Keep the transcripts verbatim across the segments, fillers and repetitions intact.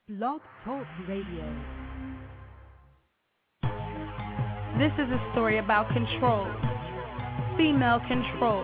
Blog Talk Radio. This is a story about control. Female control.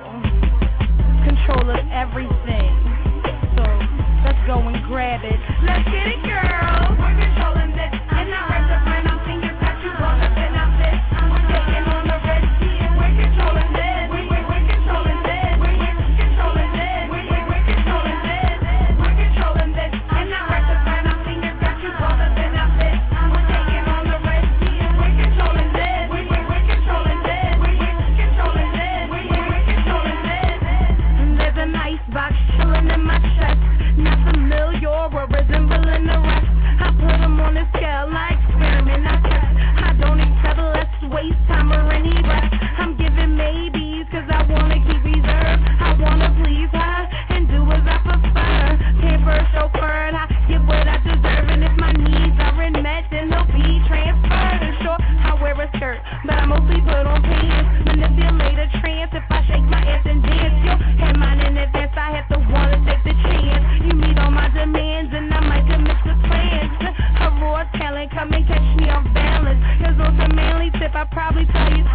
Control of everything. So, let's go and grab it. Let's get it, girl. We're controlling this. And I rap the friend, I'm thinking that you all up in our list. We're taking on the red sea. We're controlling this. We, we, we're controlling this. We, we, controlling this. We, we, we're controlling this. We're controlling this. And I rap the friend, I'm thinking that you all up in our list. We're taking on the red sea. We're controlling this. We, we, we're controlling this. We, we, controlling this. We, we, we're controlling this. And there's an icebox chilling in my chest. Not familiar or resembling the rest. I put them on a scale, I experiment, I test. I don't accept less waste time or any rest. I'm giving maybes cause I wanna keep reserve. I wanna please her and do as I prefer. Pamper, chauffeured, I get what I deserve. And if my needs aren't met, then they'll be transferred. And sure, I wear a skirt, but I mostly put on pants. Manipulate a trance if I shake my ass and dance. Yo, had mine in advance, I have to wanna take the chance. You meet all my demands and I might commit to plans. A raw talent, come and catch me off balance. Cause on some manly tip, I probably tell you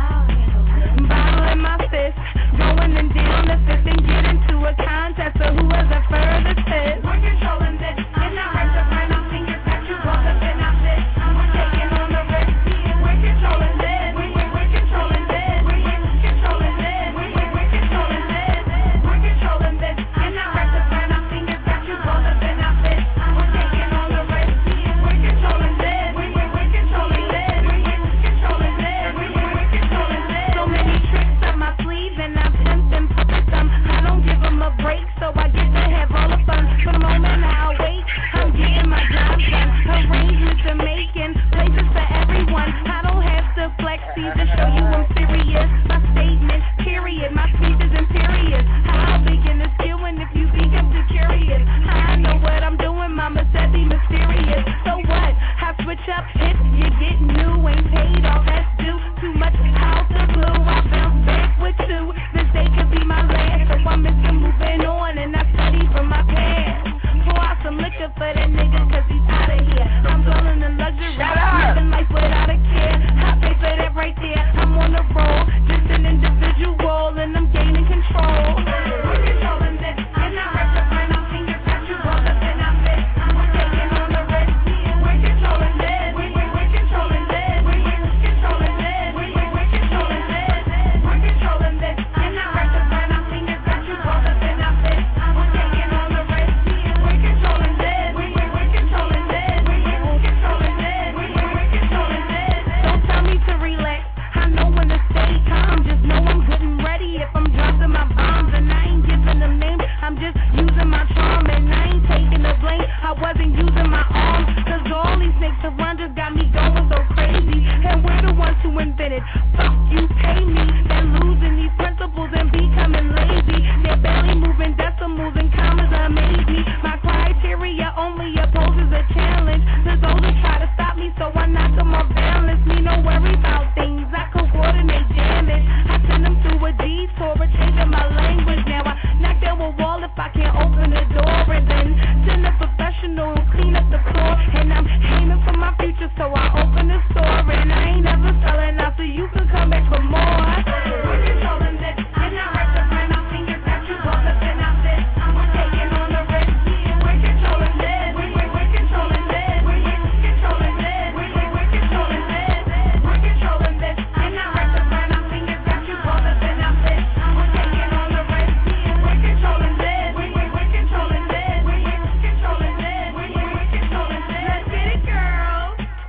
bottle in my fist, going and down the fist and get into a contest of who has the furthest hit. We're controlling this, and I heard the friend, I'm thinking that you brought up in our list. We're taking on the red sea, we're controlling this. We, we, we're controlling this. We, we, controlling this. We, we, we're controlling this. We're controlling this, and I heard the friend, I'm thinking that you brought up in our list. We're taking on the red sea, we're controlling this. We, we, we're controlling this. We, we, controlling this. We, we, we're controlling this. So many tricks up my sleeve, and I pimp them, puppet them. I don't give them a break, so I get to have all the fun. For the moment I'll wait, I'm getting my job done. Arrangements are making places for everyone. I don't have to flex these to show you I'm serious. My statement, period, my speech is imperious. How begin to skill and if you think I'm too curious. I know what I'm doing, mama said be mysterious. So what? I switch up hits, you get new, ain't paid all that's due. Too much out the blue, I bounce back with two. This day could be my last, so I'm into moving on and I study from my past. Pour out some liquor for that nigga cause he's out of here. I'm dwelling in luxury, living life without a care. I pay for that right there, I'm on the road, just an individual and I'm gaining control. We're controlling this, and I rap the friend, I'm thinking that you all up in our list. We're taking on the red sea, we're controlling this. We, we, we're controlling this. We, we, controlling this. We, we, we're controlling this. We're controlling this, and I rap the friend, I'm thinking that you all up in our list. We're taking on the red sea, we're controlling this. We, we, we're controlling this. We, we, controlling this. We, we, we're controlling this. Don't tell me to relax, I know when to stay calm. Just know I'm good and ready if I'm dropping my bombs. And I ain't giving them names, I'm just using my charm. And I ain't taking the blame, I wasn't using my arms. Cause all these snakes around just got me going so crazy. And we're the ones who invented, fuck you, pay me. Then losing these principles and becoming lazy. They're barely moving decimals and commas amaze me. My criteria only opposes a challenge. There's those who try to stop me, so I knock them off balance. Me no worry about things, I coordinate damage. I send them through a detour, but changing my language. Now I knock down a wall if I can't open the door. And then send a professional to clean up the floor. And I'm aiming for my future, so I open the store. And I ain't never selling out, so you can come back for more. We're controlling this, and I rap the friend, I'm thinking that you all up in our list. We're taking on the red sea, we're controlling this. We, we, we're controlling this. We, we, controlling this. We, we, we're controlling this. We're controlling this, and I rap the friend, I'm thinking that you all up in our list. We're taking on the red sea, we're controlling this. We, we, we're controlling this. We, we, controlling this. We, we, we're controlling this. Let's get it, girl.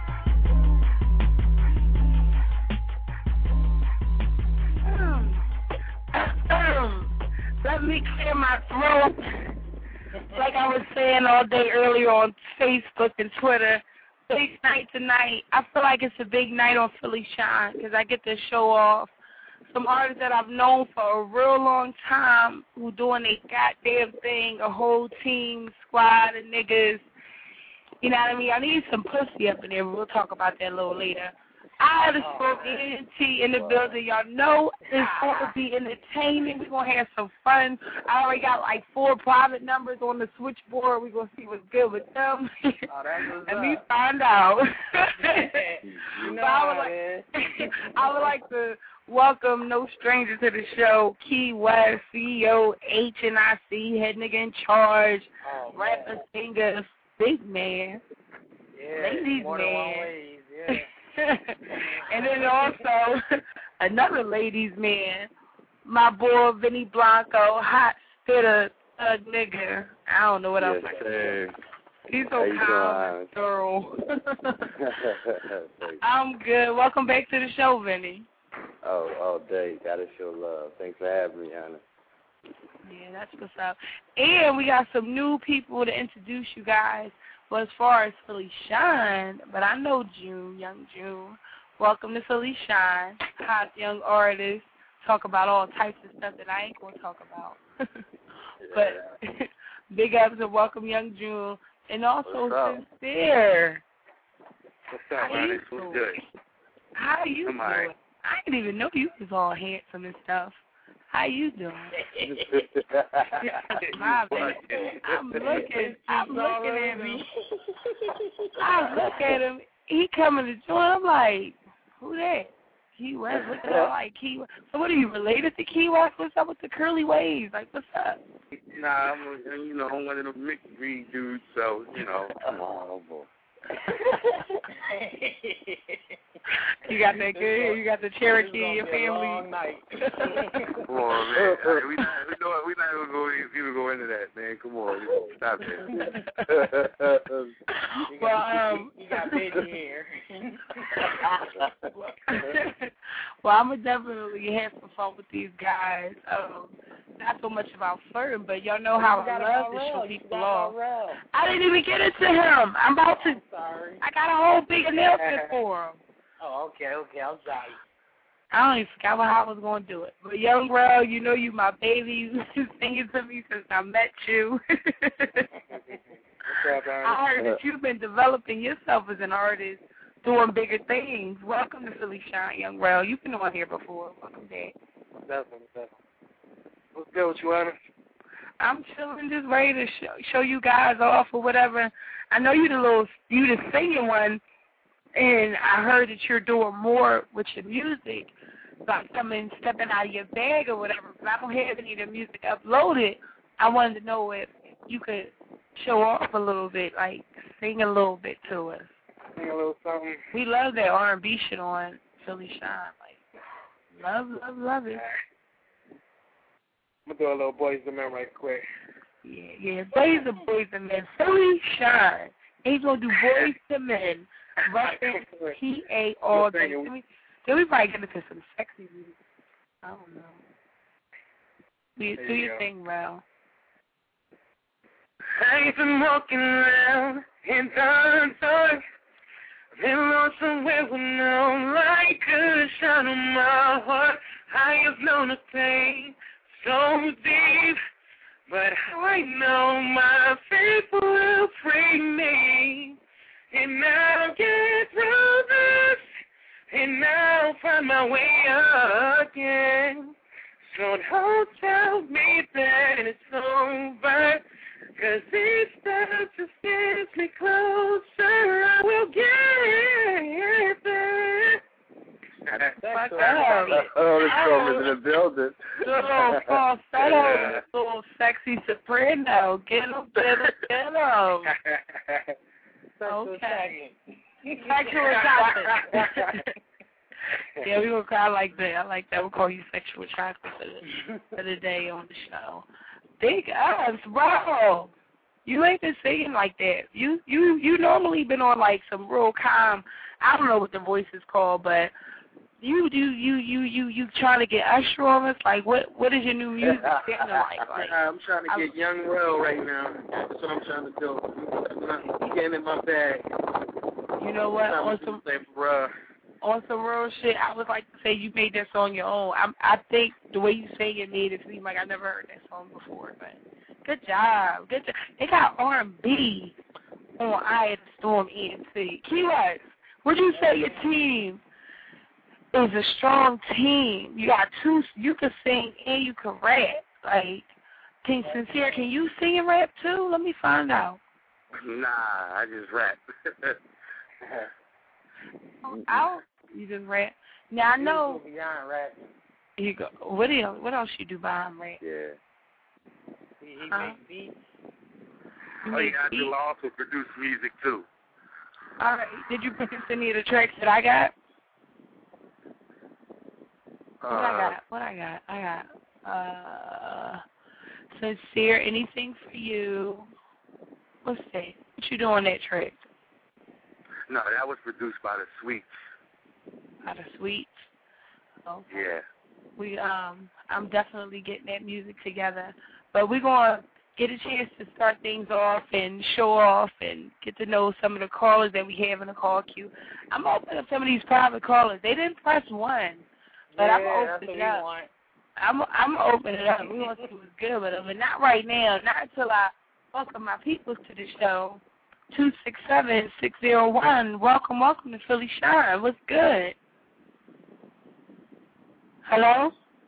Let me clear my throat. Like I was saying all day earlier on Facebook and Twitter, big night tonight. I feel like it's a big night on Philly Shine because I get to show off some artists that I've known for a real long time who doing a goddamn thing, a whole team, squad of niggas. You know what I mean? I need some pussy up in there, but we'll talk about that a little later. I had a spoke E N T in the building. Y'all know it's going to be entertaining. We're going to have some fun. I already got like four private numbers on the switchboard. We're going to see what's good with them. Oh, that's Let me find out. you know I, would like, I would like to welcome no stranger to the show, Key West, C E O, H N I C, head nigga in charge, oh, rapper, singer, big man, yeah, ladies more man. Than one ways, yeah. And then also another ladies man, my boy Vinny Blanco, hot spitter, thug nigga. I don't know what yes, else I can sir. do. He's so calm and thorough. I'm good. Welcome back to the show, Vinny. Oh, all day. Gotta show love. Thanks for having me, Anna. Yeah, that's what's up. And we got some new people to introduce you guys. Well, as far as Philly Shine, but I know June, young June. Welcome to Philly Shine, hot young artist. Talk about all types of stuff that I ain't going to talk about. But big ups and welcome, young June. And also Sincere. What's up, man? What's good? How you doing? Right. I didn't even know you was all handsome and stuff. How you doing? My bad. I'm looking. I'm looking at him. I look at him. He coming to join. I'm like, who that? Key West. Looking at like Key West. So what are you related to Key West? What's up with the curly waves? Like, what's up? Nah, I'm a, you know I'm one of the mixed breed dudes. So you know. Oh boy. You got that good. You got the Cherokee in your family. Come on, man. Right, we not we not we not even go even go into that, man. Come on, stop that. Well, um, you got baby here. Well, I'm gonna definitely have some fun with these guys. Um, not so much about flirting, but y'all know how I love to show people off. I didn't even get into him. I'm about to. Sorry. I got a whole big announcement for him. Oh, okay, okay, I'm sorry. I don't even forget how I was going to do it. But Young Rel, you know you my baby. You've been singing to me since I met you. I heard that you've been developing yourself as an artist, doing bigger things. Welcome to Philly Shine, Young Rel. You've been on here before. Welcome back. Definitely, definitely. What's good with you, Anna? I'm chilling, just ready to show, show you guys off or whatever. I know you the little, you the singing one, and I heard that you're doing more with your music, like coming, stepping out of your bag or whatever. But I don't have any of the music uploaded. I wanted to know if you could show off a little bit, like sing a little bit to us. Sing a little something. We love that R and B shit on Philly Shine. Like, love, love, love it. I'm going to do a little Boys to Men right quick. Yeah, yeah. Boys to Boys to Men. Philly Shine. He's going to do Boys to Men. Ruffin P A all day. Then we, then we probably get into some sexy music. I don't know. Do, do your thing, Rel. I've been walking around in the dark. I've been lost somewhere with no light could shine on my heart. I have known the pain so deep, but I know my faith will bring me, and I'll get through this, and I'll find my way again. So don't tell me that it's over, 'cause each time to steps me closer, I will get there. Fuck Oh, the song is in the building. Little falsetto, little sexy soprano. Get him, get him, get him. Okay. Sexual chocolate. Yeah, we gonna call like that. I like that. We'll call you sexual chocolate for the, for the day on the show. Big ups, bro. You ain't been singing like that. You you you normally been on like some real calm. I don't know what the voice is called, but you do you you you you trying to get Usher on us? Like what what is your new music sounding like? Like I'm trying to get I'm, Young Rel right now. That's what I'm trying to do. I'm getting in my bag. You know what? On some on some real shit, I would like to say you made that song your own. I I think the way you say it made it seem like I never heard that song before. But good job, good job. They got R and B on Eye of the Storm E N T. Key West, would you say your team is a strong team. You got two. You can sing and you can rap. Like, can Sincere, can you sing and rap too? Let me find out. Nah, I just rap. Out. You just rap. Now I know. You go beyond rap. You go. What else? What else you do behind rap? Yeah. He, he Huh? makes beats. You Oh, yeah, make I beats? do also produce music, too. All right. Did you produce any of the tracks that I got? What Uh, I got? What I got? I got. Uh, Sincere. Anything for you? What's that? What you doing on that track? No, that was produced by the Sweets. Out of Sweets. Okay. Yeah. We um, I'm definitely getting that music together, but we're gonna get a chance to start things off and show off and get to know some of the callers that we have in the call queue. I'm opening up some of these private callers. They didn't press one, but yeah, I'm gonna that's open what it we up. want. I'm I'm gonna open it up. We want to see what's good with them, but not right now. Not until I welcome my peoples to the show. Two six seven six zero one. Welcome, welcome to Philly Shine. What's good? Hello?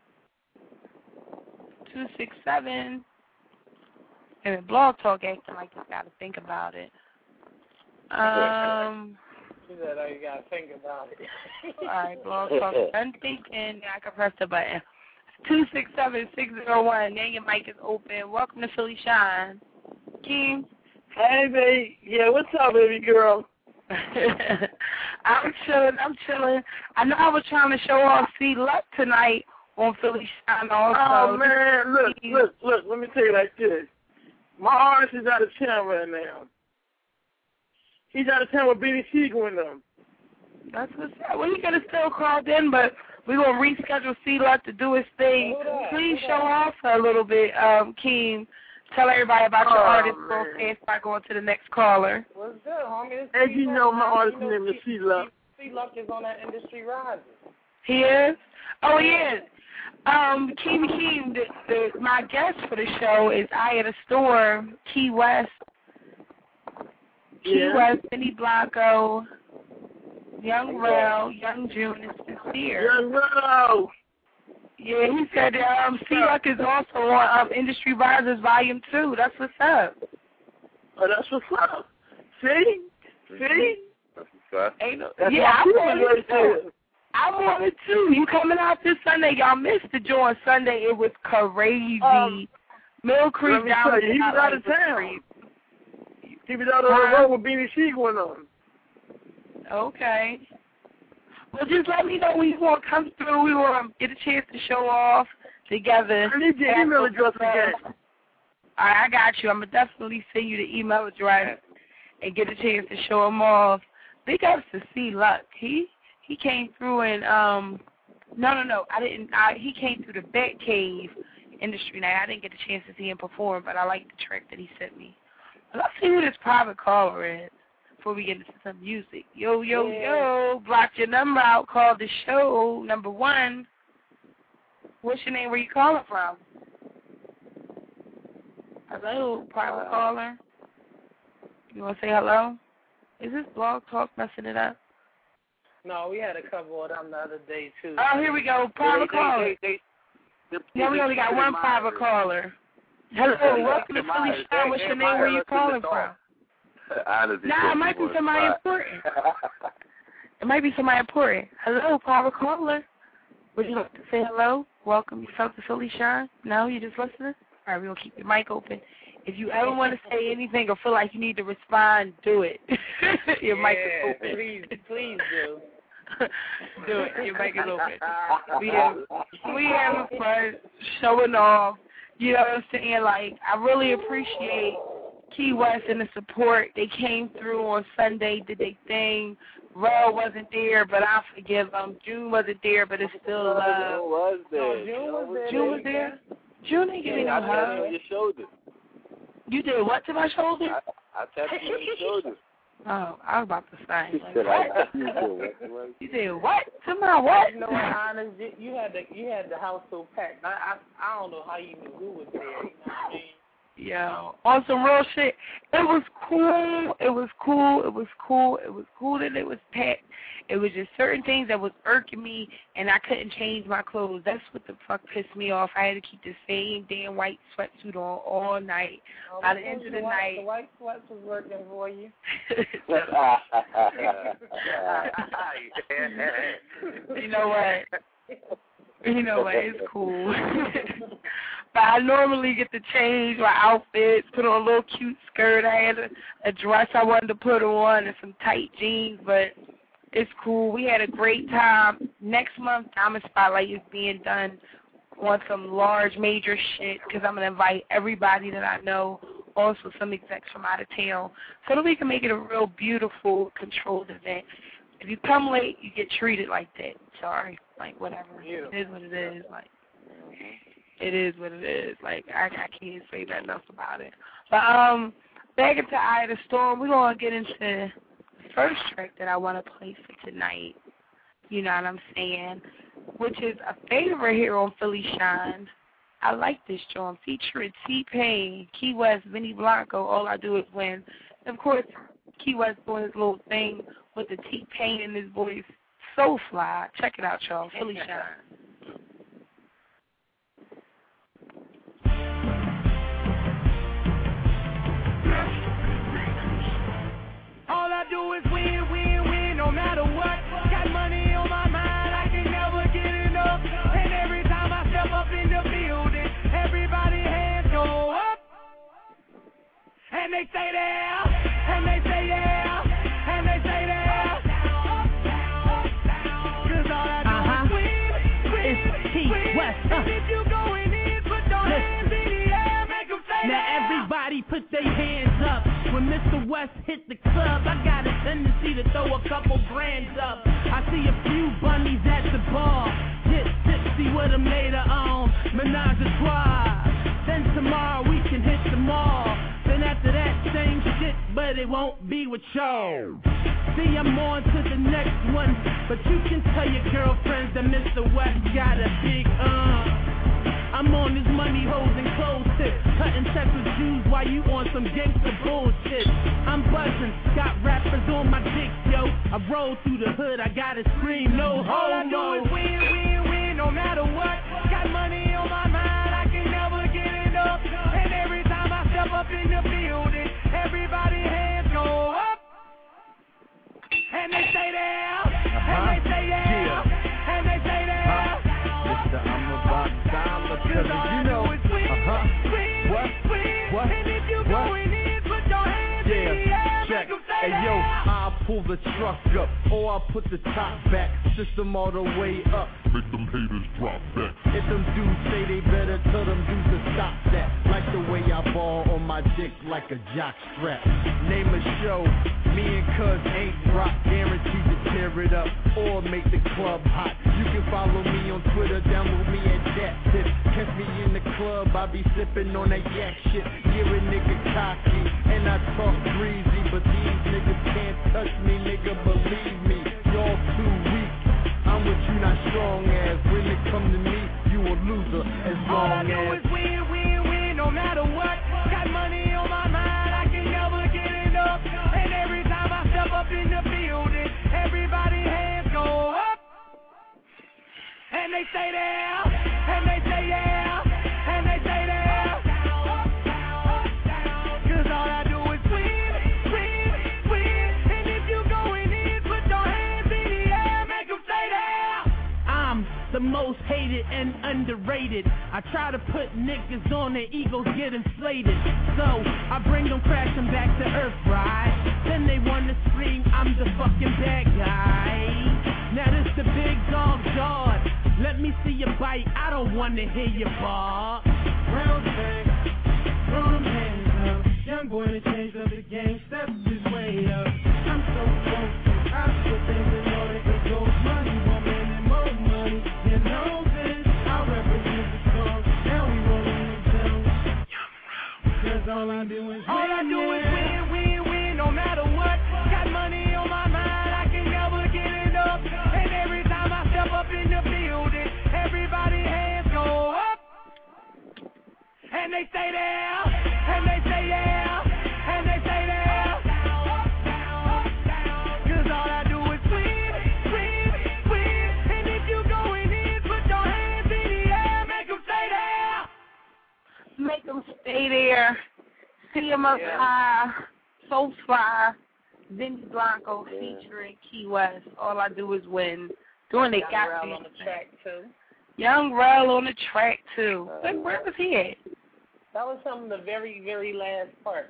two six seven. And Blog Talk acting like you got to think about it. Um, She said, oh, you got to think about it. all right, Blog Talk. I'm thinking I can press the button. two six seven six zero one. Now your mic is open. Welcome to Philly Shine. Keem? Hey, baby. Yeah, what's up, baby girl? I'm chilling. I'm chilling. I know I was trying to show off C Luck tonight on Philly Shine also. Oh, man. Look, look, look. Let me tell you like this. My artist is out of town right now. He's out of town with Benny Siegel and them. That's what's up. Well, he could have still called in, but we're going to reschedule C Luck to do his thing. Who that? Please Who show that? off a little bit, um, Keem. Tell everybody about your Oh, artist man. real fast before I go to the next caller. What's good, homie? It's As C you Luck, know, my man. artist You know, name is C- C-Luck. C Luck is on that Industry Rising. He is? Oh, he is. Um, Keem Keem, the, the, my guest for the show is I at a Store, Key West. Key Yeah. West, Benny Blanco, Young Rel, Young June, and Sincere. Young Rel. Yeah, he said um, C Luck is also on um, Industry Risers Volume two. That's what's up. Oh, that's what's up. See? See? That's what's up. Ain't no, That's yeah, I'm my on feeling it right too. there. I'm on it too. You coming out this Sunday? Y'all missed the joy on Sunday. It was crazy. Um, Mill Creek let me down tell you, he was out of was town. crazy. He was out on the road with Benny Siegel and them. Okay. Well, just let me know when you want to come through. We want to get a chance to show off together. I need your email address again. All right, I got you. I'm going to definitely send you the email address and get a chance to show him off. Big ups to C Luck. He he came through and, um, no, no, no. I didn't. I, he came through the Bat Cave Industry Night. I didn't get a chance to see him perform, but I like the track that he sent me. Let's see who this private caller is before we get into some music. Yo, yo, Yeah. yo. Blocked your number out. Called the show. Number one. What's your name? Where you calling from? Hello, private Uh, caller. You want to say hello? Is this Blog Talk messing it up? No, we had a couple of them the other day, too. Oh, here we go. Private caller. They, they, they, they, No, we only got one private caller. Hello, welcome to Philly Shine. What's your name? Where you calling from? Honestly, Nah, it might be somebody important. It might be somebody important. Hello, private caller. Would you like to say hello? Welcome yourself to Philly Shine? No, you just listening? All right, we're going to keep your mic open. If you ever want to say anything or feel like you need to respond, do it. Your yeah, mic is open. Please, please do. Do it. Your mic is open. We have, we having fun, showing off. You know what I'm saying? Like, I really appreciate Key West and the support. They came through on Sunday, did their thing. Rel wasn't there, but I forgive them. June wasn't there, but it's still love. Who was there? No, June was there. June was there? June didn't give me Yeah, no I tapped you hug. on your shoulder. You did what to my shoulder? I, I tapped you on your shoulder. Oh, I was about to say. She Like, said, what? I you did what? what? You did what? To my what? You know what, honest, you, you had the you had the house so packed. I, I I don't know how you knew who was there. You know what I mean? Yo, on some real shit. It was cool. It was cool. It was cool. It was cool that it was packed. It was just certain things that was irking me, and I couldn't change my clothes. That's what the fuck pissed me off. I had to keep the same damn white sweatsuit on all night. Oh, By the end of the, the night, the white sweats was working for you. You know what? You know what? It's cool. But I normally get to change my outfits, put on a little cute skirt. I had a, a dress I wanted to put on and some tight jeans, but it's cool. We had a great time. Next month, Diamond Spotlight is being done on some large, major shit because I'm going to invite everybody that I know, also some execs from out of town, so that we can make it a real beautiful, controlled event. If you come late, you get treated like that. Sorry. Like, whatever. It is what it is. Like, it is what it is. Like, I, I can't say nothing else about it. But, um, back into Eye of the Storm, we're going to get into the first track that I want to play for tonight. You know what I'm saying? Which is a favorite here on Philly Shine. I like this joint. Featuring T-Pain, Key West, Vinny Blanco, All I Do Is Win. And, of course, Key West doing his little thing with the T-Pain in his voice. So fly. Check it out, y'all. Philly Shine. All I do is win, win, win, no matter what. Got money on my mind, I can never get enough. And every time I step up in the building, everybody hands go up. And they say there, and they say yeah, and they say there. Cause all I do uh-huh. is win, win, it's T win. West, uh. And if you going in, put your hands in the air, make them say now there. everybody put their hands up. When Mister West hit the club, I got a tendency to throw a couple brands up. I see a few bunnies at the bar, get tipsy with them later on, menage a trois. Then tomorrow we can hit the mall. Then after that, same shit, but it won't be with y'all. See, I'm on to the next one, but you can tell your girlfriends that Mister West got a big uh. I'm on this money, hoes, and clothes tip, cutting checks with Jews while you on some gangster bullshit. I'm buzzing, got rappers on my dick, yo. I roll through the hood, I gotta scream, no ho, all I do no. is win, win, win, no matter what. Got money on my mind, I can never get enough. And every time I step up in the building, everybody hands go up. And they say there, uh-huh. and they say yeah, yeah. and they say there. Uh-huh. Mister I'm about to die, look at you know. Win, uh-huh. win, what? Win. What? And if you what? going in, put your hands yeah. in the air, check. make them say Hey that. yo, I'll pull the truck up, or I'll put the top back, system all the way up. Make them haters drop back. If them dudes say they better, tell them dudes to stop that. Like the way I ball on my dick like a jock strap. Name a show, me and Cuz ain't rock, guaranteed to tear it up or make the club hot. You can follow me on Twitter, download me at that tip. Catch me in the club, I be sipping on that yak shit. You're a nigga cocky, and I talk breezy, but these niggas can't touch me, nigga, believe me. Y'all too weak, I'm with you, not strong as. When it come to me, you a loser as all long I do as. is win, win, win, no matter what. Got money on my mind, I can never get enough. And every time I step up in the building, everybody hands go up. And they say there, and they say yeah, and they say there. Cause all I do is win, win, win. And if you going in, put your hands in the air, make them say there. I'm the most hated and underrated. I try to put niggas on, their egos get inflated. So I bring them crashing back to earth, right? Then they wanna scream, I'm the fucking bad guy. Now this the big dog Jord. Let me see you bite, I don't wanna hear you bark. Round thing, throw them hands up. Young boy that changed up the game, steps his way up. I'm so focused, I put things in order. Cause those money, woman, and more money. You know this, I represent the storm. Now we rolling the town. Cause all I do is all win, I do is win, win, win, no matter what. Got money on my mind, I can never get enough. And every time I step up in the building, everybody hands go up. And they say there, C M F Yeah. High, So Fly, Vinny Blanco Yeah. featuring Key West. All I do is win. Doing they Young got Rel me. on the track too. Young Rel on the track too. Uh, Like, where was he at? That was some of the very, very last part.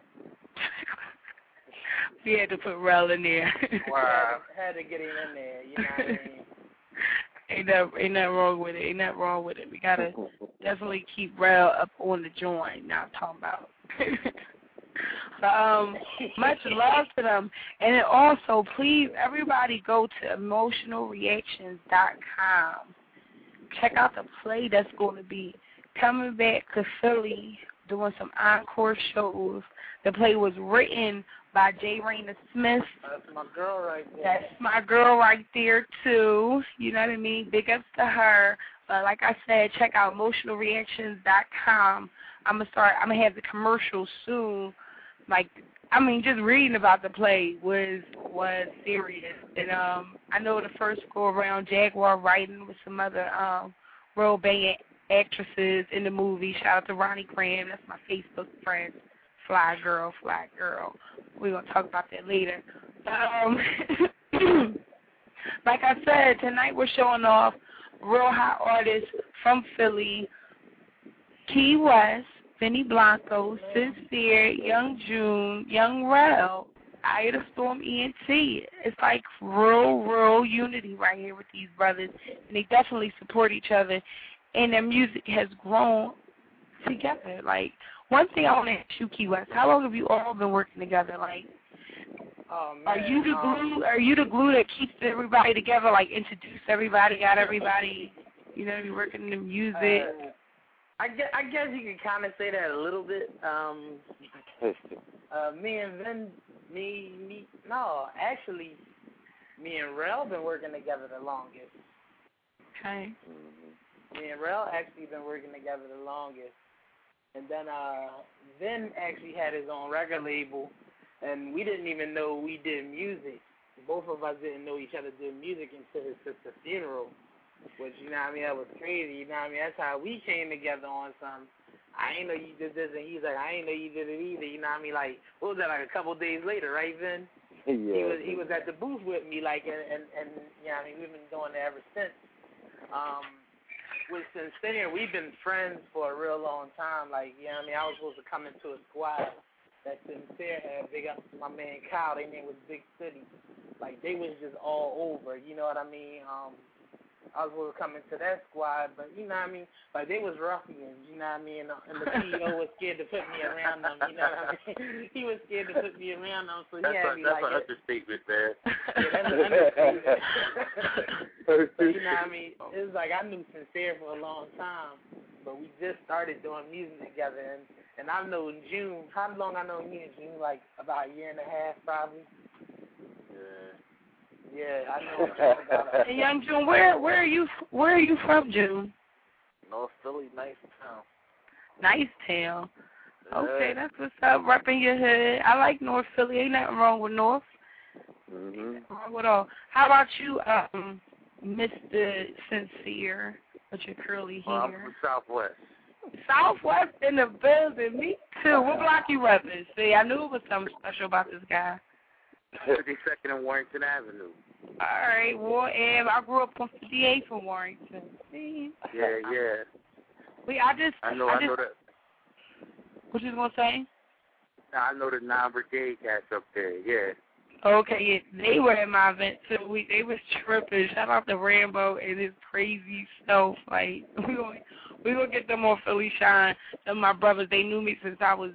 We had to put Rel in there. Wow. Had, to, had to get him in there, you know what I mean? ain't that ain't nothing wrong with it. Ain't nothing wrong with it. We gotta definitely keep Rel up on the joint. Now I'm talking about. So, um, much love to them. And then also, please, everybody go to emotional reactions dot com. Check out the play that's going to be coming back to Philly, doing some encore shows. The play was written by J. Raina Smith. That's my girl right there. That's my girl right there, too. You know what I mean? Big ups to her. But like I said, check out emotional reactions dot com. I'm going to start, I'm going to have the commercial soon. Like, I mean, just reading about the play was was serious. And um, I know the first go-around, Jaguar writing with some other um, role banging actresses in the movie. Shout out to Ronnie Graham. That's my Facebook friend. Fly girl, fly girl. We're going to talk about that later. Um, like I said, tonight we're showing off real hot artists from Philly, Key West, Vinny Blanco, Sincere, Young June, Young Rel, Eye of the Storm E N T. It's like real, real unity right here with these brothers. And they definitely support each other. And their music has grown together. Like, one thing I want to ask you, Key West, how long have you all been working together? Like, Oh, man. are you the um, glue? Are you the glue that keeps everybody together? Like, introduce everybody, got everybody, you know, you working the music. Uh, I guess, I guess you can kind of say that a little bit. Um, uh, me and Vin, me, me, no, actually, me and Rel been working together the longest. Okay. Me and Rel actually been working together the longest. And then uh, Vin actually had his own record label, and we didn't even know we did music. Both of us didn't know each other did music until his sister's funeral. Which, you know what I mean, that was crazy, you know what I mean, that's how we came together on some, I ain't know you did this, and he's like, I ain't know you did it either, you know what I mean, like, what was that, like a couple days later, right, Vin? Yeah. He was he was at the booth with me, like, and, and, and you know what I mean, we've been doing it ever since. Um, with Sincere, we've been friends for a real long time, like, you know what I mean, I was supposed to come into a squad that Sincere had, big up to my man Kyle, their name was Big City, like, they was just all over, you know what I mean, um, I was supposed to come into that squad, but you know what I mean? Like, they was ruffians, you know what I mean? And, and the P E O was scared to put me around them, you know what I mean? He was scared to put me around them, so he That's, had a, me that's like... an understatement, man. Yeah, that's an understatement. So, you know what I mean? It was like I knew Sincere for a long time, but we just started doing music together, and, and I know in June, how long I know you in June? Like, about a year and a half, probably? Yeah. Yeah, I know about And Young June, where where are you where are you from, June? North Philly, nice town. Nice town. Okay, Yeah. that's what's up. Repping your hood. I like North Philly. Ain't nothing wrong with North. Mhm. Ain't nothing wrong with all. How about you, um, Mister Sincere, with your curly Well, I'm hair? from Southwest. Southwest in the building. Me too. What block you repping? See, I knew it was something special about this guy. fifty-second and Warrington Avenue. All right, War Ave. I grew up on fifty-eighth in Warrington. See? Yeah, yeah. We, I just, I know, I I, just, know that. what you gonna say? I know the nine Brigade cats up there. Yeah. Okay, yeah, they were at my event too. We, they was tripping. Shout out to Rambo and his crazy stuff. Like, we gonna, we gonna get them on Philly Shine. Them my brothers. They knew me since I was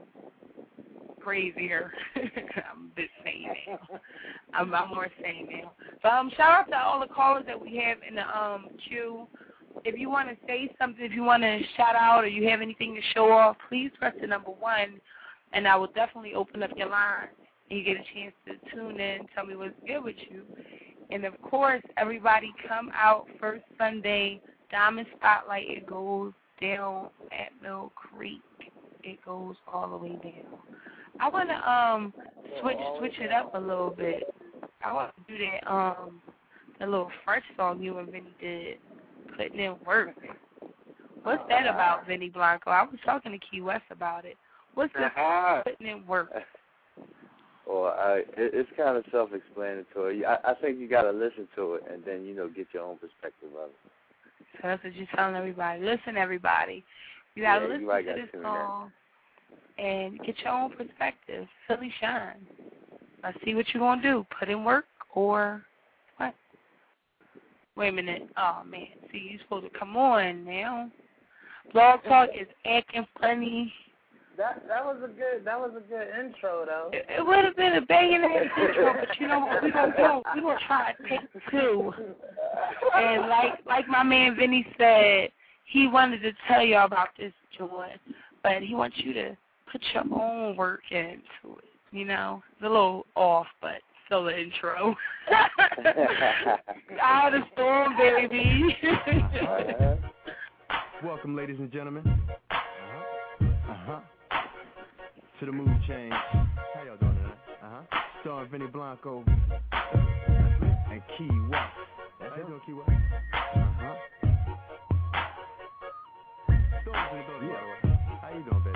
crazier. I'm a bit sane now. I'm, I'm more sane now. But um, shout out to all the callers that we have in the um queue. If you want to say something, if you want to shout out, or you have anything to show off, please press the number one, and I will definitely open up your line, and you get a chance to tune in, tell me what's good with you. And, of course, everybody come out first Sunday, Diamond Spotlight. It goes down at Mill Creek. It goes all the way down. I want to um switch switch it up a little bit. I want to do that um the little fresh song you and Vinny did, Putting in Work. What's that about, Vinny Blanco? I was talking to Key West about it. What's the Uh-huh. putting in work? Or I, it, it's kind of self-explanatory. I, I think you got to listen to it and then, you know, get your own perspective of it. So that's what you're telling everybody. Listen, everybody. You got to Yeah, listen you right, to gotta this tune in. song and get your own perspective. Philly shine. Let's see what you're going to do. Put in work or what? Wait a minute. Oh, man. See, you're supposed to come on now. Blog Talk is acting funny. That that was a good that was a good intro though. It, it would have been a banging ass intro, but you know what we're gonna do? We're gonna try to take two. And like like my man Vinny said, he wanted to tell y'all about this joint, but he wants you to put your own work into it. You know, it's a little off, but still the intro. Out of the storm, baby. Uh-huh. Welcome, ladies and gentlemen. Uh-huh. Uh-huh. To the mood change. How y'all doing tonight? Uh-huh. Starring Vinny Blanco. That's me. And Key West. That's How you doing, Key West? Uh-huh. Storm's in the building, by the way. How you doing,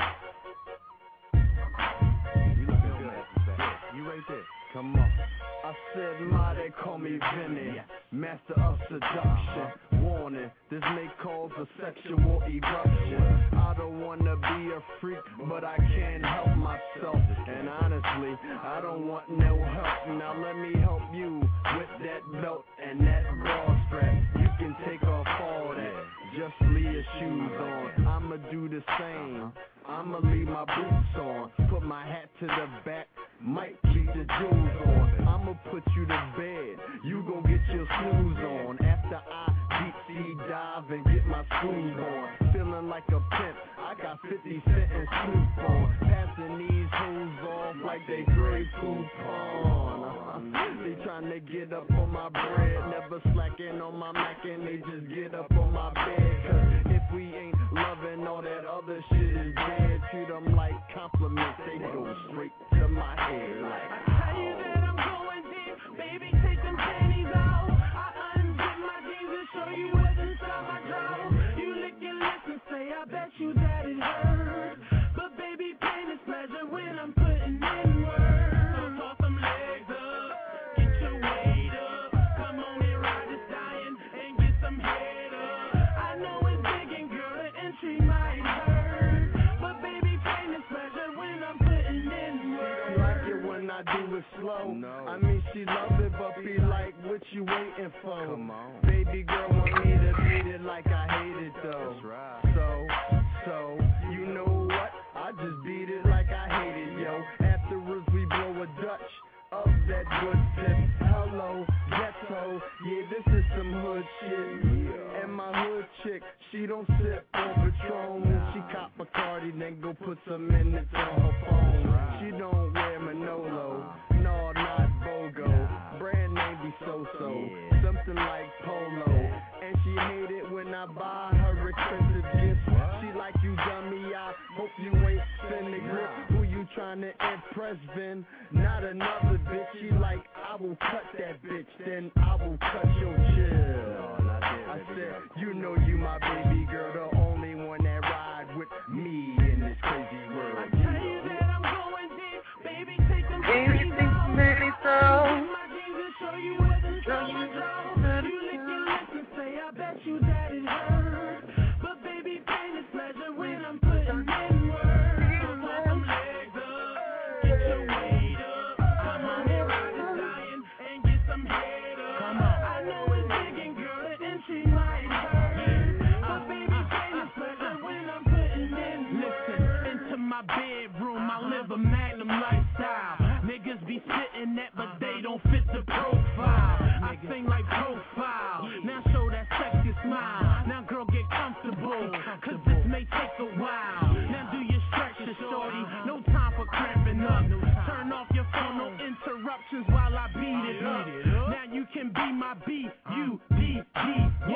baby? You looking good. Yeah, you right there. Come on. I said, ma, they call me Vinny, master of seduction. Warning, this may cause a sexual eruption. I don't wanna be a freak, but I can't help myself. And honestly, I don't want no help. Now let me help you with that belt and that bra strap. You can take off all that, just leave your shoes on. I'ma do the same. I'ma leave my boots on, put my hat to the back, might keep the jewels on. I'ma put you to bed, you gon' get your snooze on. After I deep sea dive and get my screws on, feeling like a pimp, I got fifty cent and Snoop on. Passing these hoes off like they Grey Poupon. Uh-huh. They tryna get up on my bread, never slacking on my Mac and they just get up on my bed. Cause if we ain't loving, all that other shit is dead. Treat them like compliments, they go straight to my head like, I tell you that I'm going deep, baby, take them panties out. I unzip my jeans and show you what's inside my drawers. You lick your lips and say, I bet you that it hurts. But baby, pain is pleasure when I'm putting in work. So toss them legs up, get your weight up. Come on and ride this dying and get some head up. I know it's big and girl, the entry might hurt. But baby, pain is pleasure when I'm putting in work. She like it when I do it slow. No. I mean, she love it, but be like, what you waiting for? Come on. Baby girl want me to beat it like I hate it though. That's right. So, so, you know what? I just beat it like I hate it, yo. Afterwards we blow a Dutch of that good tip. Hello, ghetto. Yeah, this is some hood shit. Yeah. And my hood chick, she don't sip on Patron. She cop a Bacardi, then go put some minutes on her phone. She don't wear Manolo, no, not Bogo. Brand name be so-so, something like Polo. And she hate it when I buy her expensive gifts. She like, you dummy, I hope you ain't spinning grip. Who you trying to impress, Vin? Not another bitch. She like, I will cut that bitch, then I will cut your chill. I said, you know you my baby girl, the only one that ride with me in this crazy world. I tell you that I'm going deep, baby, take them Baby, panties take out. some panties out. My jeans and show you what's inside my drawers. You lick your lips and say, I bet you that it hurts. But baby, pain is pleasure when I'm putting in work. So toss them legs up, get your weight up. Come on and ride this dying and get some head up. Come on. I know it's big and girl, the entry might hurt. But baby, pain is pleasure when I'm putting in work. Listen, into my bedroom, I live a magnum lifestyle. Niggas be sitting that, but they don't fit the profile. I sing like profile. Now show that sexy smile. Now girl, get comfortable, cause this may take a while. Now do your stretches, shorty. No time for cramping up. Turn off your phone, no interruptions while I beat it up. Now you can be my B U D G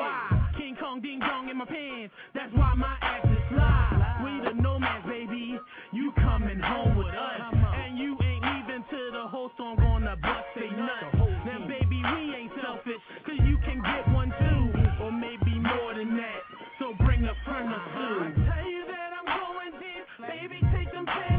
Y. King Kong ding dong in my pants. That's why my ass is fly. We the nomads, baby. You coming home with us. And you ain't leaving till the whole song gonna bust they nuts. Now baby, we ain't selfish, cause you can get one too. Or maybe more than that. So bring a friend or two. I tell you that I'm going deep, baby, take them panties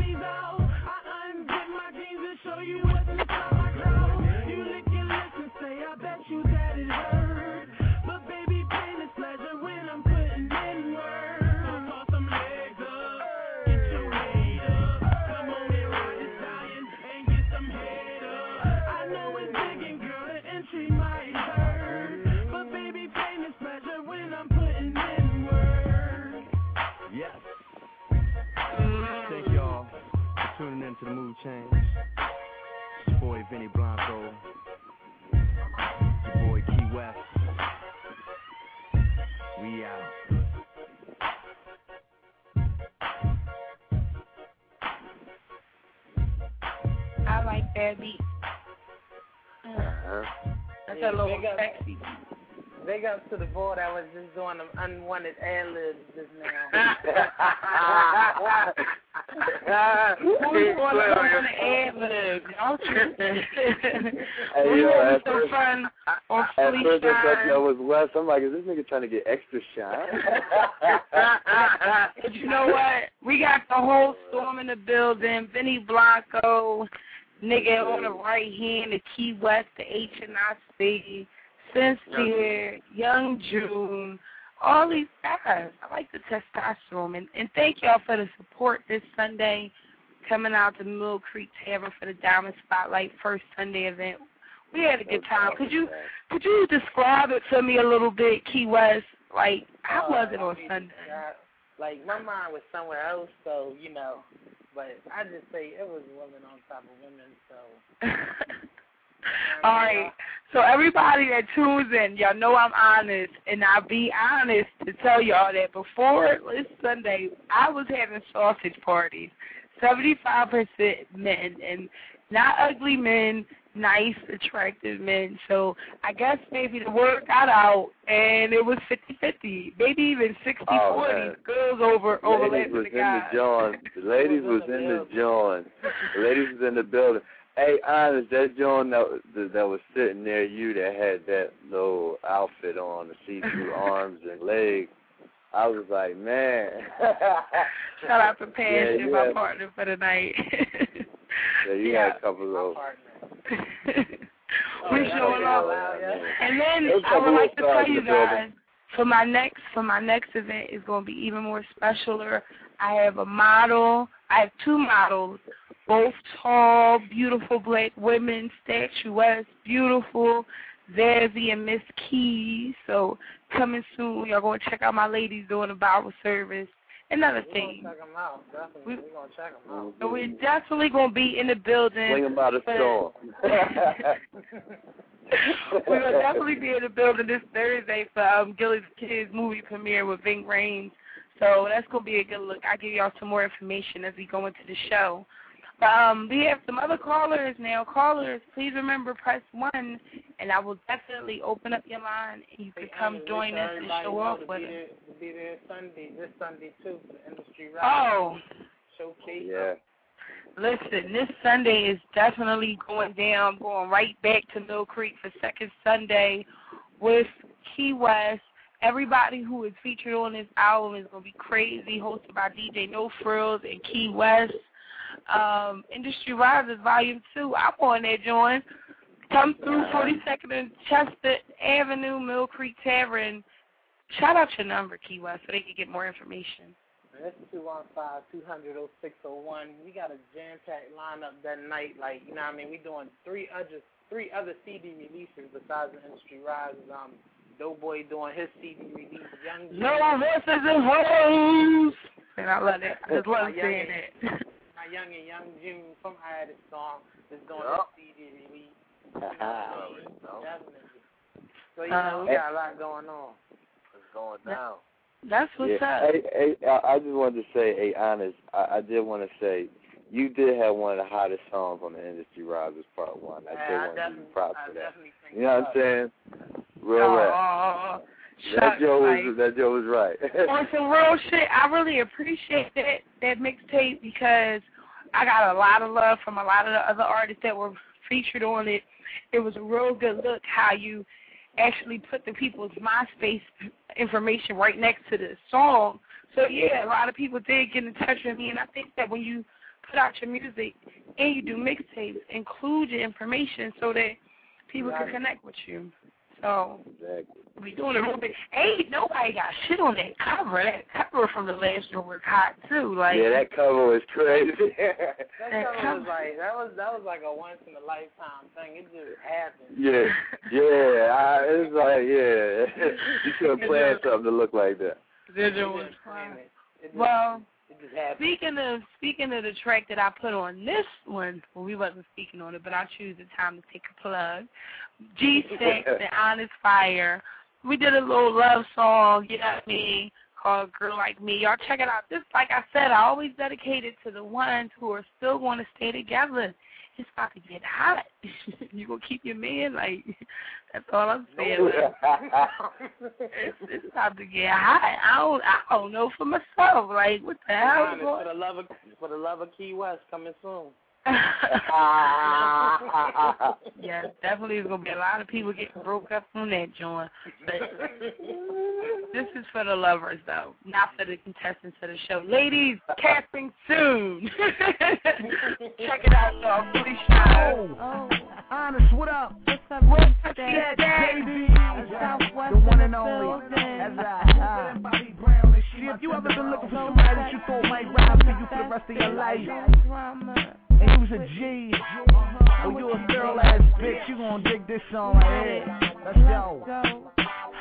she might hurt. But baby, pain is pleasure when I'm putting in work. Yes. Thank y'all for tuning in to the Mood Change. It's your boy Vinny Blanco. Your boy Key West. We out. I like that beat. Uh-huh. That's Yeah, a little big up- sexy. Big up to the boy that was just doing them unwanted ad-libs just now. Who's going on the ad-libs? Y'all tripping. Hey, We yo, having at some first- fun on At Fully first I thought Shine. that was Wes. I'm like, is this nigga trying to get extra shine? But you know what? We got the whole storm in the building. Vinny Blanco, nigga on the right hand, the Key West, the H and I C, Sincere, Young June, all these guys. I like the testosterone. And, and thank y'all for the support this Sunday, coming out to Mill Creek Tavern for the Diamond Spotlight first Sunday event. We had a good time. Could you could you describe it to me a little bit, Key West? Like, how was it on Sunday? Like, my mind was somewhere else, so, you know. But I just say it was women on top of women, so. All right. So everybody that tunes in, y'all know I'm honest, and I'll be honest to tell y'all that before this Sunday, I was having sausage parties, seventy-five percent men, and not ugly men, nice, attractive men. So I guess maybe the word got out, and it was fifty-fifty, maybe even sixty forty. Oh, girls over overlapping ladies was the in the guys. joint. The ladies was in the joint. The ladies was in the building. Hey, honest, that joint that, that that was sitting near you that had that little outfit on, the see-through arms and legs. I was like, man. Shout out to Passion, yeah, my yeah. partner for the night. Yeah, you Yeah. got a couple of. We showing off. And then There's a I would couple like of to stars tell in you the building. guys, for my next for my next event is going to be even more specialer. I have a model. I have two models, both tall, beautiful black women, statuesque, beautiful, Zazzy and Miss Keys. So coming soon, y'all going to check out my ladies doing a Bible service. Another We're thing. going to check them out, definitely. We- We're going to check them out. So we're definitely going to be in the building. Swing them out of for- storm. We're going to definitely be in the building this Thursday for um, Gilly's Kids movie premiere with Ving Rhames. So that's going to be a good look. I'll give y'all some more information as we go into the show. Um, we have some other callers now. Callers, please remember, press one, and I will definitely open up your line, and you can Hey, come Anna, join let us and everybody show know off to with be us. there, to be there Sunday, this Sunday, too, for the Industry Ride. Oh. Showcase. Yeah. Listen, this Sunday is definitely going down. I'm going right back to Mill Creek for second Sunday with Key West. Everybody who is featured on this album is going to be crazy, hosted by D J No Frills and Key West. Um, Industry Risers Volume two. I'm on that joint. Come through forty-second and Chester Avenue, Mill Creek Tavern. Shout out your number, Key West, so they can get more information. That's two one five, two hundred, oh six oh one. We got a jam-packed lineup that night. Like, you know what I mean? We're doing three other, three other C D releases besides the Industry Risers. Um, Doughboy doing his C D release. Young No horses and hoes. And I love it. I just love My young saying and- that. My young and young June from I Had a Song is doing Yup. his C D release. It's Definitely. So, you know, we got a lot going on. going down. That's what's yeah. up. Hey, hey, I, I just wanted to say, hey, honest, I, I did want to say, you did have one of the hottest songs on the Industry Risers Part One. I Yeah, did I want to give you definitely- props I for that. definitely think You know what I'm so. saying? Real Oh, rap. That shucks, Joe like, was that Joe was right. on some real shit, I really appreciate that that mixtape because I got a lot of love from a lot of the other artists that were featured on it. It was a real good look how you actually put the people's MySpace information right next to the song. So, yeah, a lot of people did get in touch with me, and I think that when you put out your music and you do mixtapes, include your information so that people can connect with you. So Exactly. we doing it real big. Ain't nobody got shit on that cover. That cover from the last one was hot too. Like yeah, that cover was crazy. that, that cover cover was like that was that was like a once in a lifetime thing. It just happened. Yeah, yeah. I, it's like yeah, you couldn't plan something to look like that. It It was just planned it. It just, well. it just happened. Speaking of speaking of the track that I put on this one, well, we wasn't speaking on it, but I choose the time to take a plug. G-Sex and Honest Fire. We did a little love song, you know what I mean, called Girl Like Me. Y'all check it out. This, like I said, I always dedicate it to the ones who are still going to stay together. It's about to get hot. You gonna keep your man? Like, that's all I'm saying. Like, it's, it's about to get hot. I don't, I don't know for myself. Like, what the hell? Honest, for the love of for the love of Key West coming soon. Yeah, definitely there's gonna be a lot of people getting broke up on that joint. But this is for the lovers though, not for the contestants of the show. Ladies, casting soon. Check it out, y'all. Pretty shy. Oh, Honest, what up? What's up, What's that, that, that, baby? Southwest The one in and the only. building. That's right. See, if you ever been looking for somebody that you thought might ride for you for the rest of your life, and you was a G, or you a girl ass bitch, you gonna dig this song right here. Let's go.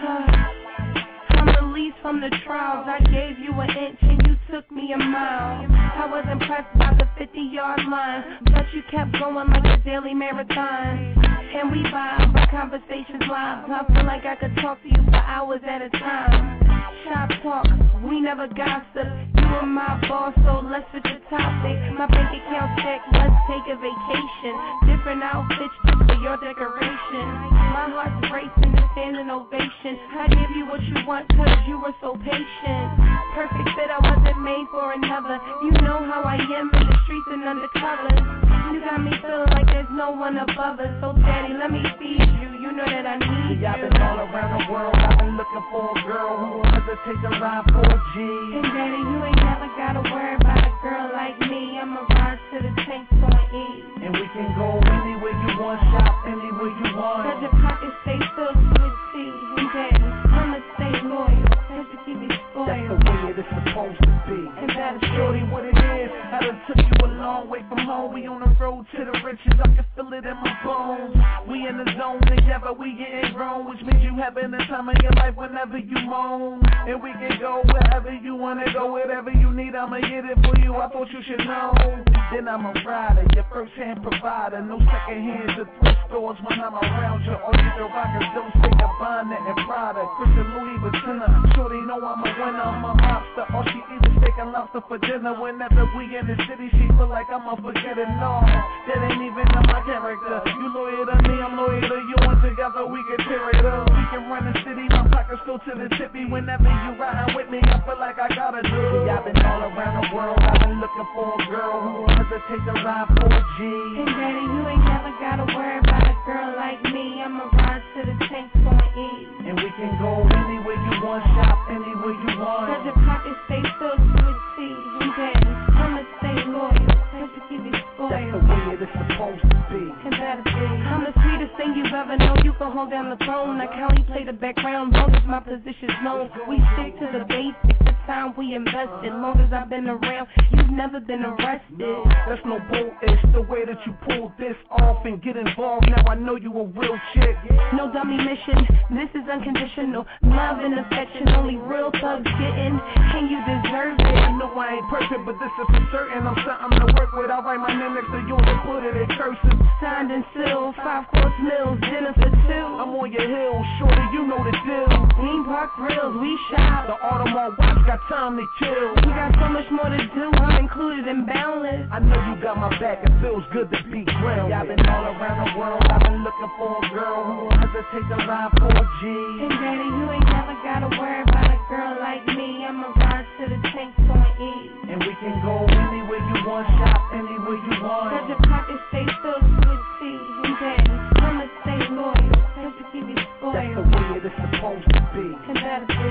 I'm released from the trials. I gave you an inch and you took me a mile. I was impressed by the fifty-yard line, but you kept going like a daily marathon. And we vibe, our conversations live. I feel like I could talk to you for hours at a time. Shop talk, we never gossip. You are my boss, so let's switch the topic. My bank account check, let's take a vacation. Different outfits just for your decoration. My heart's racing and standing ovation. I give you what you want cause you were so patient. Perfect fit, I wasn't made for another. You know how I am in the streets and undercover. You got me feeling like there's no one above us. So daddy, let me feed you, you know that I need you. I've been all around the world, I've been looking for a girl who won't hesitate to ride for a G. And daddy, you ain't never gotta worry about a girl like me. I'ma ride to the tanks on E. And we can go anywhere you want, shop anywhere you want. Cause your pockets stay filled with tea. And daddy, I'ma stay loyal, cause you keep me spoiled. That's the way it is supposed to be. And that's shorty what it is. I done took you a long way from home. We on the road to the riches, I can feel it in my bones. We in the zone together, we getting grown, which means you having the time of your life whenever you moan. And we can go wherever you wanna go, whatever you need, I'ma get it for you. I thought you should know. Then I'm a rider, your first hand provider. No second hands or thrift stores when I'm around you. All you can rock is those fake Bonnet and Prada, Christian Louis Vuitton. Shorty know I'm a winner, I'm a mobster. All she eats is steak and lobster for dinner. Whenever we in the city, she feel like I'ma forget it all. That ain't even in my character. You loyal to me, I'm loyal to you, and together we can tear it up. We can run the city, my pockets go to the tippy. Whenever you riding with me, I feel like I gotta do. See, I've been all around the world, I've been looking for a girl who won't hesitate to ride for a G. And daddy, you ain't never gotta worry about a girl like me. I'ma ride to the tanks on E. And we can go anywhere you want, shop anywhere you want. Cause your pockets stay filled with tea. And daddy, I'ma stay loyal, cause you keep me spoiled. That's the way it is supposed to be. And that'll be. I'm the sweetest thing you've ever known. You can hold down the throne. I can only play the background long as my position's known. We stick to the basics, the time we invested. Long as I've been around, you've never been arrested. That's no bull, it's the way that you pull this off and get involved. Now I know you a real chick. No dummy mission, this is unconditional. Love and affection, only real thugs getting. And you deserve it. I know I ain't perfect, but this is for certain. I'm something to work with. I write my name next to yours and put it in cursive. Signed and sealed, five course meals, dinner for two. I'm on your hill, shorty, you know the deal. Green Park Grills, we shop. The Audemars watch got time to chill. We got so much more to do, I'm included in balance. I know you got my back, it feels good to be grounded. I've been all around the world, I've been looking for a girl who won't hesitate to ride for a G. And daddy, you ain't never gotta worry about a girl like me. I'ma ride to the tanks on E. And we can go anywhere you want, shop anywhere you want. Cause your pockets stay filled with tea. And daddy, I'ma stay loyal, cause you keep me spoiled. That's the way it is supposed to be. And that'll be.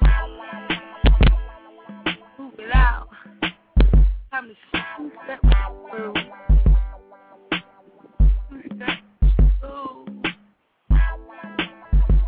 Move it out. Time to scoop that through. Scoop that through.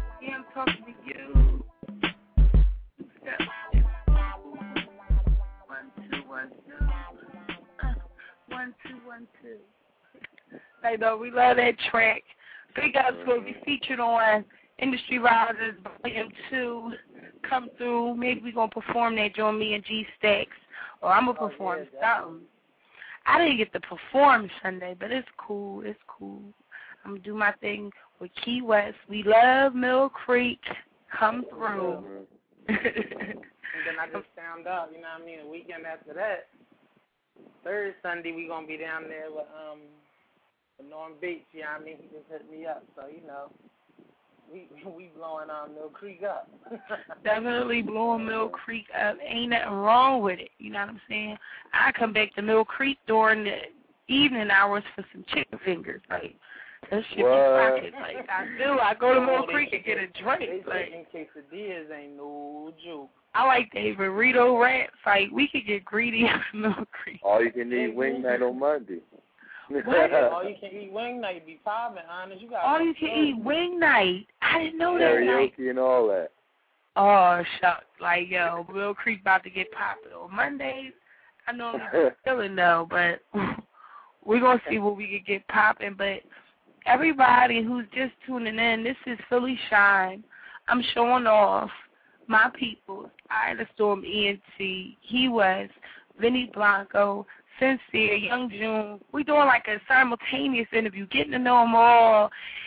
I know. We love that track. Big Up's mm-hmm. going to be featured on Industry Risers Volume two. Come through. Maybe we're going to perform that, join me and G Stacks. Or I'm going to perform oh, yeah, something. I didn't get to perform Sunday, but it's cool. It's cool. I'm going to do my thing with Key West. We love Mill Creek. Come through. And then I just found out, you know what I mean, a weekend after that, third Sunday, we going to be down there with um with Norm Bates, you know what I mean? He just hit me up. So, you know, we we blowing um, Mill Creek up. Definitely blowing Mill Creek up. Ain't nothing wrong with it, you know what I'm saying? I come back to Mill Creek during the evening hours for some chicken fingers, like. That shit be pocket. Like, I do. I go to Mill Creek and get a drink. Like, quesadillas ain't no joke. I like the burrito wraps. Like, we could get greedy at Mill Creek. All you can eat wing night on Monday. All you can eat wing night be popping, honest. You got all you can eat wing night. I didn't know that. Karaoke and all that. Oh, shucks. Like, yo, Mill Creek about to get popping on Mondays. I know I'm feeling though, but we're going to see what we could get popping. But everybody who's just tuning in, this is Philly Shine. I'm showing off my people, Ida Storm, E N T, Key West, Vinny Blanco, Sincere, Young June. We're doing like a simultaneous interview, getting to know them all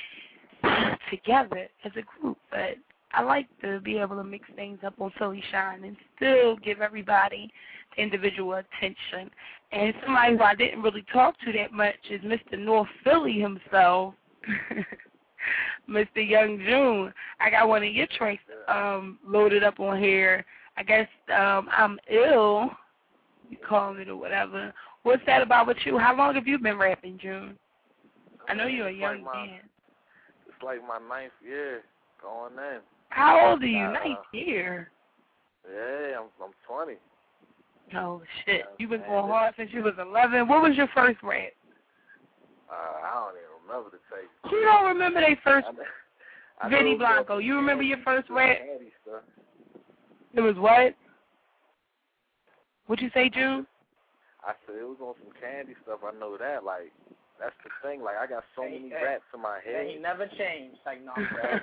together as a group. But I like to be able to mix things up on Philly Shine and still give everybody the individual attention. And somebody who I didn't really talk to that much is Mister North Philly himself, Mister Young June. I got one of your tracks um, loaded up on here. I guess um, I'm ill, you call it or whatever. What's that about with you? How long have you been rapping, June? I know you're a young like my, man. It's like my ninth year going in. How old are you? Uh, ninth year? Yeah, I'm I'm twenty. Oh, shit. Yeah, You've been man, going hard since you was eleven. What was your first rap? Uh, I don't even remember the tape. You don't remember their first? I, I Vinny Blanco, you remember your first rap? Stuff. It was what? What'd you say, June? I said it was on some candy stuff. I know that. Like, that's the thing. Like, I got so hey, many hey, raps in my head. He never changed. Like, no. I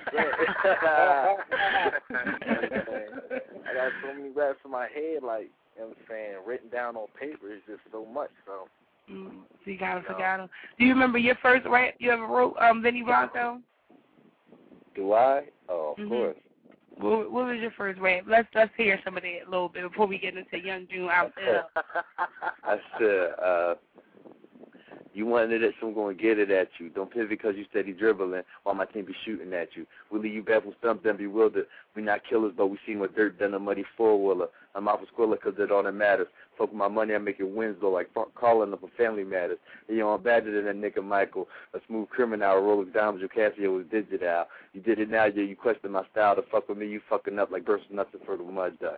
got so many raps in my head. Like, you know what I'm saying, written down on paper is just so much. So. Mm, so you gotta forget them. Do you remember your first rap you ever wrote, um, Vinny Blanco? Do I? Oh, of mm-hmm. course. What, what was your first rap? Let's let's hear some of that a little bit before we get into Young June out there. I said, uh, you wanted it, so I'm going to get it at you. Don't pivot because you steady dribbling while my team be shooting at you. We leave you baffled, stumped, and bewildered. We not killers, but we see more dirt than a muddy four-wheeler. I'm out for squiller because it all that matters. Fuck with my money, I make it wins, though, like calling up a family matters. You know, I'm badder than that nigga Michael, a smooth criminal, rolling diamonds, your Casio was digital. You did it now, yeah, you question my style. To fuck with me, you fucking up like bursting nuts for the mud duck.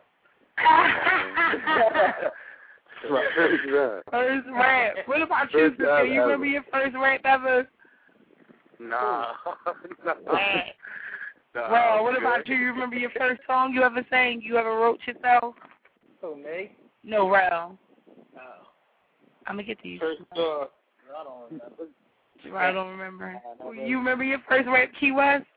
First rap. First rap. What about you, sister? You remember your first rap ever? Nah. no. Nah, well, what about you? You remember your first song you ever sang? You ever wrote yourself? Who, me? No, Rel. No. I'm going to get to you. First, uh, I don't remember. I don't remember. You remember your first rap, Key West?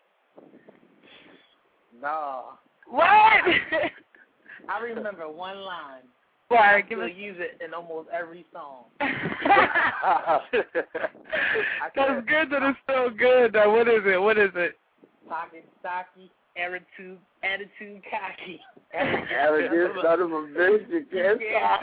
Nah. What? I remember one line. Well, I give still us... use it in almost every song. That's good that it's still good, though. What is it? What is it? Pocket stocky, attitude, attitude cocky. Arrogant son of a bitch, you can't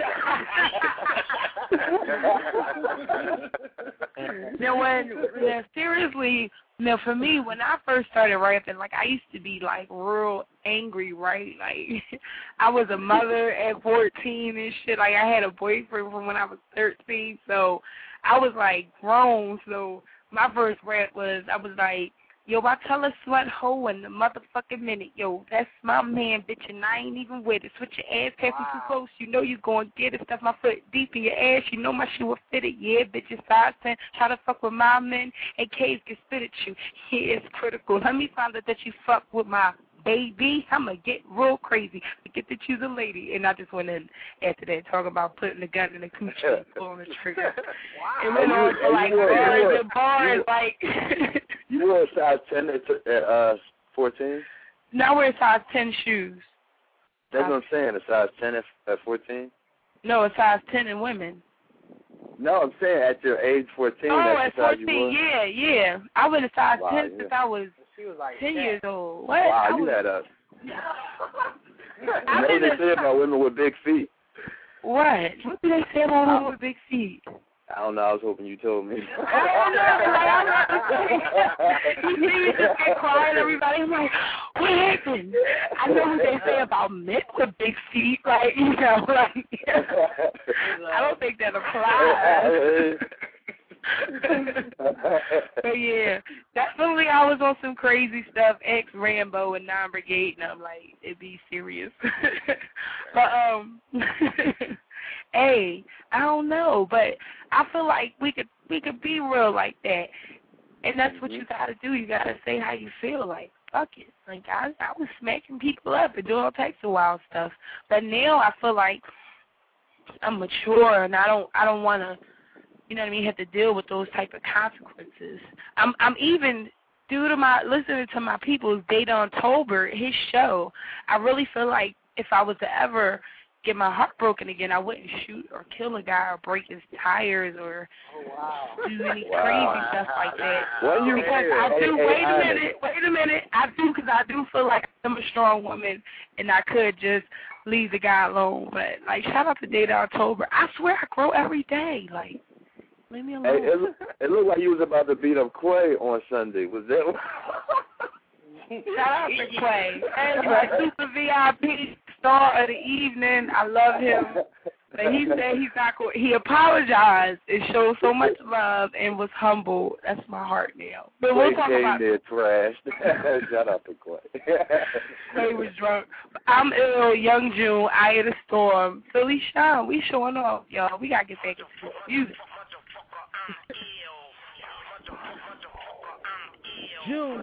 stop. Now, when, now, seriously, now, for me, when I first started rapping, like, I used to be, like, real angry, right? Like, I was a mother at fourteen and shit. Like, I had a boyfriend from when I was thirteen, so I was, like, grown. So my first rap was, I was like, yo, I tell a slut hoe in the motherfucking minute. Yo, that's my man, bitch, and I ain't even with it. Switch your ass passing wow. too close. You know you gonna get it. Stuff my foot deep in your ass. You know my shoe will fit it. Yeah, bitch, it's five ten. Try to fuck with my men, and K's can spit at you. Yeah, it's critical. Let me find out that you fuck with my baby. I'm going to get real crazy. I get to choose a lady. And I just went in after that talking about putting the gun in the coochie and pulling the trigger. Wow. And went on to like bars and bars. Like, you were a size ten at uh, fourteen? Now we're a size ten shoes. That's what I'm saying, a size ten at, at fourteen? No, a size ten in women. No, I'm saying at your age fourteen. Oh, that's at fourteen, yeah, yeah. I was a size wow, ten yeah. since I was, she was like ten that. years old. What? Wow, I you was, had a... I What did they say about women with big feet? What? What did they say about women with big feet? I don't know. I was hoping you told me. Oh, no. Like, I'm not you see me just get quiet, everybody. I'm like, what happened? I know what they say about men with big feet. Like, you know, like, I don't think that applies. But yeah, definitely I was on some crazy stuff, ex Rambo and non Brigade, and I'm like, it'd be serious. But um, hey, I don't know, but I feel like we could we could be real like that, and that's what you gotta do. You gotta say how you feel. Like, fuck it. Like I I was smacking people up and doing all types of wild stuff, but now I feel like I'm mature and I don't I don't want to. You know what I mean, have to deal with those type of consequences. I'm I'm even, due to my, listening to my people's Data October, his show, I really feel like if I was to ever get my heart broken again, I wouldn't shoot or kill a guy or break his tires or oh, wow. do any wow. crazy stuff like that. Well, you because hey, I do, hey, wait hey, a minute, wait a minute, I do, because I do feel like I'm a strong woman and I could just leave the guy alone. But, like, shout out to Data October. I swear I grow every day, like. Leave me alone. Hey, it, it looked like you was about to beat up Quay on Sunday. Was that? Shout out to Quay. And my super V I P star of the evening. I love him. But he said he's not going. He apologized and showed so much love and was humble. That's my heart now. But we'll talk about. Quay trashed. Shout out to Quay. Quay was drunk. I'm ill. Young June. Eye of the Storm. Philly Sean. We showing off, y'all. We gotta get back into music. June.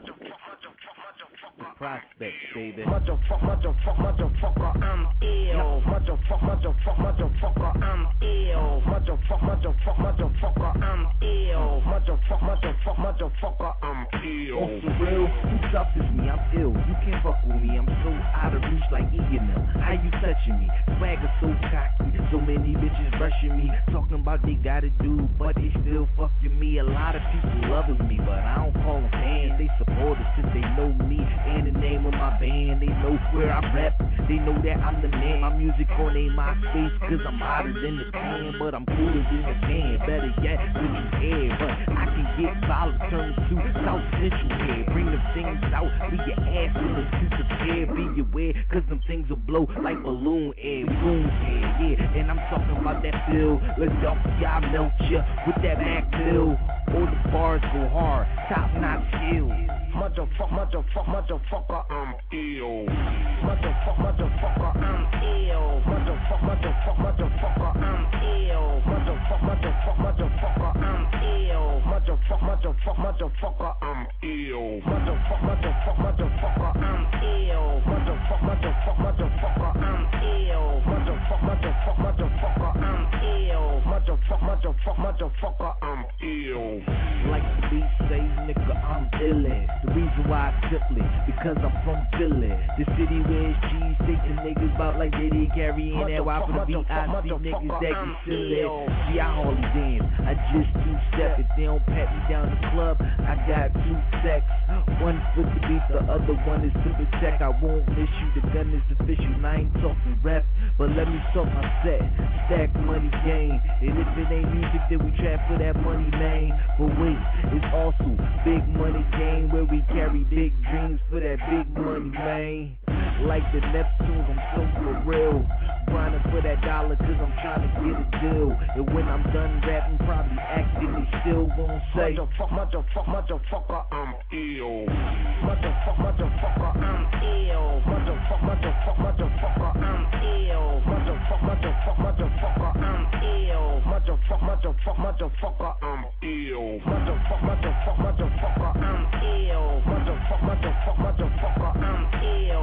The prospect, baby. Motherfucker, motherfucker, motherfucker, I'm ill. Motherfucker, motherfucker, motherfucker, I'm ill. Motherfucker, motherfucker, motherfucker, I'm ill. Motherfucker, motherfucker, motherfucker, I'm ill. On for real, who suffers me? I'm ill. You can't fuck with me. I'm so out of reach like Eminem. How you touching me? Swagger so cocky. So many bitches brushing me. Talking about they got a dude, but they still fucking me. A lot of people loving me, but I don't call them fans. They supporters since they know me and the name of my band. They know where I rap. They know that I'm the man. My music on they MySpace, cause I'm hotter than the can. But I'm cooler than the can. Better yet, than you care. But I can get solid turns to South Central here. Bring them things out, leave your ass in the piece of air. Be aware, cause them things will blow like balloon air. Boom air, yeah. And I'm talking about that feel. Let's go, y'all melt ya with that Mac pill. All the bars go hard, top notch skill. Motherfucker, motherfucker, motherfucker, I'm ill. Motherfucker, motherfucker, I'm ill. Motherfucker, motherfucker, motherfucker, I'm ill. Motherfucker, motherfucker, motherfucker, I'm ill. Motherfucker, motherfucker, motherfucker, I'm ill. Motherfucker, motherfucker, motherfucker, I'm ill. Motherfucker, motherfucker, motherfucker, I'm ill. Motherfucker, motherfucker, motherfucker, I'm ill. Motherfucker, motherfucker, motherfucker, I'm ill. Like the beat say, nigga, I'm illin'. The reason why I simply, because I'm from Philly. The city where it's cheese, taking niggas bout like they did carrying that. Why for the beat I see niggas that can still it. See, I hardly dance, I just two-step. If they don't pat me down the club, I got two sex. One for the beat, the other one is to protect. I won't miss you, the gun is official. I ain't talking rap, but let me talk my set. Stack money game, and if it ain't music, then we trap for that money, man. But wait, it's also big money game where we carry big dreams for that big money, man. Like the Neptunes, I'm so for real. Grinding for that dollar cause I'm trying to get a deal. And when I'm done rapping, probably acting, they still won't say Motherfucker, motherfucker, motherfucker, I'm ill. Motherfucker, motherfucker, I'm ill. Motherfucker, motherfucker, motherfucker, I'm ill. Motherfucker, motherfucker, motherfucker, I'm ill. Motherfucker, motherfucker, motherfucker, I'm ill. Motherfucker, motherfucker, motherfucker, I'm ill. Motherfucker, motherfucker, motherfucker, I'm ill.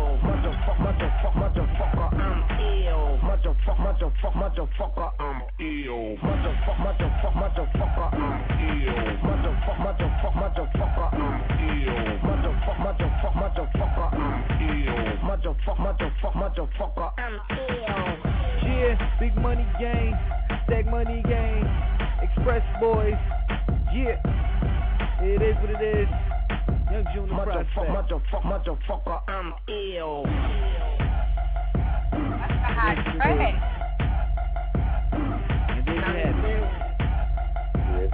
motherfucker, motherfucker, I'm ill. Motherfucker, motherfucker, motherfucker, I'm ill. Motherfucker, motherfucker, motherfucker, I'm ill. Motherfucker, motherfucker, motherfucker, I'm ill. Motherfucker, motherfucker, motherfucker, I'm ill. Yeah, big money gang, stack money gang, Express boys. Yeah, it is what it is. Young June the Prospect. Motherfucker, motherfucker, motherfucker, I'm ill. That's a hot track. And there you have it. Yes,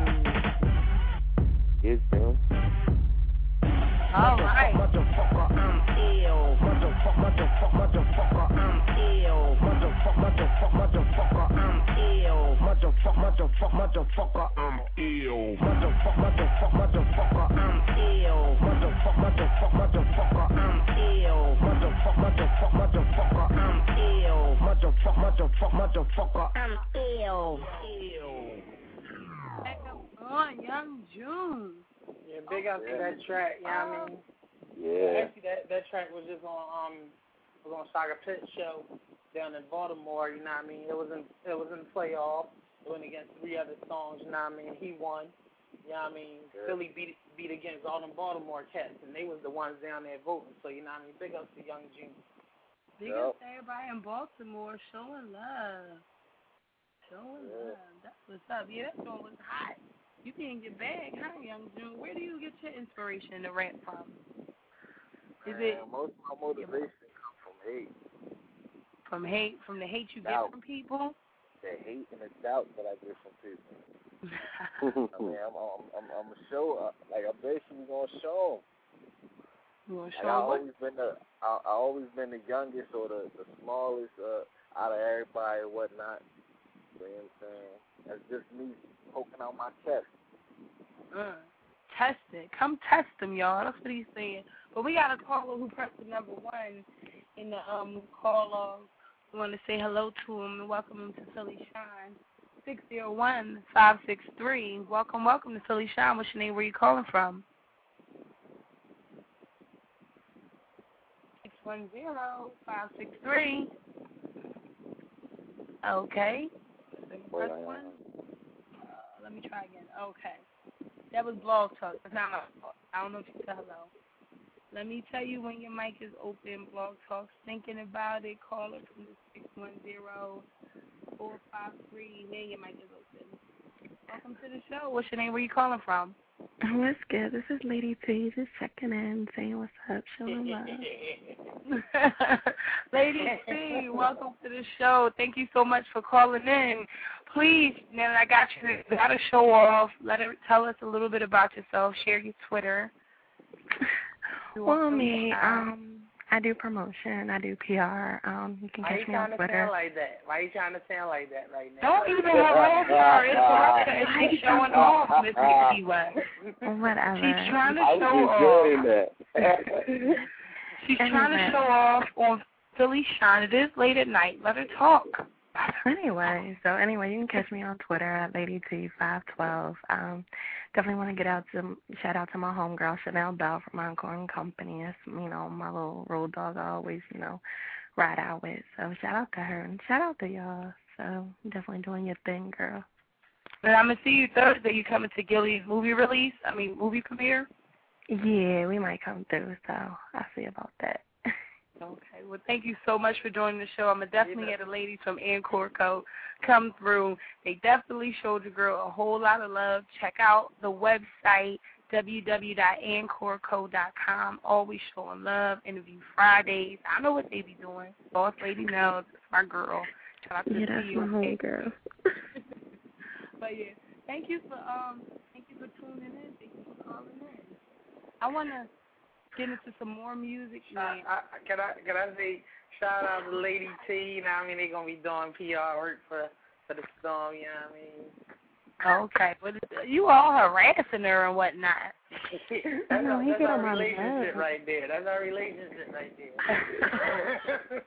sir. Yes, sir. All right. Motherfucker, I'm ill. Motherfucker, motherfucker, motherfucker, I'm ill. Motherfucker, motherfucker, motherfucker, I'm ill. Motherfucker, motherfucker, motherfucker, I'm ill. Motherfucker, motherfucker, motherfucker, I'm ill. Motherfucker, motherfucker, motherfucker, I'm ill. Motherfucker, motherfucker, motherfucker, I'm ill. Motherfucker, motherfucker, motherfucker, I'm ill. Ill. Back up on Young June. Yeah, big up to that track. You know what I mean? Yeah. Actually, that that track was just on um was on Saga Pitt show down in Baltimore. You know what I mean? It was in it was in the playoff. It went against three other songs. You know what I mean? He won. You know what I mean? Yeah. Philly beat beat against all them Baltimore cats, and they was the ones down there voting. So you know what I mean? Big up to Young June. Big Yep. up to everybody in Baltimore showing love. Showing yeah. love. That's what's up. Yeah, that song was hot. You be in your bag, huh, Young June? Where do you get your inspiration to rap from? Is Man, it most of my motivation comes from hate. From hate, from the hate you doubt. get from people? The hate and the doubt that I get from people. I mean, I'm, I'm, I'm, I'm a show. Uh, like I'm basically gonna show them. You want to like, show I them? always been the, I, I always been the youngest or the, the smallest uh, out of everybody and whatnot. You know what I'm saying? That's just me poking out my chest. Mm. Test it. Come test him, y'all. That's what he's saying. But we got a caller who pressed the number one in the um call off. We want to say hello to him and welcome him to Philly Shine. six zero one, five six three. Welcome, welcome to Philly Shine. What's your name? Where you calling from? six one zero, five six three. Okay. Press one. Uh, let me try again. Okay. That was Blog Talk. That's not my fault. I don't know if you said hello. Let me tell you when your mic is open. Blog Talk's thinking about it. Call it from the six one zero, four five three. Then your mic is open. Welcome to the show. What's your name? Where you calling from? What's good? This is Lady T, just checking in, saying what's up, showing love. Lady T, welcome to the show. Thank you so much for calling in. Please, now that I got you, you got to show off. Let it tell us a little bit about yourself. Share your Twitter. Well, me, um, I do promotion. I do P R. Um, you can Why catch me on Twitter. Why you trying to sound like that? Why you trying to sound like that right now? Don't even harass her. It's her. She's showing off, Missus Key West. Whatever. She's trying to I show was off. that. She's trying to show off on Philly Shine. It is late at night. Let her talk. Anyway, so anyway, you can catch me on Twitter at Lady T five twelve. Um, definitely want to get out to shout out to my homegirl Chanel Bell from Encore and Company. It's, you know, my little road dog I always, you know, ride out with. So shout out to her and shout out to y'all. So definitely doing your thing, girl. And I'm gonna see you Thursday. You coming to Gilly's movie release? I mean, movie premiere? Yeah, we might come through. So I'll see about that. Okay. Well, thank you so much for joining the show. I'm going to definitely get the ladies from Encore Co. come through. They definitely showed the girl a whole lot of love. Check out the website, w w w dot encore co dot com. Always showing love. Interview Fridays. I know what they be doing. Boss Lady knows. It's my girl. Shout out to yeah, that's my home girl. But, yeah, thank you for um, thank you for tuning in. Thank you for calling in. I want to get into some more music. Uh, I, can I can I say shout out to Lady T? You know what I mean? They're gonna be doing P R work for for the storm. You know what I mean? Okay, but you all harassing her and whatnot. that's no, our, he that's get our on my relationship nerves. right there. That's our relationship right there.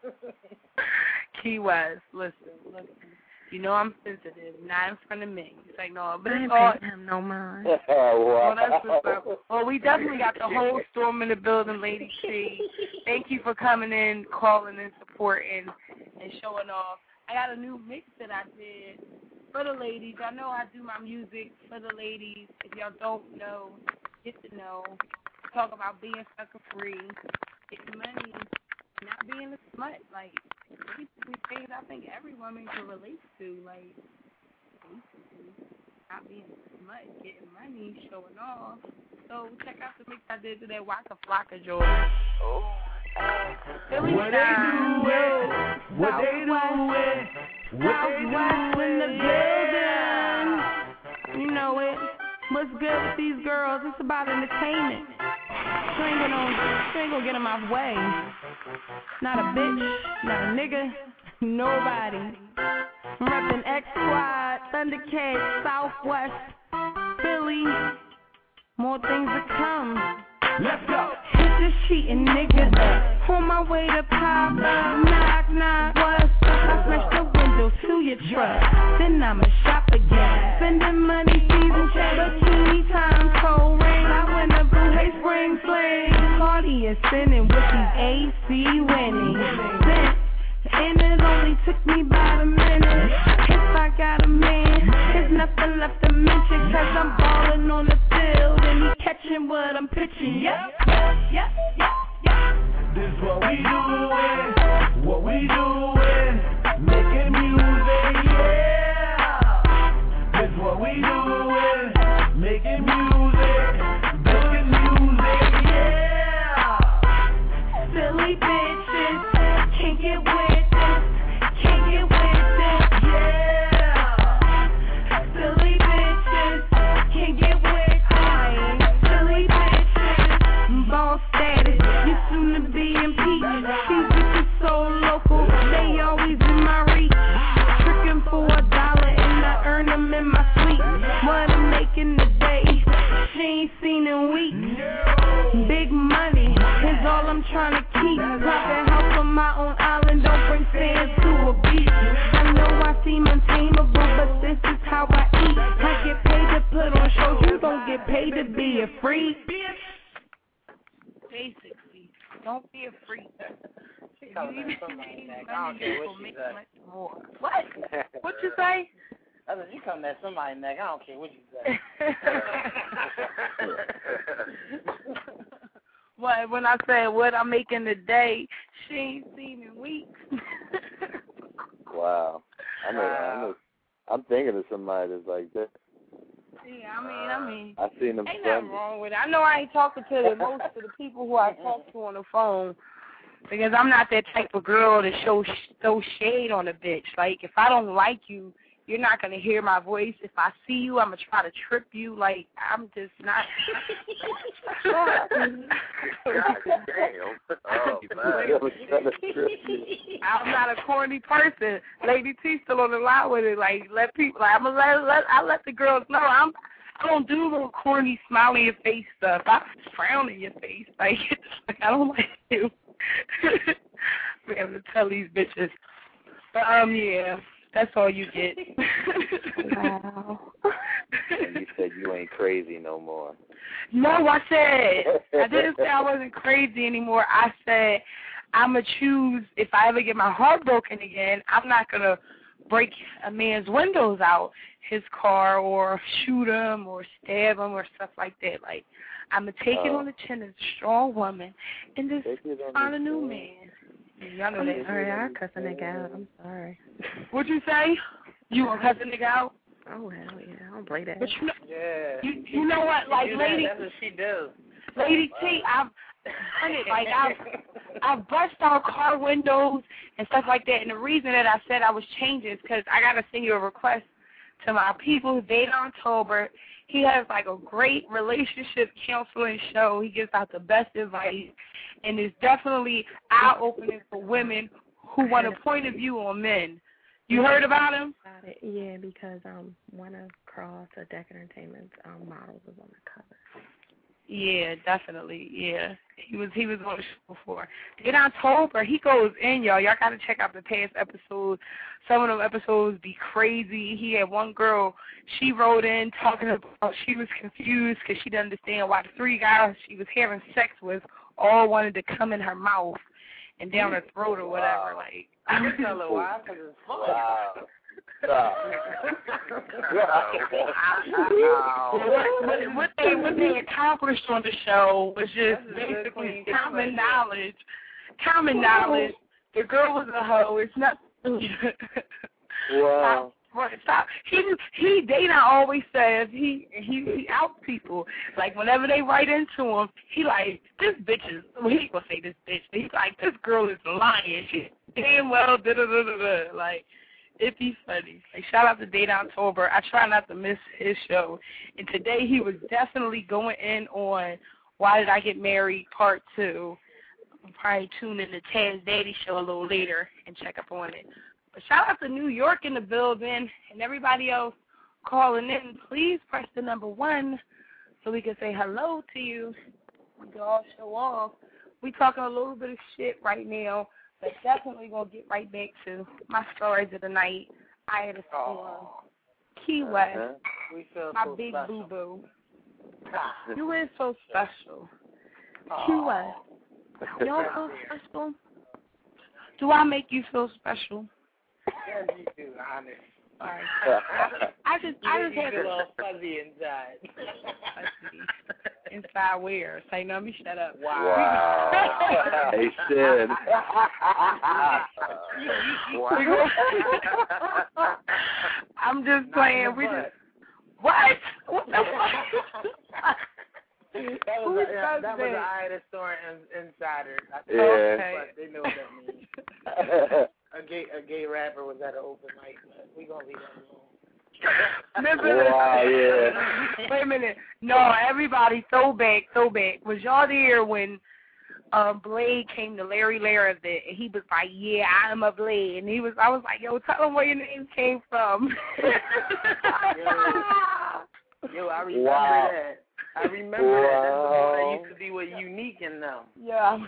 Key West, listen, listen. You know I'm sensitive, not in front of me. It's like, no, but I it's ain't all... paying him no mind. Well, that's what's up. Well, we definitely got the whole storm in the building, Lady T. Thank you for coming in, calling in, supporting, and showing off. I got a new mix that I did for the ladies. I know I do my music for the ladies. If y'all don't know, get to know. Talk about being sucker free, getting money, not being a smut. Like, basically things I think every woman can relate to. Like, basically, not being a smut, getting money, showing off. So check out the mix I did to that Waka Flocka joint. Oh. Philly What they style. doing? What they doing? What they doing in the building? You know it. What's good with these girls? It's about entertainment. She ain't gonna, she ain't gonna get in my way. Not a bitch, not a nigga, nobody. I'm reppin' X Squad, Thundercats, Southwest, Philly. More things to come. Let's go. Hit this cheating nigga up. On my way to pop up. Knock, knock, what's up? I smash the window to your truck. Then I'ma shop again. Spending money, season check. Bikini time, cold rain. I win a blue hay spring fling. Party is spinning with these A C winning. Since, and it only took me about a minute. If I got a man, there's nothing left to mention. Cause I'm ballin' on the field and he catching what I'm pitching. Yep, yep, yep, yep, yep. This what we doing, what we doing, making music, yeah. This what we doing, making music, making music, yeah. Silly bitches, can't get with this, can't get with this, yeah. Silly bitches, can't get with this, silly bitches, ball status, you soon to be impeached. These bitches so local, they always in my reach. Tricking for a dollar and I earn them in my sleep. What I'm making today, she ain't seen in weeks. Big money is all I'm trying to keep. Private house on my own island, don't bring fans to a beach. I know I seem untamable, but this is how I eat. I get paid to put on shows, you don't get paid to be a freak. Basically, don't be a freak. She calling that somebody back. I don't care what she say. What? What you say? I said, you come at somebody neck. I don't care what you say. What? When I said what I'm making today, she ain't seen in weeks. Wow. I know, I know. I'm thinking of somebody that's like that. Yeah, I mean, I mean, I seen them. ain't nothing wrong with it. I know I ain't talking to the most of the people who I talk to on the phone because I'm not that type of girl to show throw shade on a bitch. Like, if I don't like you, you're not going to hear my voice. If I see you, I'm going to try to trip you. Like, I'm just not. God damn. Oh, man. I'm not a corny person. Lady T still on the line with it. Like, let people, like, I'm gonna let, let, I let the girls know. I'm, I don't do little corny, smiley your face stuff. I frown in your face. Like, I don't like you. We have to tell these bitches. But, um, yeah. That's all you get. Wow. And you said you ain't crazy no more. No, I said, I didn't say I wasn't crazy anymore. I said I'm going to choose, if I ever get my heart broken again, I'm not going to break a man's windows out, his car, or shoot him or stab him or stuff like that. Like, I'm going to take uh, it on the chin as a strong woman and just find a new man. Y'all know I'm that. sorry, I cuss a nigga out. I'm sorry. What'd you say? You gonna cuss a nigga out? Oh, hell yeah. I don't play that. But you know, yeah. you, you know what? Like, lady. That's what she does. Lady T, I've done it. Like, I've, I've bust out car windows and stuff like that. And the reason that I said I was changing is because I got to send you a request to my people, Dayton Tolbert. He has, like, a great relationship counseling show. He gives out the best advice. And it's definitely eye-opening for women who want a point of view on men. You heard about him? About it. Yeah, because um, one of Cross or Decadent Entertainment's um, models was on the cover. Yeah, definitely. Yeah, he was he was on the show before. In October, he goes in, y'all. Y'all got to check out the past episodes. Some of them episodes be crazy. He had one girl, she wrote in talking about she was confused because she didn't understand why the three guys she was having sex with all wanted to come in her mouth and down her throat or whatever. Wow. Like, I can tell her why, because it's fun. Wow. what, what they what they accomplished on the show was just basically common knowledge. Common knowledge. The girl was a hoe. It's not. Wow. Right, stop. He he Dana always says he he he outs people. Like whenever they write into him, he like this bitch is. Well, he gonna say this bitch. But he's like this girl is lying. She damn well da da da da da. Like it'd be funny. Like shout out to Dana October. I try not to miss his show. And today he was definitely going in on Why Did I Get Married Part Two. I'll probably tune in to Taz Daddy show a little later and check up on it. But shout out to New York in the building and everybody else calling in. Please press the number one so we can say hello to you. We can all show off. We talking a little bit of shit right now, but definitely going to get right back to my stories of the night. I had a storm. Key West. Uh-huh. We feel my so big special. boo-boo. You is so special. Key West. Y'all feel special? Do I make you feel special? Yes, you do, honest. All right. I just, I just you had a to. little fuzzy inside. Inside where? Say no, me shut up. Wow. Wow. He said. I'm just playing. We just. What? What the fuck? That was a, yeah, that was an Ida Storm insider. I Yeah. okay. But they know what that means. a gay a gay rapper was at an open mic, but we gonna leave that alone. Wow, yeah. Wait a minute. No, everybody, throwback, throwback. Was y'all there when uh, Blade came to Larry Lara event, and he was like, "Yeah, I'm a Blade," and he was, I was like, "Yo, tell him where your name came from." Yo, yo, I remember Wow. that. I remember Wow. that. That's the one that used to be with Unique in them. Yeah, I was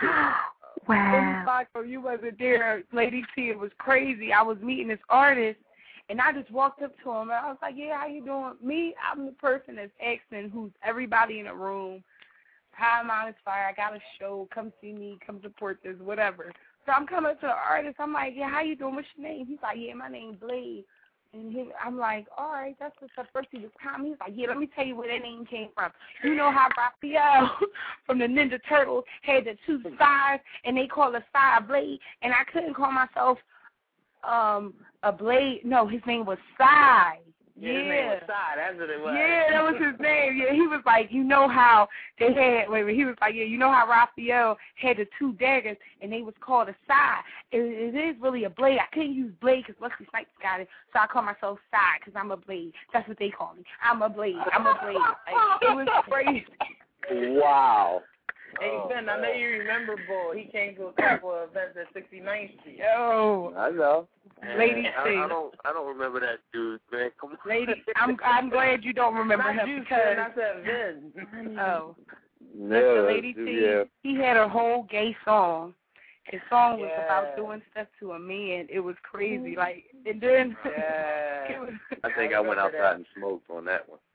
wow. Michael, you wasn't there. Lady T, it was crazy. I was meeting this artist, and I just walked up to him, and I was like, yeah, how you doing? Me, I'm the person that's asking who's everybody in the room. Hi, I'm Honest Fire. I got a show. Come see me. Come support this, whatever. So I'm coming up to the artist. I'm like, yeah, how you doing? What's your name? He's like, yeah, my name's Blade. And he, I'm like, all right, that's what's up. First he was calm. He's like, yeah, let me tell you where that name came from. You know how Raphael from the Ninja Turtles had the two sides, and they called a side Blade, and I couldn't call myself um a Blade. No, his name was Sai. Yeah, his name was Sai. That's what it was. Yeah, that was his name. Yeah, he was like, you know how they had, wait, wait, he was like, yeah, you know how Raphael had the two daggers, and they was called a Sai. It, it is really a Blade. I couldn't use Blade because Wesley Snipes got it, so I call myself Sai because I'm a Blade. That's what they call me. I'm a Blade. I'm a Blade. Like, it was crazy. Wow. Hey, Ben, I know you remember Bull. He came to a couple of events at sixty-ninth Street. Yo. I know. Lady I, C. I don't I don't remember that dude, man. Come on. Lady, I'm I'm glad you don't remember Not him you, because Ken, I said Vin. oh, No, Lady T, yeah. he had a whole gay song. His song was Yeah. about doing stuff to a man. It was crazy. Like, and then Yeah. it was, I think I, went outside and smoked on that one.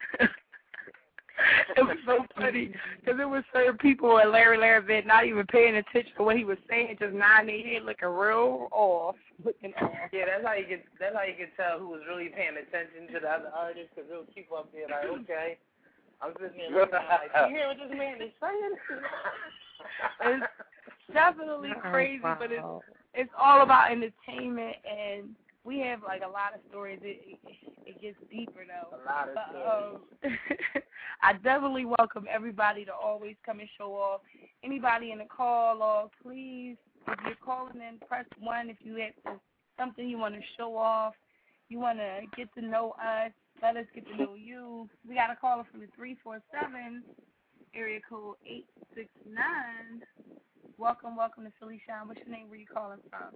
it was so funny because it was certain people at Larry Larry event not even paying attention to what he was saying, just nodding their head looking real off, looking off. Yeah, that's how you can. That's how you can tell who was really paying attention to the other artists, because they'll keep up there like, okay, I'm sitting here looking like, you hear what this man is saying? It's definitely crazy, wow. but it's it's all about entertainment, and we have like a lot of stories. It it, it gets deeper though. A lot of but, stories. um, I definitely welcome everybody to always come and show off. Anybody in the call, or please, if you're calling in, press one. If you have to, something you want to show off, you want to get to know us, let us get to know you. We got a caller from the three four seven, area code eight six nine. Welcome, welcome to Philly Shine. What's your name? Where you calling from?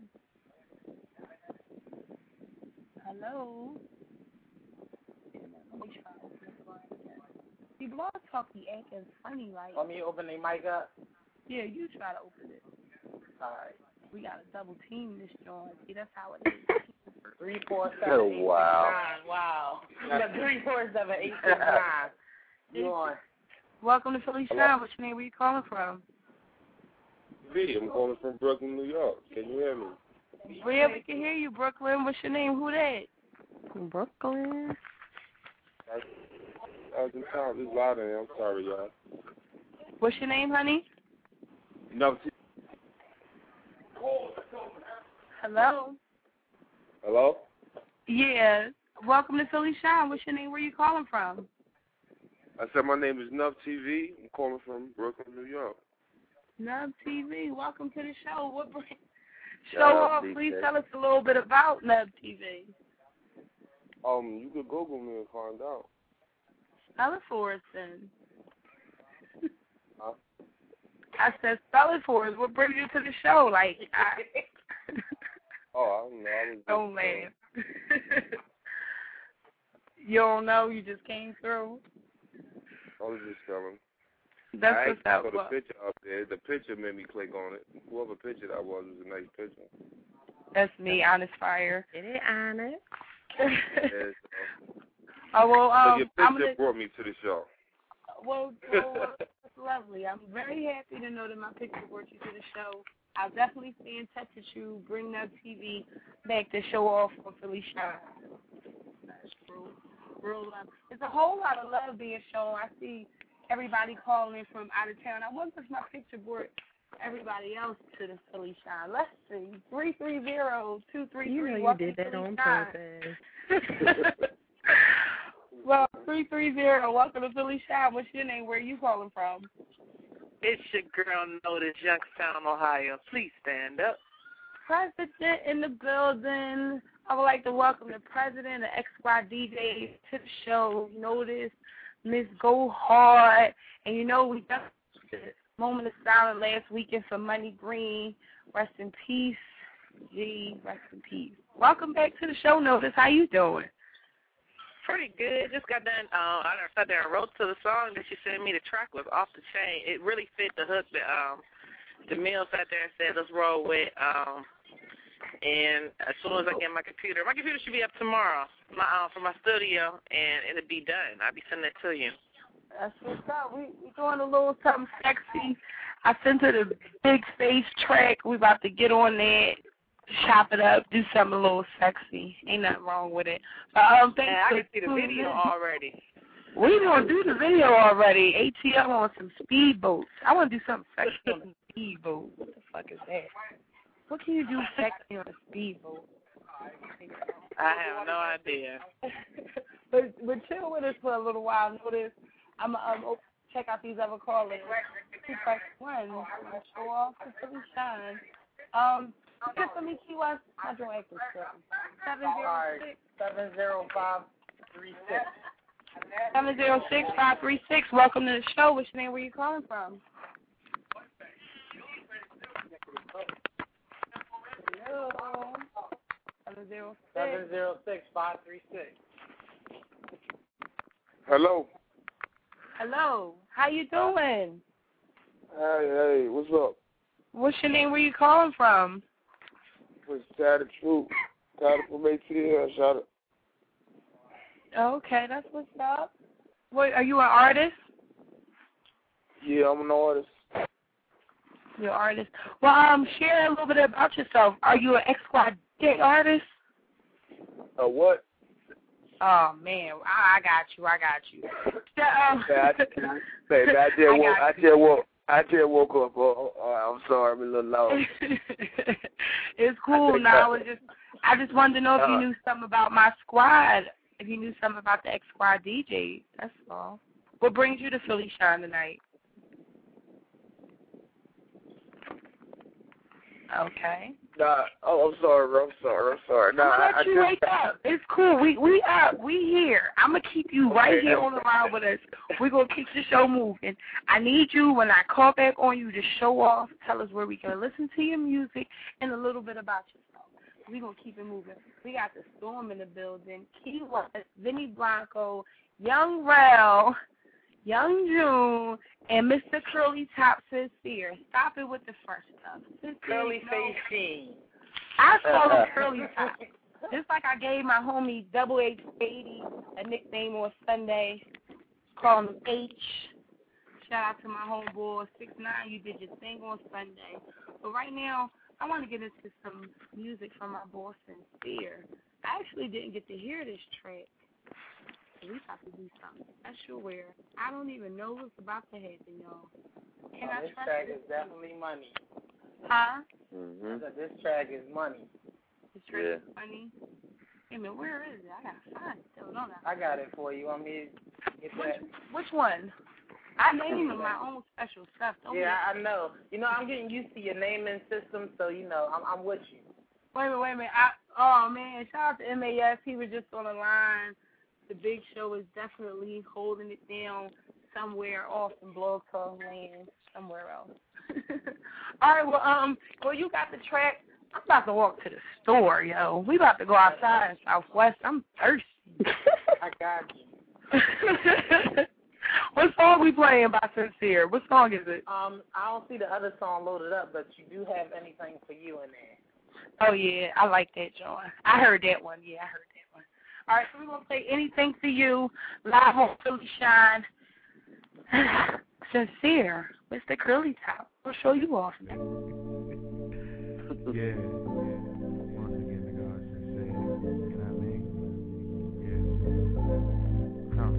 Hello? Let me try to open this line again. See, Blog Talk be acting funny like. Want me to open their mic up? Yeah, you try to open it. All right. We got to double team this joint. See, that's how it is. Three four seven Oh, eight six wow. nine. Wow. Yeah, three four seven eight six nine. You on? Welcome to Philly Shine. What's your name? Where you calling from? V, I'm calling from Brooklyn, New York. Can you hear me? Yeah, we can hear you, Brooklyn. What's your name? Who that? Brooklyn. Uh, this sound is loud in here. I'm sorry, y'all. What's your name, honey? No. Hello. Hello? Yeah. Welcome to Philly Shine. What's your name? Where you calling from? I said my name is Nub T V. I'm calling from Brooklyn, New York. Nub T V. Welcome to the show. What bring... Shout Show out, off. D J. Please tell us a little bit about Nub T V. Um, you could Google me and find out. Spell it for us, then. Huh? I said spell it for us. What brings you to the show? Like, I... Oh, I don't know. I was Don't laugh. You don't know? You just came through? I was just telling. That's I what's up. put a Well, picture up there. The picture made me click on it. Whoever picture that was was a nice picture. that's me, Honest Fire. It is honest. Yeah, so. Oh, well, um, so your picture I'm gonna... brought me to the show. Well, well, that's lovely. I'm very happy to know that my picture brought you to the show. I'll definitely stay in touch with you. Bring Nub T V back to show off on Philly Shine. That's real, real love. There's a whole lot of love being shown. I see everybody calling in from out of town. I wonder if my picture brought everybody else to the Philly Shine. Let's see. three three zero, two three three. You know you Welcome did to that Philly on Shine. purpose. Well, three three zero, welcome to Philly Shine. What's your name? Where are you calling from? It's your girl, Notice, Youngstown, Ohio. Please stand up. President in the building. I would like to welcome the president of X Y D Js to the show. Notice, Miss Go Hard. And you know, we got the moment of silence last weekend for Money Green. Rest in peace. G, rest in peace. Welcome back to the show, Notice. How you doing? Pretty good. Just got done. Uh, I done sat there and wrote to the song that she sent me. The track was off the chain. It really fit the hook that um, Jamil sat there and said, let's roll with. Um, and as soon as I get my computer, my computer should be up tomorrow my, uh, from my studio, and it'll be done. I'll be sending it to you. That's what's up. We we doing a little something sexy. I sent her the big face track. We about to get on that. Chop it up, do something a little sexy. Ain't nothing wrong with it. But, um, thanks yeah, I for can see the video already. We gonna do the video already. A T L on some speedboats. I want to do something sexy on a speedboat. What the fuck is that? What can you do sexy on a speedboat? I have no idea. but but chill with us for a little while. Notice I'm gonna um, check out these other callers. Two press one. Show off the Philly Shine. Um. Just let me see what's hydroactive stuff. Seven zero six seven zero five three six. Seven zero six five three six. Welcome to the show. What's your name? Where you calling from? Hello. Seven zero six. Seven zero six five three six. Hello. Hello. How you doing? Hey, hey, what's up? What's your name? Where you calling from? It's Tatted Truth. Tatted from A T L. Shout out. Okay, that's what's up. What, are you an artist? Yeah, I'm an artist. You're an artist. Well, um, share a little bit about yourself. Are you an X Y D artist? A what? Oh man, I, I got you. I got you. Uh, baby, I just woke. I, I just woke. I just woke up. Oh, oh, I'm sorry, I'm a little loud. It's cool. Now I was just, I just wanted to know if you knew something about my squad. If you knew something about the X Y D Js. That's all. What brings you to Philly Shine tonight? Okay. Nah, oh, I'm sorry, bro. I'm sorry, I'm sorry. Nah, I'm gonna let I, you I wake up. It's cool. We we up. We here. I'm gonna keep you right here on the line with us. We're gonna keep the show moving. I need you when I call back on you to show off, tell us where we can listen to your music, and a little bit about yourself. We're gonna keep it moving. We got the Storm in the building. Key West, Vinny Blanco, Young Rel, Young June, and Mister Curly Top Sincere. Stop it with the fresh stuff. Sincere, Curly no. Face King. I call him Curly Top. Just like I gave my homie Double H eighty a nickname on Sunday. Call him H. Shout out to my homeboy six nine. You did your thing on Sunday. But right now, I want to get into some music from my boy Sincere. I actually didn't get to hear this track. So we about to do something special where I don't even know what's about to happen, y'all. Can oh, I this trust track this is definitely money. Huh? Mm-hmm. This track is money. This track Yeah. is funny. Hey, man, where is it? I got to find it, though, don't I? I got it for you. Want me to get Which, that? which one? I name my own special stuff. Don't Yeah, I know. You know, I'm getting used to your naming system, so, you know, I'm, I'm with you. Wait a minute, wait a minute. I, oh, man, shout out to M A S. He was just on the line. The Big Show is definitely holding it down somewhere off in Blog Talk Land, somewhere else. All right, well, um, well, you got the track. I'm about to walk to the store, yo. We about to go outside in Southwest. I'm thirsty. I got you. What song we playing by Sincere? What song is it? Um, I don't see the other song loaded up, but you do have Anything for You in there. Oh, yeah, I like that, John. I heard that one. Yeah, I heard that one. All right, so we're going to play Anything for You, live on Philly Shine. Sincere, Mister Curly Top. We'll show you off now. Yeah. Once again, the God Sincere. You know what I mean? Yeah. Come.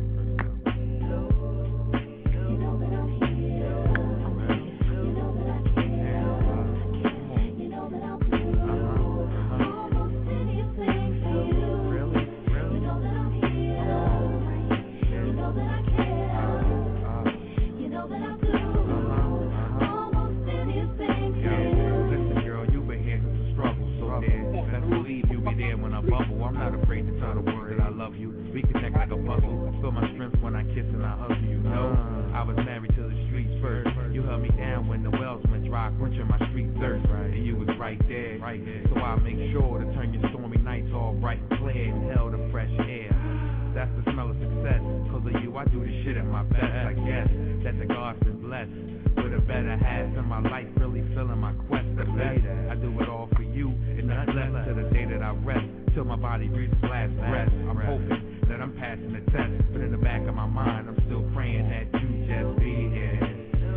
I'm not afraid to tell the world that I love you. We connect like a puzzle. Feel my strength when I kiss and I hug you. No, I was married to the streets first. You held me down when the wells went dry, quenching my street thirst. And you was right there. So I make sure to turn your stormy nights all bright and clear. Inhale the fresh air. That's the smell of success. Cause of you, I do this shit at my best. I guess that the God's been blessed with a better half in my life. Really feeling my quest the best. I do it all for you. And nothing left to the day that I rest. Till my body breathes last breath. I'm hoping that I'm passing the test. But in the back of my mind, I'm still praying that you just be here.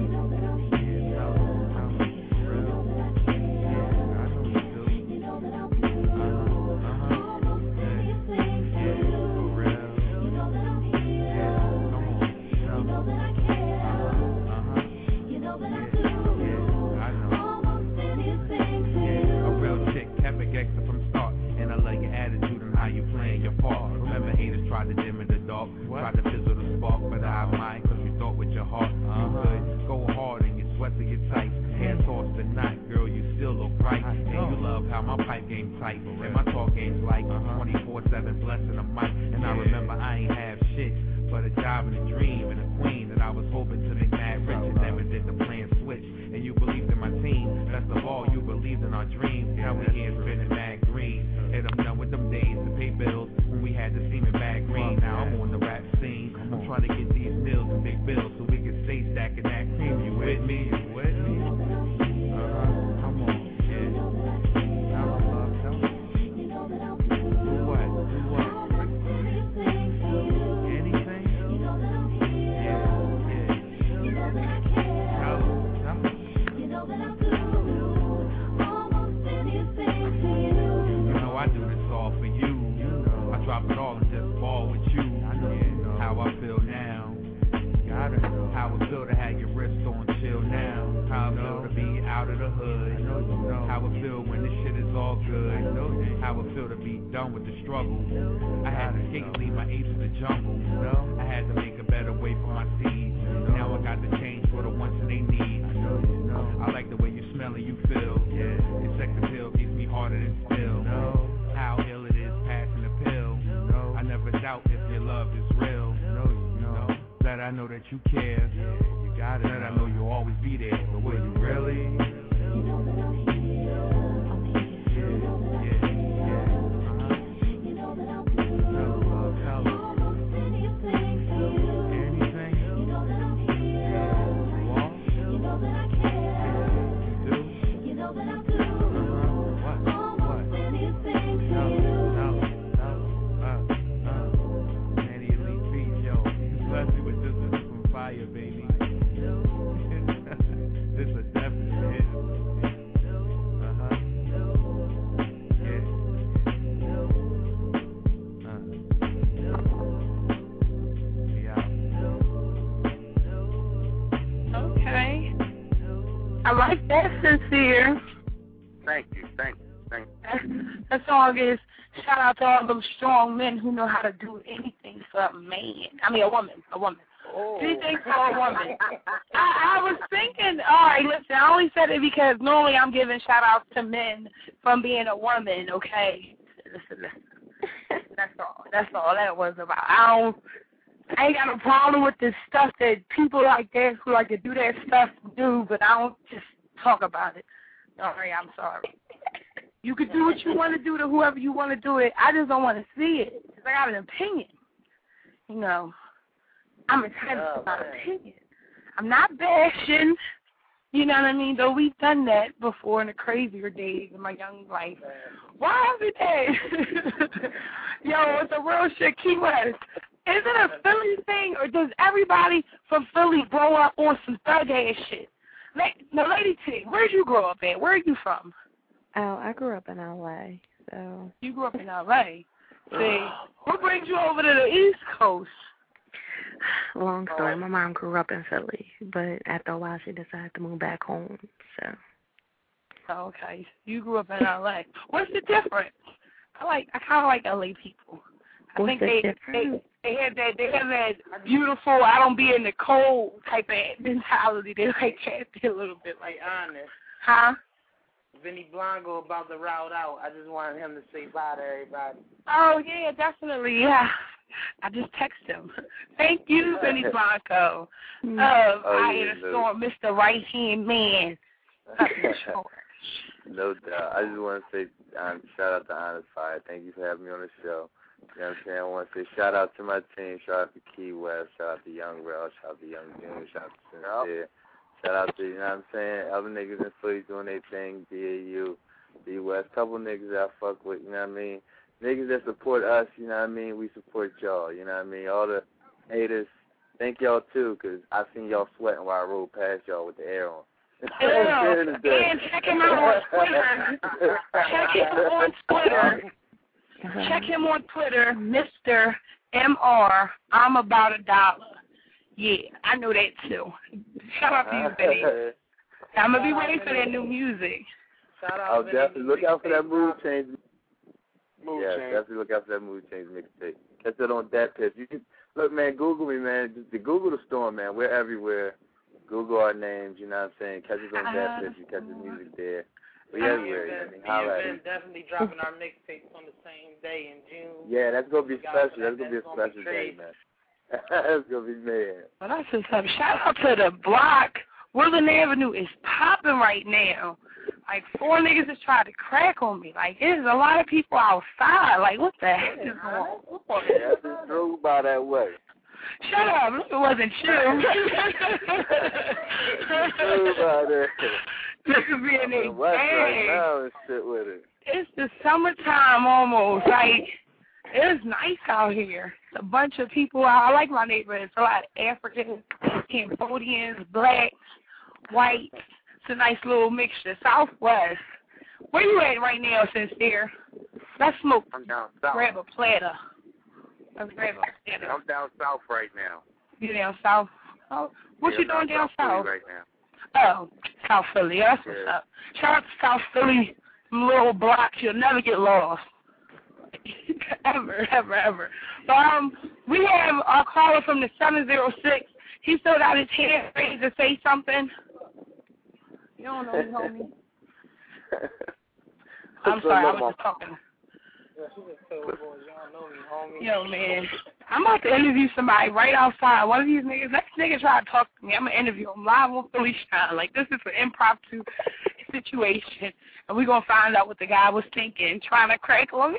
Tried to dim in the dark, tried to fizzle the spark, but I mind, cause you thought with your heart you could go hard and your sweats and your tight, hair tossed the night, girl, you still look bright, and you love how my pipe game tight, and my talk game's like twenty-four seven blessing a mic, and I remember I ain't have shit, but a job and a dream, and a queen that I was hoping to make mad rich, and never did the plan switch, and you believed in my team, best of all, you believed in our dreams, now we here spinning mad green, and I'm done with them days to pay bills, when we had the semen bag green, now I'm on the rap scene, I'm trying to get these meals and big bills, so we can stay stacking that cream, you with me, you with me, uh-huh, come on, yeah, tell them, love, tell them, do what, do what, anything, yeah, yeah, tell them, tell them, you know I do this all for you, I drop it all and just ball with you, yeah, how I feel now, how it feel to have your wrist on chill now, how it feel to be out of the hood, how it feel when this shit is all good, how it feel to be done with the struggle, I had to skate and leave my apes in the jungle, I had to make a better way for my seeds, now I got to change for the ones that they need, I like the way you smell and you feel, your sex appeal keeps me harder than still, how ill it is passing the pill, I never doubt if your love is real, that I know that you care, you got it, that I know you'll always be there, but will you really? Baby. I like that, Sincere. Thank you, thank you, thank you. That song is shout out to all those strong men who know how to do anything for a man. I mean, a woman, a woman. Oh. Anything for a woman. I, I was thinking, all right, listen, I only said it because normally I'm giving shout outs to men from being a woman, okay? Listen, listen. That's all. That's all that was about. I don't, I ain't got a problem with this stuff that people like that who like to do that stuff do, but I don't just talk about it. All right, I'm sorry. You could do what you want to do to whoever you want to do it. I just don't want to see it because I got an opinion. You know, I'm entitled oh, to my man. opinion. I'm not bashing, you know what I mean, though we've done that before in the crazier days of my young life. Why is it that? Yo, it's a real shit. Key West. Is it a Philly thing, or does everybody from Philly grow up on some thug-ass shit? No, Lady T, where'd you grow up at? Where are you from? Oh, I grew up in L A, so. You grew up in L A? See, what brings you over to the East Coast? Long story. My mom grew up in Philly, but after a while she decided to move back home, so. Oh, okay. You grew up in L A. What's the difference? I like, I kind of like L A people. I What's think they, they they have that they have that beautiful I don't be in the cold type of mentality. They like that a little bit like honest. Huh? Vinny Blanco about to route out. I just wanted him to say bye to everybody. Oh yeah, definitely. Yeah. I just texted him. Thank you, Vinny Blanco. Of oh, I yeah, Had a Storm, Mister Right Hand Man. No doubt. I just want to say um, shout out to Honest Fire. Thank you for having me on the show. You know what I'm saying? I want to say shout out to my team. Shout out to Key West. Shout out to Young Rel. Shout out to Young June. Shout out to Sincere. Shout out to, you know what I'm saying, other niggas in Philly doing their thing, B A U, B West. Couple niggas that I fuck with, you know what I mean? Niggas that support us, you know what I mean? We support y'all, you know what I mean? All the haters, thank y'all too, because I seen y'all sweating while I rode past y'all with the air on. Yeah. And check him out on Twitter. Check him on Twitter. Check him on Twitter, Mister M R. I'm about a dollar. Yeah, I know that too. Shout out to you, baby. I'm gonna be waiting for that new music. Shout out. Oh, definitely look out for that mood change. Mood yeah, change. definitely look out for that mood change mixtape. Catch it on that pitch. You can look, man. Google me, man. Just Google the Storm, man. We're everywhere. Google our names. You know what I'm saying? Catch us on that pitch. You catch the music there. We everywhere. You know what I mean? Holla at it. Definitely dropping our mixtapes on the same day in June. Yeah, that's gonna be special. That's gonna be a special day, man. That's gonna be mad. Well, that's just up. Shout out to the block. Woodland Avenue is popping right now. Like four niggas just tried to crack on me. Like there's a lot of people outside. Like what the heck is going on? Yeah, I just drove by that way. Shut up! It wasn't true. Drove by there. This is being a right now and shit with it. It's the summertime almost. Like it's nice out here. A bunch of people. I like my neighborhood. It's a lot of Africans, Cambodians, blacks, whites. It's a nice little mixture. Southwest. Where you at right now, Sincere? Let's smoke. I'm down south. Grab a platter. Let's grab a platter. I'm down south right now. You down south? Oh, what yeah, you doing down south? south? Right now. Oh, South Philly. That's what's yeah. up. Shout out to South Philly. Little blocks. You'll never get lost. ever, ever, ever. So, um, we have our caller from the seven zero six. He still got his hand raised to say something. You don't know me, homie. I'm sorry, I was just talking. Yo, man, I'm about to interview somebody right outside. One of these niggas, next nigga try to talk to me. I'm going to interview him live on Philly Shine. Like, this is an impromptu situation, and we're going to find out what the guy was thinking, trying to crack on me.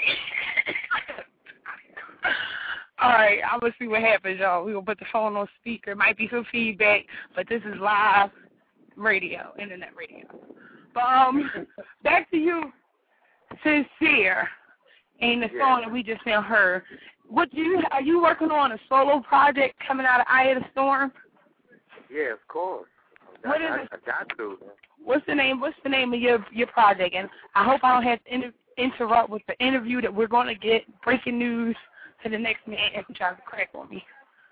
All right, I'm going to see what happens, y'all. We're going to put the phone on speaker. Might be some feedback, but this is live radio, internet radio. But um, back to you, Sincere. And the yeah. song that we just now heard. What do you are you working on a solo project coming out of Eye of the Storm? Yeah, of course. What I, is I, it? I got to. What's the name? What's the name of your your project? And I hope I don't have to inter- interrupt with the interview that we're going to get. Breaking news to the next man who tries to crack on me.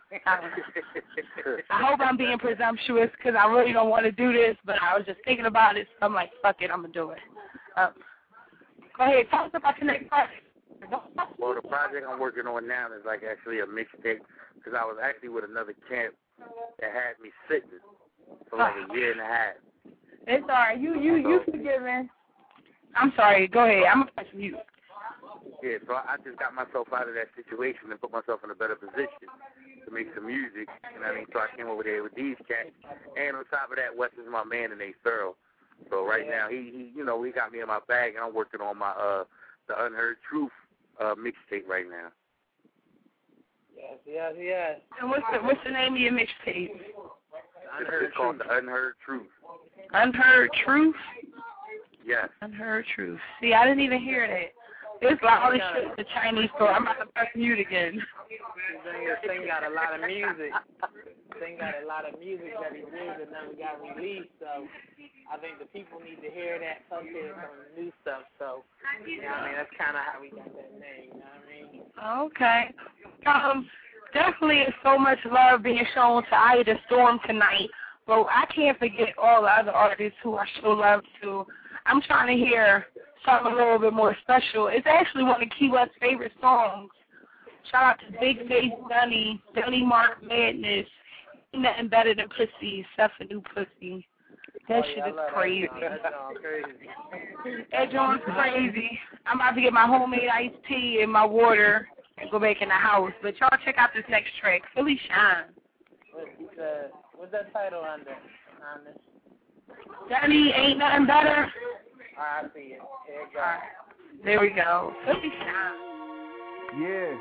I hope I'm being presumptuous because I really don't want to do this, but I was just thinking about it, so I'm like, fuck it, I'm going to do it. Uh, go ahead, tell us about your next project. Well, the project I'm working on now is like actually a mixtape because I was actually with another camp that had me sitting for like a year and a half. It's all right. You, you, you forgiven. I'm sorry. Go ahead. I'm going to press mute. Yeah, so I just got myself out of that situation and put myself in a better position to make some music. You know what I mean? So I came over there with these cats. And on top of that, Wes is my man and they thorough. So right now, he, he, you know, he got me in my bag and I'm working on my, uh, the Unheard Truth uh, mixtape right now. Yes, yes, yes. And what's the, what's the name of your mixtape? It's called The Unheard Truth. Unheard Truth? Yes. Unheard Truth. See, I didn't even hear that. It's like all this shit at the Chinese store. I'm about to press mute again. This thing got a lot of music. This thing got a lot of music that he did that never got released. So I think the people need to hear that plus hear some of the new stuff. So, you know what I mean? That's kind of how we got that name. You know what I mean? Okay. Um, definitely is so much love being shown to Ida Storm tonight. But I can't forget all the other artists who I show love to. I'm trying to hear something a little bit more special. It's actually one of Key West's favorite songs. Shout out to Big Face Dunny, Dunny Mark Madness, Ain't Nothing Better Than Pussy, except for New Pussy. That oh, shit yeah, is that crazy. That song crazy. That joint's crazy. I'm about to get my homemade iced tea and my water and go back in the house. But y'all check out this next track, Philly Shine. What's, uh, what's that title under? On this? Dunny, Ain't Nothing Better. I see it. There it goes. Right. There we go. Philly Shine. Yeah.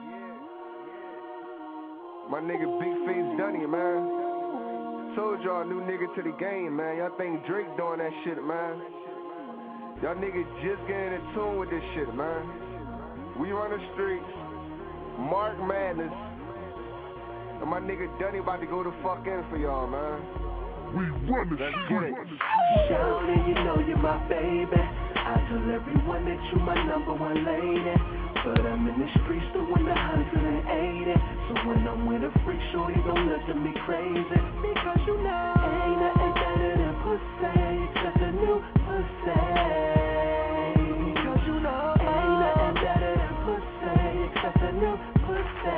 My nigga Big Face Dunny, man. Told y'all, new nigga to the game, man. Y'all think Drake doing that shit, man. Y'all niggas just getting in tune with this shit, man. We run the streets. Mark Madness. And my nigga Dunny about to go the fuck in for y'all, man. We run the Let's get it. Shawty, you know you're my baby. I tell everyone that you my number one lady. But I'm in the streets doing the one hundred eighty. So when I'm with a freak, shorty don't look at me crazy. Because you know ain't nothing better than pussy except a new pussy. Because you know ain't nothing better than pussy except a new pussy.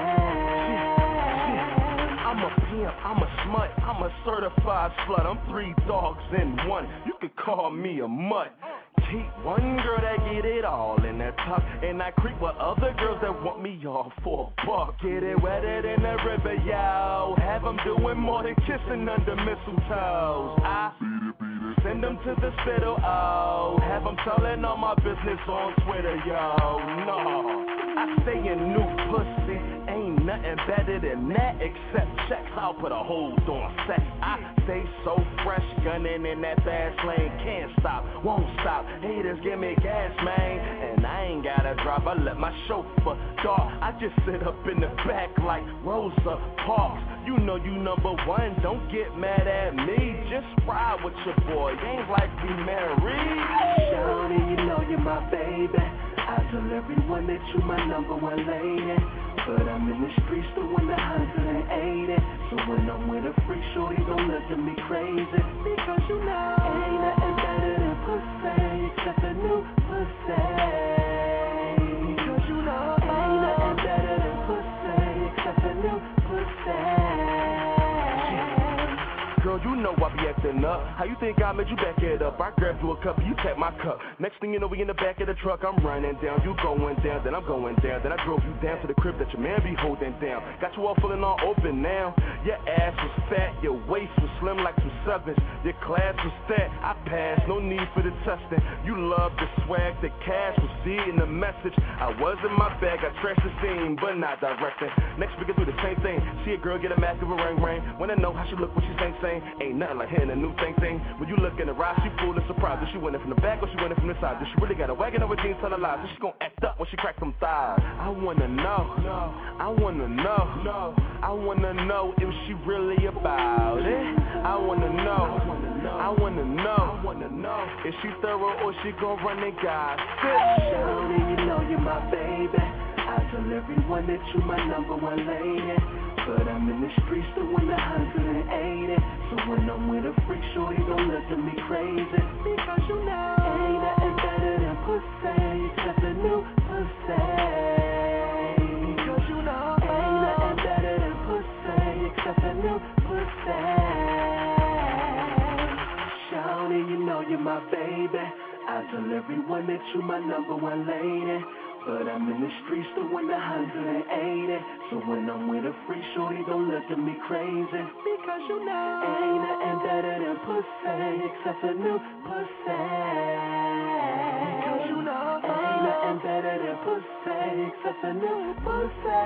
I'm a pimp, I'm a smut, I'm a certified slut. I'm three dogs in one. You could call me a mutt. Keep one girl that get it all in that top, and I creep with other girls that want me all for a buck. Get it wetter than the river, yo. Have them doing more than kissing under mistletoes. I send them to the spittle, oh. Have them telling all my business on Twitter, yo. No, I stay in new pussy. Ain't nothing better than that except checks. I'll put a hold on sex. I stay so fresh, gunning in that fast lane. Can't stop, won't stop. Haters give me gas, man. And I ain't gotta drive, I let my chauffeur dog. I just sit up in the back like Rosa Parks. You know you number one, don't get mad at me. Just ride with your boy, ain't like we married. Shawty, you know you're my baby. I tell everyone that you my number one lady. But I'm in the streets doing the one hundred eighty. So when I'm with a freak, shorty don't look at me crazy. Because you know ain't nothing better than pussy except a new pussy. Because you know ain't nothing better than pussy except a new pussy. Girl, you know I be acting up. How you think I made you back it up? I grabbed you a cup, you tap my cup. Next thing you know, we in the back of the truck. I'm running down, you going down, then I'm going down. Then I drove you down to the crib that your man be holding down. Got you all feeling all open now. Your ass was fat, your waist was slim like some sevens. Your class was fat, I passed, no need for the testing. You love the swag, the cash was seeing the message. I was in my bag, I trashed the scene, but not directing. Next we can do the same thing. See a girl get a mask of a ring ring. Wanna know how she look when she sing sing. Ain't nothing like hitting a new thing thing. When you look in the ride, she full of surprise. If she went in from the back or she went in from the side. Does she really got a wagon over jeans telling lies? Is she gonna act up when she cracks them thighs? I wanna know, I wanna know, I wanna know if she really about it. I wanna know, I wanna know, if she thorough or she gon' run and gossip. Shawty, you know you're my baby. I tell everyone that you my number one lady. But I'm in the streets doing the one hundred eighty. So when I'm with a freak, shorty don't look at me crazy. Because you know ain't nothing better than pussy except a new pussy. Because you know ain't nothing better than pussy except a new pussy. Shawty, you know you're my baby. I tell everyone that you my number one lady. But I'm in the streets doing the one hundred eighty. So when I'm with a freak, shorty don't look at me crazy. Because you know ain't nothing better than pussy except a new pussy. Because you know ain't nothing better than pussy except a new pussy.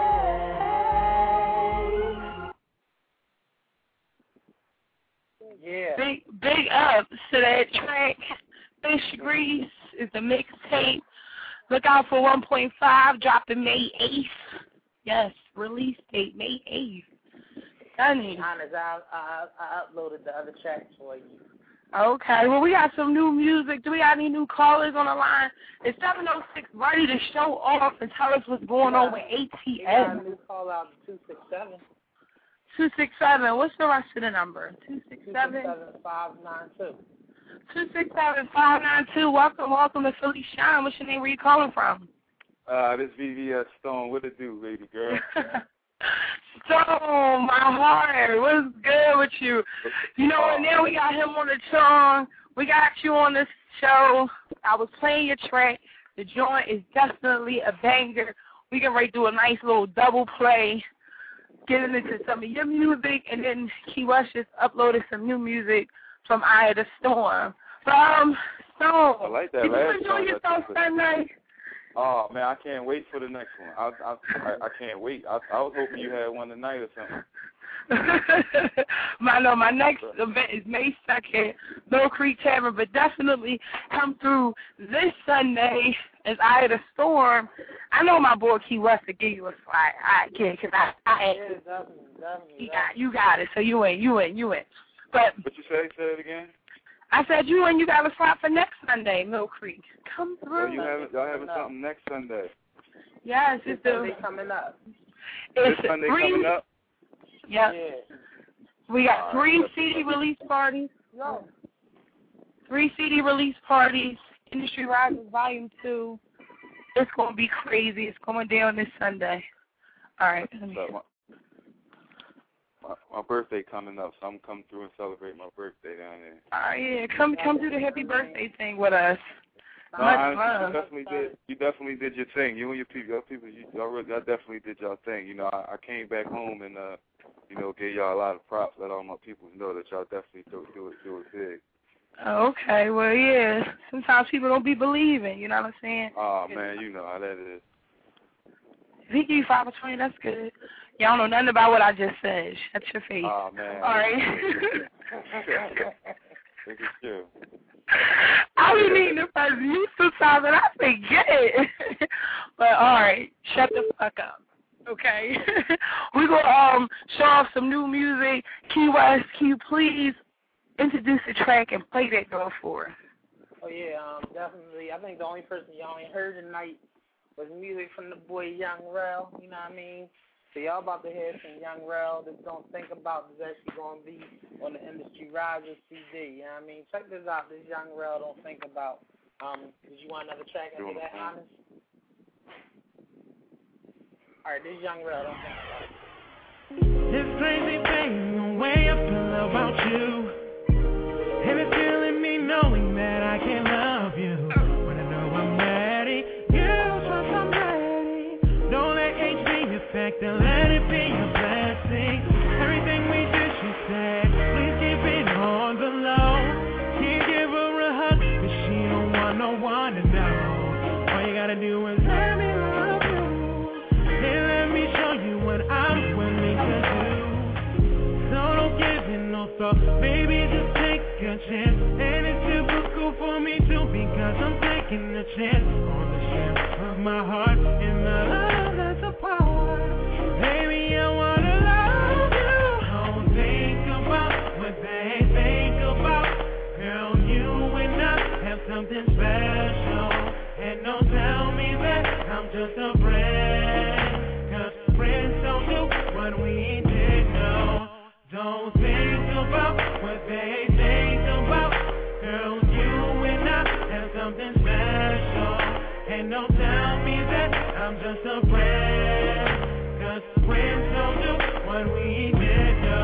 Yeah. Big big up to that track. Fish Grease is the mixtape. Look out for one point five, dropping May eighth. Yes, release date, May eighth. Honey. Honest, I, I, I uploaded the other tracks for you. Okay, well, we got some new music. Do we have any new callers on the line? It's seven oh six, ready to show off and tell us what's going on with A T M. We got a new call out to two six seven. two six seven, what's the rest of the number? two six seven, five nine two. two six seven, five nine two. Welcome, welcome to Philly Shine. What's your name? Where you calling from? Uh, this V V S Stone. What it do, baby girl? Stone, my heart. What's good with you? You know what? Now we got him on the song. We got you on this show. I was playing your track. The joint is definitely a banger. We can right do a nice little double play, getting into some of your music, and then Key West just uploaded some new music from Eye of the Storm. So, um, Stone, I like that did last you enjoy song yourself that night? Oh man, I can't wait for the next one. I I I, I can't wait. I, I was hoping you had one tonight or something. my no, my next event is May second, Mill Creek Tavern, but definitely come through this Sunday as Eye of the Storm. I know my boy Key West to give you a slide. I can't, cause I, I yeah, definitely, definitely, you got, you got it. So you in, you in, you in. But what you say? Say it again. I said you and you got a slot for next Sunday, Mill Creek. Come through. Oh, you having y'all having something next Sunday? Yes, this it's the Sunday coming up. This It's Sunday three, coming up. Yep. Yeah. We got three C D release parties. No. Three C D release parties. Industry Rises Volume Two. It's gonna be crazy. It's going down this Sunday. All right. Let me So, My, my birthday coming up, so I'm coming through and celebrate my birthday down there. Oh yeah, come come do the happy birthday thing with us. No, Much honestly, love. you definitely did. You definitely did your thing. You and your people, your people, you, y'all, really, y'all definitely did your thing. You know, I, I came back home and uh, you know, gave y'all a lot of props. Let all my people know that y'all definitely do, do it, do it big. Okay, well yeah. Sometimes people don't be believing. You know what I'm saying? Oh man, you know how that is. If he give you five or twenty, that's good. Y'all know nothing about what I just said. Shut your face. Oh man. All right. Look at you. I be needing to press mute sometimes and I forget. But all right, shut the fuck up. Okay. We gonna um show off some new music. Key West, can you please introduce the track and play that girl for us? Oh yeah, um, definitely. I think the only person y'all ain't heard tonight was music from the boy Young Rel. You know what I mean? So y'all about to hear some Young Rel that Don't Think About is actually going to be on the Industry Rises C D. You know what I mean? Check this out. This Young Rel Don't Think About. Um, did you want another track after that, Honest? All right, this Young Rel Don't Think About. This crazy thing, the way I feel about you, and it's killing me knowing that I can't love you. When I know I'm ready, you trust I'm ready. Don't let age be a factor, let it be a blessing. Everything we do, she said, please keep it on the low. Can't give her a hug, cause she don't want no one to know. All you gotta do is let me love you, and let me show you what I'm willing to do. So don't give it no thought, baby, just take a chance. And it's typical for me too, because I'm taking a chance on the strength of my heart and the love that's a part. Baby, I wanna love you. Don't think about what they think about. Girl, you and I have something special. And don't tell me that I'm just a friend, cause friends don't do what we do. Don't think about what they think about. Girl, you and I have something special. And don't tell me that I'm just a friend, cause friends don't do what we did do.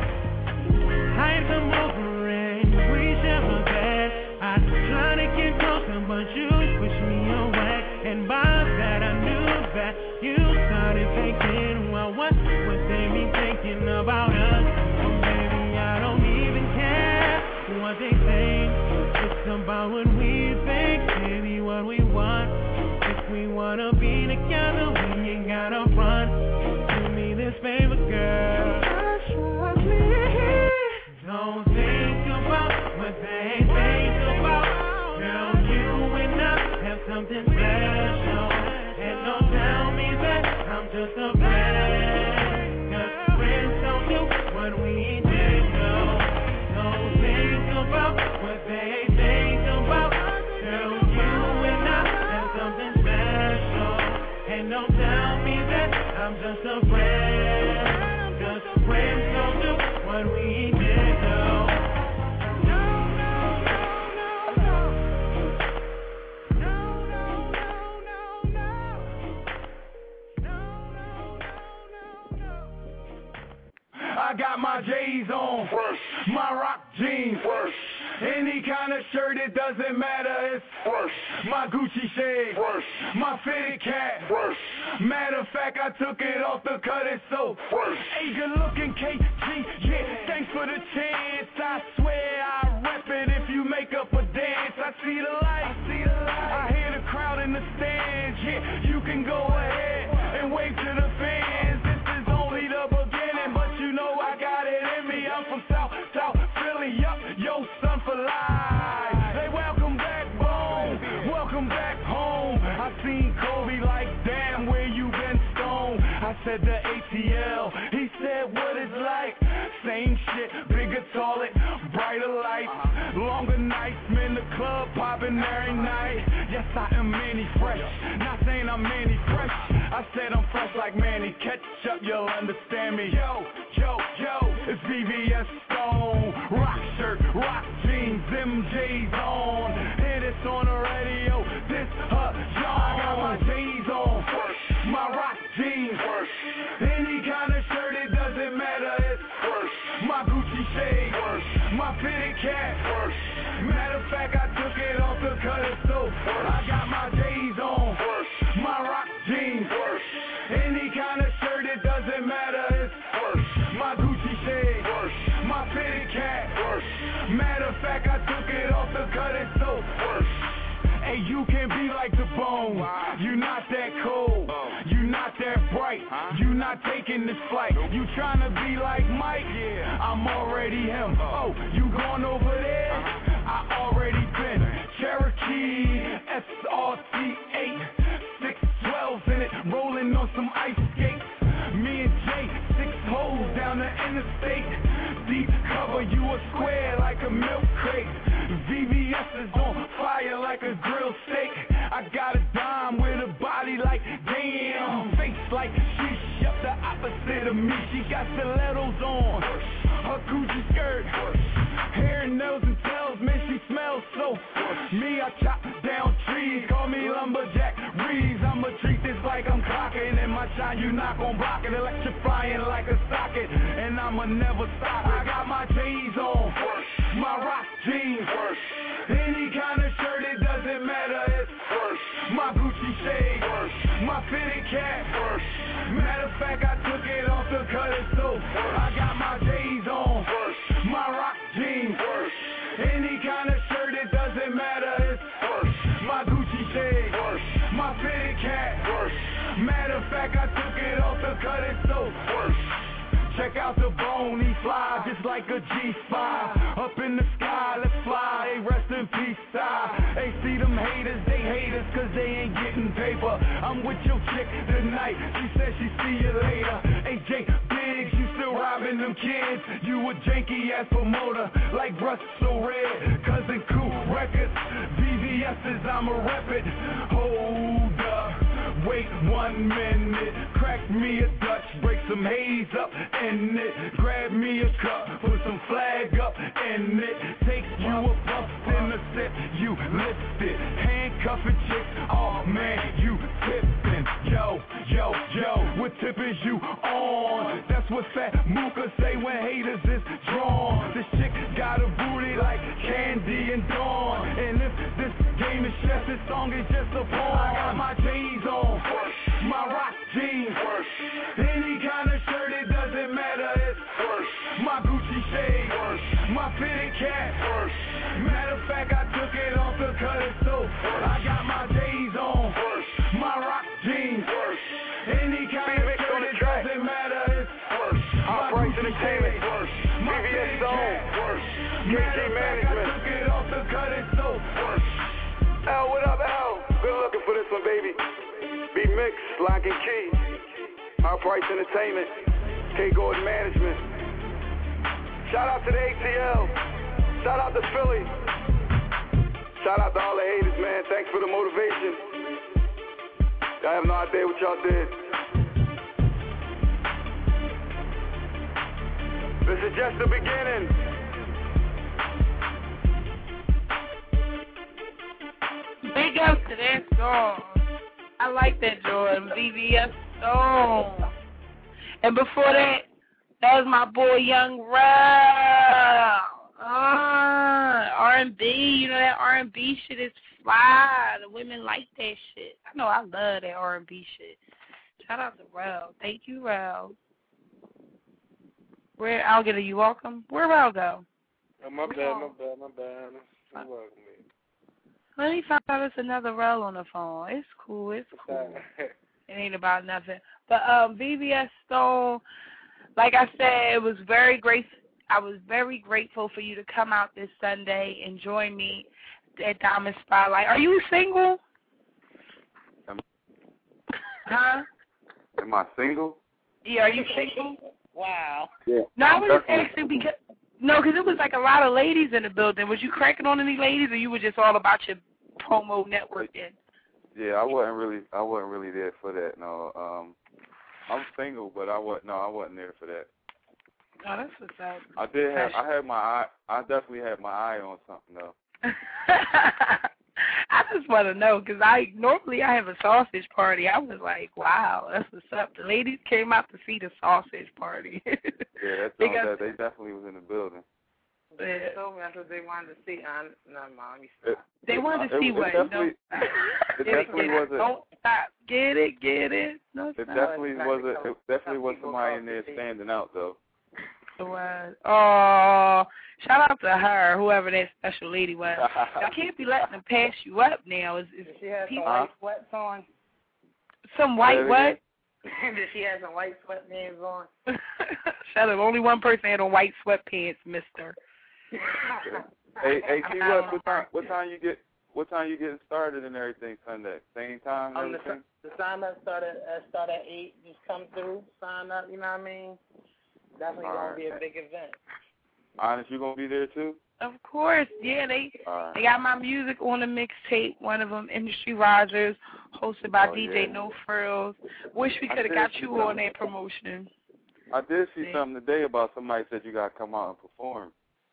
I come over and we share a bed. I try to get closer but you push me away. And by that I knew that you started thinking, well, what would they be thinking about us? Well, baby, I don't even care what they think. It's about what we think, baby, what we want. If we wanna be together, we ain't gotta run. Do me this favor, girl. Trust me. Don't think about what they think about. Girl, you and I have something special. And don't tell me that I'm just a friend, cause friends don't do what we did do. Don't think about what they think about. Girl, you and I have something special. And don't tell me that I'm just a friend, cause friends don't do what we did do. I got my J's on, fresh. My rock jeans, fresh. Any kind of shirt, it doesn't matter, it's fresh. My Gucci shade, fresh. My fitted cap, fresh. Matter of fact, I took it off the cut, it's so fresh. Hey, good looking K G, yeah, thanks for the chance. I swear I rep it if you make up a dance. I see the light, I see the light. I hear the crowd in the stands, yeah, you can go ahead and wave to the fans. This is only the beginning, but you know I got it in me. I'm from South, South Philly, yup, yo, son for life. They welcome back, boom, welcome back home. I seen Kobe like, damn, where you been, Stone? I said the A T L, he said what it's like. Same shit, bigger, taller, brighter lights, longer nights, man, the club popping every night. Yes, I am Manny Fresh, not saying I'm Manny Fresh. I said I'm fresh like Manny, catch up, you'll understand me. Yo, yo, yo, it's V V S Stone, rock shirt, rock jeans, M J's on. Hear this on the radio, this her John. I got my J's on first, my rock jeans first. Any kind of shirt, it doesn't matter, it's first. My Gucci shade first, my fitted cap first. Matter of fact, I took it off the cut, it's so first. I got my J's on first, my rock jeans first. Any kind of shirt, it doesn't matter, it's first. My Gucci shade first, my fitted cap first. Matter of fact, I took it off the cut, it's so first. Hey, you can be like the bone. You not that cold. You not that bright. You not taking this flight. You trying to be like Mike? I'm already him. Oh, you going over there? I already been. Cherokee S R T eight, six twelves in it, rolling on some ice skates. Me and Jay, six holes down the interstate. Deep cover, you a square like a milk crate. V V S is on fire like a grilled steak. I got a dime with a body like damn, face like she up the opposite of me. She got stilettos on, her Gucci skirt, hair, nails and tails, man, she smells so. Me, I chop down trees, call me lumberjack Reeves. I'ma treat this like I'm clocking, and my shine you not gon' block it, electrifying like a socket, and I'ma never stop. I got my J's on first, my rock jeans first. Any kind of shirt, it doesn't matter, it's first. My Gucci shade first, my fitted cap first. Matter of fact, I took it off the cut, it's so first. I got my J's on first, my rock jeans first. Any kind of shirt, it doesn't matter, it's first. My Gucci shade first, my fitted cap first. Matter of fact, I took it off the cut, it's so first. Check out the bone, he fly just like a G five. Up in the sky, let's fly, hey, rest in peace, sigh. Hey, see them haters, they hate us cause they ain't getting paper. I'm with your chick tonight, she said she see you later. Hey, Jay Biggs, you still robbing them kids. You a janky ass promoter, like Russell Red, Cousin Cool Records. V V S's, I'ma rep it. Hold up, Wait one minute, crack me a Dutch, break some haze up in it. Grab me a cup, put some flag up in it. Take you a puff in a sip, you lift it. Handcuff a chick, oh man, you tipping. Yo, yo, yo, what tip is you on? That's what Fat Mooka say when haters is drawn. This chick got a booty like Candy and Dawn. And if this game is chess, this song is just a pawn. I got my J's on, my rock jeans. Any kind of shirt, it doesn't matter, it's my Gucci shade, my fitted cap. Matter of fact, I took it off the cut so I got my J's on, my rock jeans. Any kind of shirt, it doesn't matter, it's my Gucci shade, my fitted cap. Matter of fact, I took it off the cut so. Al, what up, Al? Good looking for this one, baby. Be mixed, lock and key. Our Price Entertainment, K Gordon Management. Shout out to the A T L. Shout out to Philly. Shout out to all the haters, man. Thanks for the motivation. I have no idea what y'all did. This is just the beginning. Big up to that song. I like that, Jordan. V V S song. And before that, that was my boy Young Rel. Uh, R and B, you know that R and B shit is fly. The women like that shit. I know I love that R and B shit. Shout out to Rel. Thank you, Rel. Where I'll get a you welcome. Where Rel go? Oh, my bad, my bad, my bad. You're welcome. Let me find out it's another Rel on the phone. It's cool. It's cool. It ain't about nothing. But um, V V S Stone, like I said, it was very great. I was very grateful for you to come out this Sunday and join me at Diamond Spotlight. Are you single? Am, huh? Am I single? Yeah, are you single? Wow. Yeah. No, I was just Definitely. asking because no, because it was like a lot of ladies in the building. Was you cracking on any ladies, or you were just all about your promo networking? Yeah, I wasn't really, I wasn't really there for that. No, um, I'm single, but I wasn't. No, I wasn't there for that. Oh, that's what's up. I did have, I had my eye, I definitely had my eye on something though. I just want to know because I normally I have a sausage party. I was like, wow, that's what's up. The ladies came out to see the sausage party. Yeah, that's They all got- that. They definitely was in the building. They told me that's what they wanted to see. On no, mom, you It, They wanted to it, see it what? Definitely, No. it Get it, definitely get it. wasn't. Don't stop. Get it, get it. No, It stop. definitely wasn't. It definitely was somebody in there standing out though. Was. Oh, shout out to her, whoever that special lady was. I can't be letting them pass you up now. Is She had some people, white sweats on. some white what? Did she have some white sweatpants on? Shut up. Only one person had on white sweatpants, mister. Hey, hey, T, what, what time? What time you get? What time you getting started and everything Sunday? Same time and Um, the, everything. the sign up started uh, start at eight. Just come through, sign up. You know what I mean? Definitely All gonna right. be a big event. Honest, you gonna be there too? Of course, yeah. They All right. they got my music on the mixtape. One of them, Industry Risers, hosted by Oh, D J yeah. No Frills. Wish we I could have did got see you something. on that promotion. I did see Yeah. something today about somebody said you gotta come out and perform.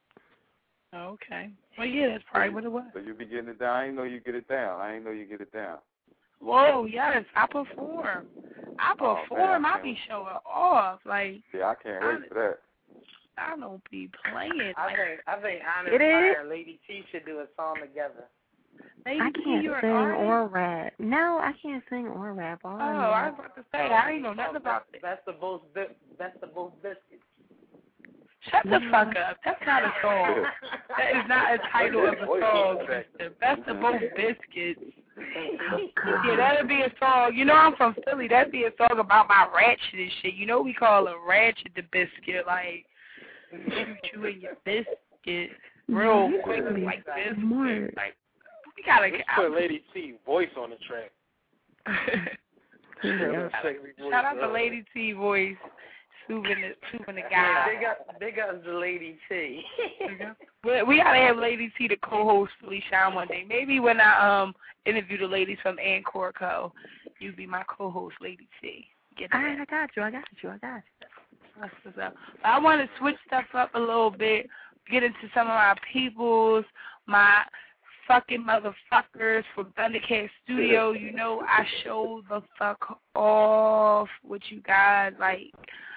Okay. Well, yeah, that's probably what it was. So you be getting it down. I didn't know you get it down. I didn't know you get it down. Whoa, yes, I perform. I Oh, perform. man, I I be showing off. Like, Yeah, I can't wait for that. I don't be playing. I Like, think I think Honest It is. and Lady T should do a song together. Lady I T, can't you're an sing artist? or rap. No, I can't sing or rap. All Oh, I know. I was about to say, I ain't know nothing about that. That's the both bi- that's the both biscuits. Shut the fuck up. That's not a song. That is not a title of a song, mister. That's the both biscuits. Yeah, that'd be a song. You know I'm from Philly. That'd be a song about my ratchet and shit. You know we call a ratchet the biscuit, like shoot you in your biscuit real You quick gotta be like this. smart. Like we gotta Let's get put out. Lady T voice on the track. Yeah. Shout out to Lady T voice. Soothing the, soothing the Yeah, guy. big up, big up the Lady T. We, we gotta have Lady T to co-host Philly Shine one day. Maybe when I um interview the ladies from Encore Co. You be my co-host, Lady T. Get All right, I got you. I got you. I got you. That's what's up. But I want to switch stuff up a little bit, get into some of my peoples, my fucking motherfuckers from Thundercat Studio. You know, I show the fuck off with you guys. Like,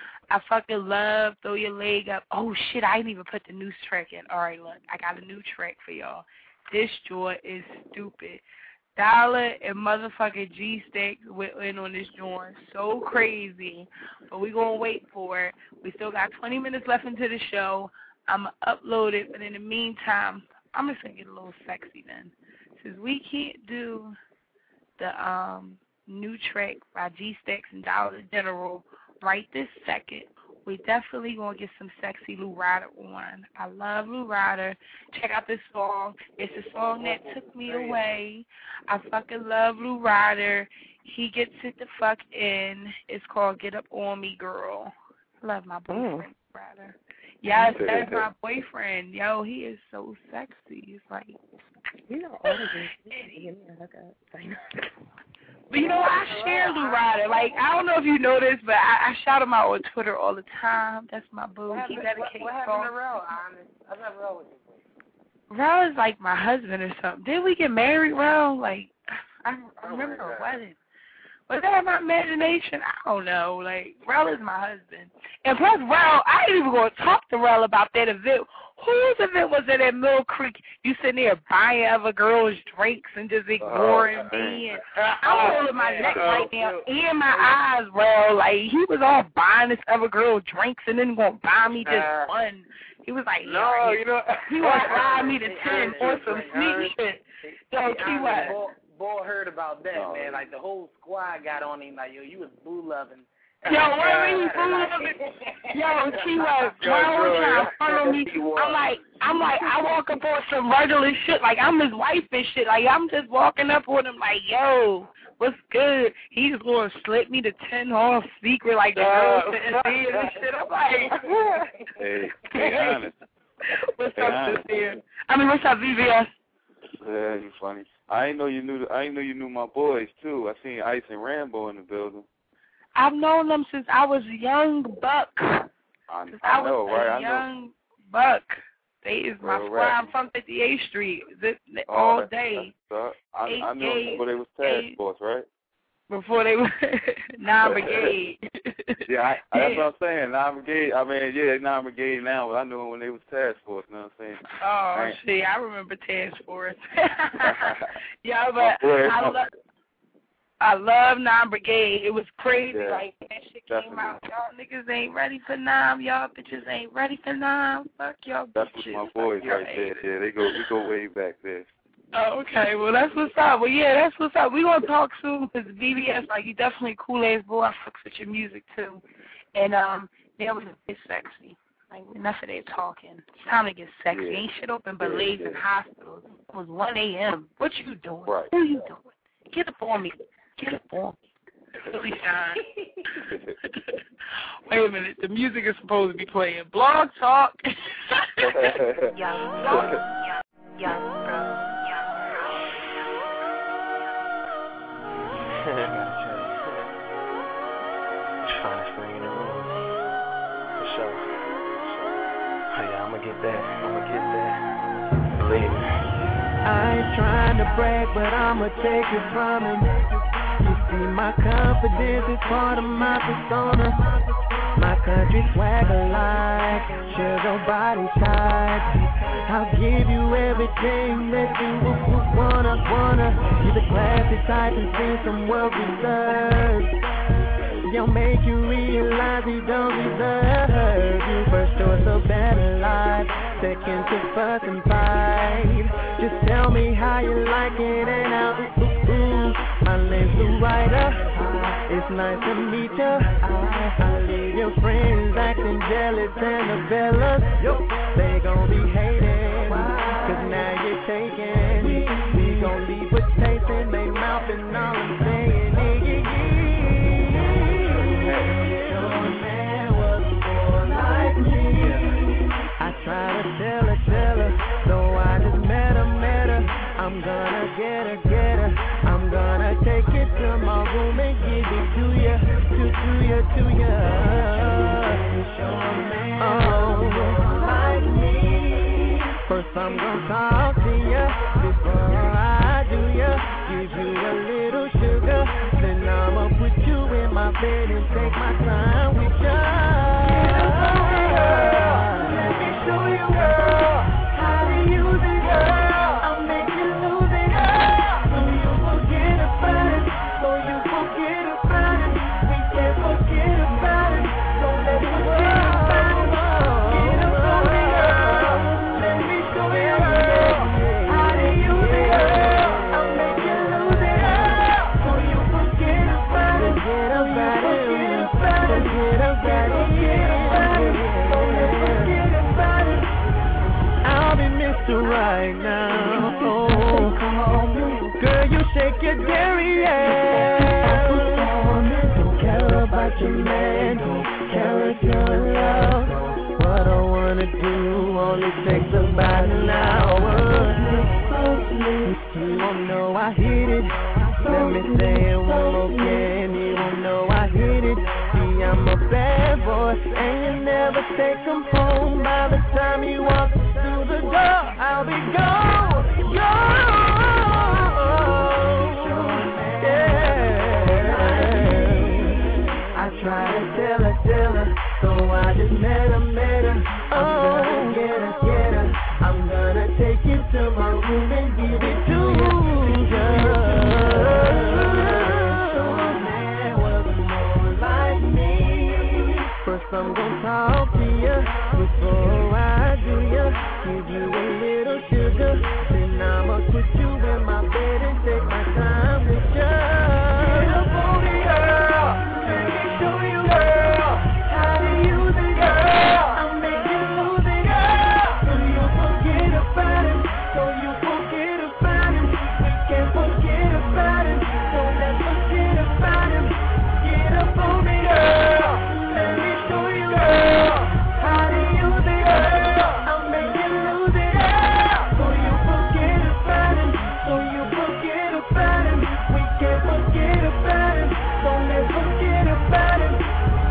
I fucking love Throw Your Leg Up. Oh, shit, I didn't even put the new track in. All right, look, I got a new track for y'all. This joint is stupid. Dollar and motherfucking G-Stack went in on this joint. So crazy. But we going to wait for it. We still got twenty minutes left into the show. I'm going to upload it. But in the meantime, I'm just going to get a little sexy then. Since we can't do the um new track by G-Stacks and Dollar General right this second, we definitely going to get some sexy Lou Ryder on. I love Lou Ryder. Check out this song. It's a song that took me away. I fucking love Lou Ryder. He gets it the fuck in. It's called Get Up On Me, Girl. I love my boyfriend, Lou Ryder. Yes, that's my boyfriend. Yo, he is so sexy. It's like, you know, all the things. Give me a hookup. But you know, I share Lou Ryder. Like, I don't know if you know this, but I, I shout him out on Twitter all the time. That's my boo. What He happened, dedicates what, what happened to Rel, honest? I've never Rel with you. Rel is like my husband or something. Did we get married, Rel? Like, I, I remember our wedding. Was that my imagination? I don't know. Like, Rel is my husband. And plus, Rel, I ain't even going to talk to Rel about that event. Whose event was it at Mill Creek? You sitting there buying other girls drinks and just ignoring uh, me. And I'm holding my neck right now and my eyes, Rel. Like, he was all buying this other girl drinks and then going to buy me just uh, one. He was like, no, yeah, you know. He was buy me the ten or some sneak shit. So, he was. Boy heard about that, oh, man. Like, the whole squad got on him. Like, yo, you was boo loving. Yo, what are you boo loving? Yo, she was trying to follow me. I'm like, I'm like, I walk up on some regular shit. Like, I'm his wife and shit. Like, I'm just walking up on him like, yo, what's good? He's going to slip me the ten off secret like the girl sitting there and shit. I'm like, hey, be honest. What's be up, honest. Sincere? I mean, what's up, V V S? Yeah, you funny. I didn't know you knew. I didn't know you knew my boys too. I seen Ice and Rambo in the building. I've known them since I was a young buck. I, since I, I was know, a right? young I know. buck. They is my Real squad. rap. I'm from fifty-eighth Street. This, Oh, all that's, day. That's, I, Eight, I knew eight, them before they was task eight. force, right? Before they were nine brigade. Yeah, I, I, that's what I'm saying. Nine brigade. I mean, yeah, nine brigade now, but I knew them when they was task force. You know what I'm saying? Oh, right. shit, I remember task force. Yeah, but I love. I love Nine Brigade. It was crazy. Yeah, like, that shit came definitely. out. Y'all niggas ain't ready for Nine. Y'all bitches ain't ready for Nine. Fuck y'all That's bitches. my boys Fuck right there. Yeah, they go, we go way back there. Oh, okay. Well, that's what's up. Well, yeah, that's what's up. We going to talk soon because V V S, like, you definitely a cool-ass boy. I fucks with your music, too. And, um, yeah, we get sexy. Like, enough of that talking. It's time to get sexy. Yeah. Ain't shit open but Yeah, lays yeah. in hospitals. It was one a.m. What you doing? Right. Who you doing? Get up on me. Get up on me. Really shine. Wait a minute. The music is supposed to be playing. Blog Talk. Young bro. Young, young bro. Young bro. Finest thing in the room. For sure. Oh yeah, I'ma get that. I'ma get that. Believe me. I ain't trying to brag, but I'ma take it from him. You see, my confidence is part of my persona. My country swagger like sugar body type. I'll give you everything that you would, would wanna, wanna. You're the classy type and see some world reserves. You'll make you realize you don't deserve. You first choice of better life, second to fuss and fight. Just tell me how you like it and I'll ooh, ooh, ooh. My name's Lou Ryder. It's nice to meet ya. I leave your friends acting jealous and the fellas, they gon' be hating, cause now you're taking. We gon' leave a taste in their mouth and all I'm saying, yeah, yeah, yeah. Your man was more like me. I try to tell her, tell her, so I just met her, met her. I'm gonna get her, get her. I'm I'm gonna take it to my room and give it to ya, to to ya, to ya. Oh, like me. First I'm gonna talk to ya before I do ya. Give you a little sugar, then I'ma put you in my bed and take my time with ya. Let me show you, girl, how to use it, girl. I'll make you lose it, girl. So you forget about it, so you forget about it. We can't forget about it, so let's forget about it. Get up on me, girl. Let me show you, girl, how to use it, girl. I'll make you lose it, girl. So you forget about it, forget about it, forget about it, forget about it, forget about it. So let's forget about it. I'll be Mister Right now. Oh, girl, you shake your derriere. Don't care about your man, don't care if you're in love. What I wanna do only takes about an hour. You won't know I hit it. Let me say it one more again. You won't know I hit it. See, I'm a bad boy, and you never take them home. By the time you walk through the door, I'll be gone, gone. Yeah. I try to tell her, tell her, so I just met her, met her. Oh, get her, get her. I'm gonna take you to my room and give it to you. First I'm gonna talk to ya before I do ya. Give you a little sugar, then I'ma put you in my bed and take my time with ya. Get up on me, girl. Let me show you, girl, how to use it, girl. I'll make you lose it, girl. So you forget about it, so you forget about it. We can't forget about it, so let's forget about it. Get up on me, girl. Let me show you, girl, how to use it, girl. I'll make you lose it, girl. So you forget about it, so you forget about it. We can't forget about it, so let's forget about it.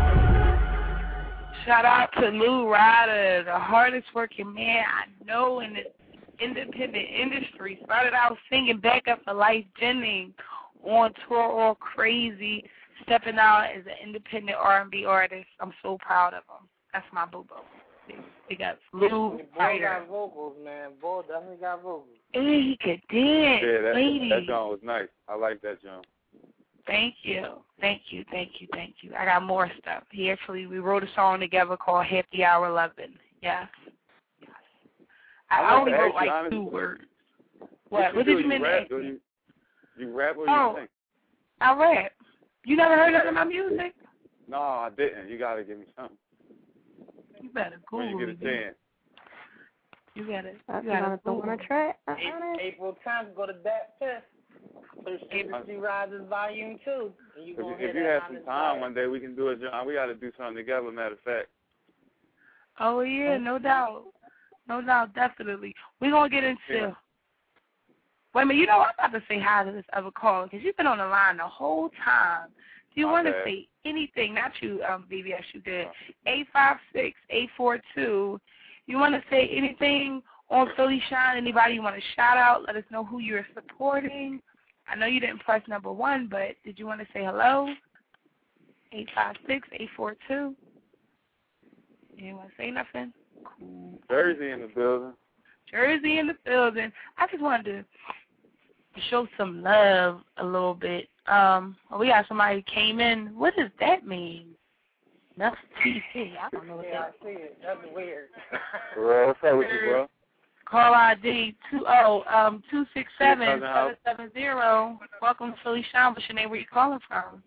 Shout out to Lou Ryder, the hardest working man I know in the independent industry. Started out singing backup for Life Jennings, on tour all crazy, stepping out as an independent R and B artist. I'm so proud of him. That's my boo-boo. He got Lou Boy Ryder. got vocals, man. Boy definitely got vocals. And he could dance, Yeah, that, lady. that song was nice. I like that song. Thank you. Thank you. Thank you. Thank you. I got more stuff. He actually, we wrote a song together called Happy Hour Lovin'. Yes. Yes. I, I only wrote like honestly, two words. What? What did you, you mean? Rap, do you, you rap or oh, you sing? I rap. You never heard of my music? No, I didn't. You got to give me something. You better Google when you get a chance. You gotta, That's you gotta another thing on a track. April tenth, go to that fifth. First Industry Rises Volume two. And you if you, if you have some time one day, we can do it, John. We got to do something together, matter of fact. Oh, yeah, no doubt. No doubt, definitely. We're going to get into... Yeah. Wait a minute, you know, I'm about to say hi to this other caller because you've been on the line the whole time. Do you want to say anything? Not you, um, B B S, you did. eight five six, eight four two. You want to say anything on Philly Shine? Anybody you want to shout out? Let us know who you're supporting. I know you didn't press number one, but did you want to say hello? eight five six, eight four two. You want to say nothing? Cool. Jersey in the building. Jersey in the building. I just wanted to show some love a little bit. Um, we got somebody who came in. What does that mean? That's T C. I don't know what yeah, that I see it. That's weird. Bro, what's up with you, bro? Call I D two oh um two six seven seven seven zero. Welcome to Philly Shine. What's your name? Where you calling from?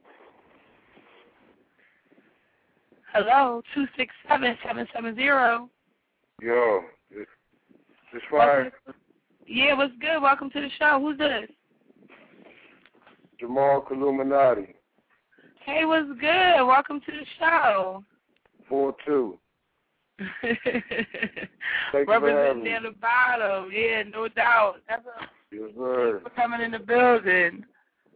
Hello, two six seven seven seven zero. Yo, this this fire. Yeah, what's good? Welcome to the show. Who's this? Jamal Illuminati. Hey, what's good? Welcome to the show. Four two. Representing down the bottom. Yeah, no doubt. That's a, yes, sir. Thanks for coming in the building.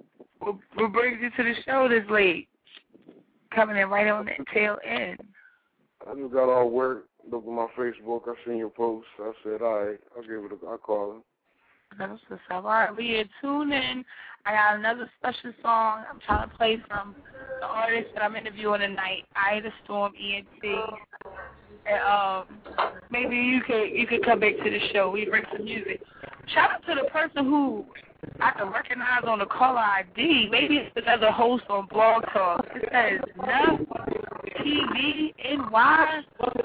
what, what brings you to the show this late? Coming in right on the tail end. I just got off work, looked at my Facebook, I seen your post. I said, all right, I'll give it a, I'll call him. That's what's up. All right, we here. Tune in. I got another special song I'm trying to play from the artist that I'm interviewing tonight, Ida Storm E N T. And um, maybe you could you could come back to the show. We bring some music. Shout out to the person who I can recognize on the caller I D. Maybe it's another host on Blog Talk. It says Nuff T V N Y.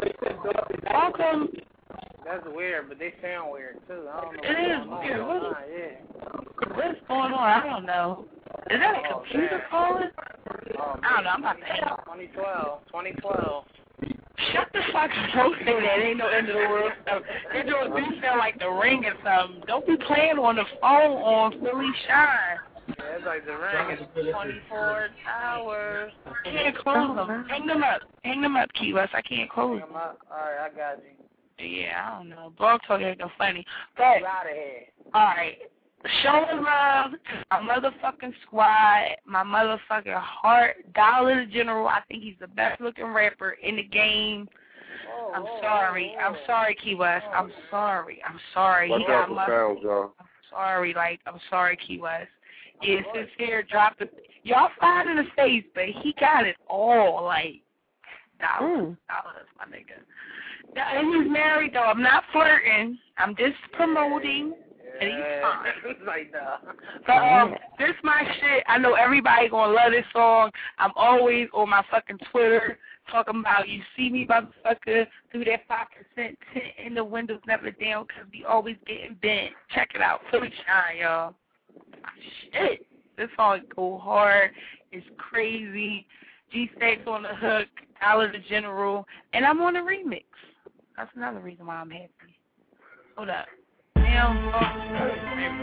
Welcome. That's weird, but they sound weird too. I don't know. It is weird. What, yeah. What's going on? I don't know. Is that a computer calling? Oh, I don't know. I'm about to hang up. twenty twelve. twenty twelve. Shut the fuck up. Don't say that. Ain't no end of the world stuff. They do do sound like the Ring or something. Don't be playing on the phone on Philly Shine. Yeah, it's like the Ring is twenty-four hours. I can't close them. Hang them up. Hang them up, Key West. I can't close them. All right, I got you. Yeah, I don't know. Blog Talk ain't no funny. But, out of here. All right. Showing love to my motherfucking squad, my motherfucking heart, Dollar General. I think he's the best looking rapper in the game. Oh, I'm oh, sorry. oh, oh. I'm sorry, Key West. I'm sorry. I'm sorry. Watch he out got for my, sounds, y'all. I'm sorry. Like, I'm sorry, Key West. Yeah, since here, dropped it. Y'all fine in the face, but he got it all. Like, dollars, dollars, my nigga. And he's married, though. I'm not flirting. I'm just promoting. And he's fine. Like, nah. So, um, this my shit. I know everybody gonna love this song. I'm always on my fucking Twitter talking about you see me, motherfucker, through that five percent tint and the windows never down because we always getting bent. Check it out. Philly Shine, y'all. Shit. This song go hard. It's crazy. G-Stack's on the hook. Dollar the General. And I'm on the remix. That's another reason why I'm happy. Hold up. Now, oh, there we go.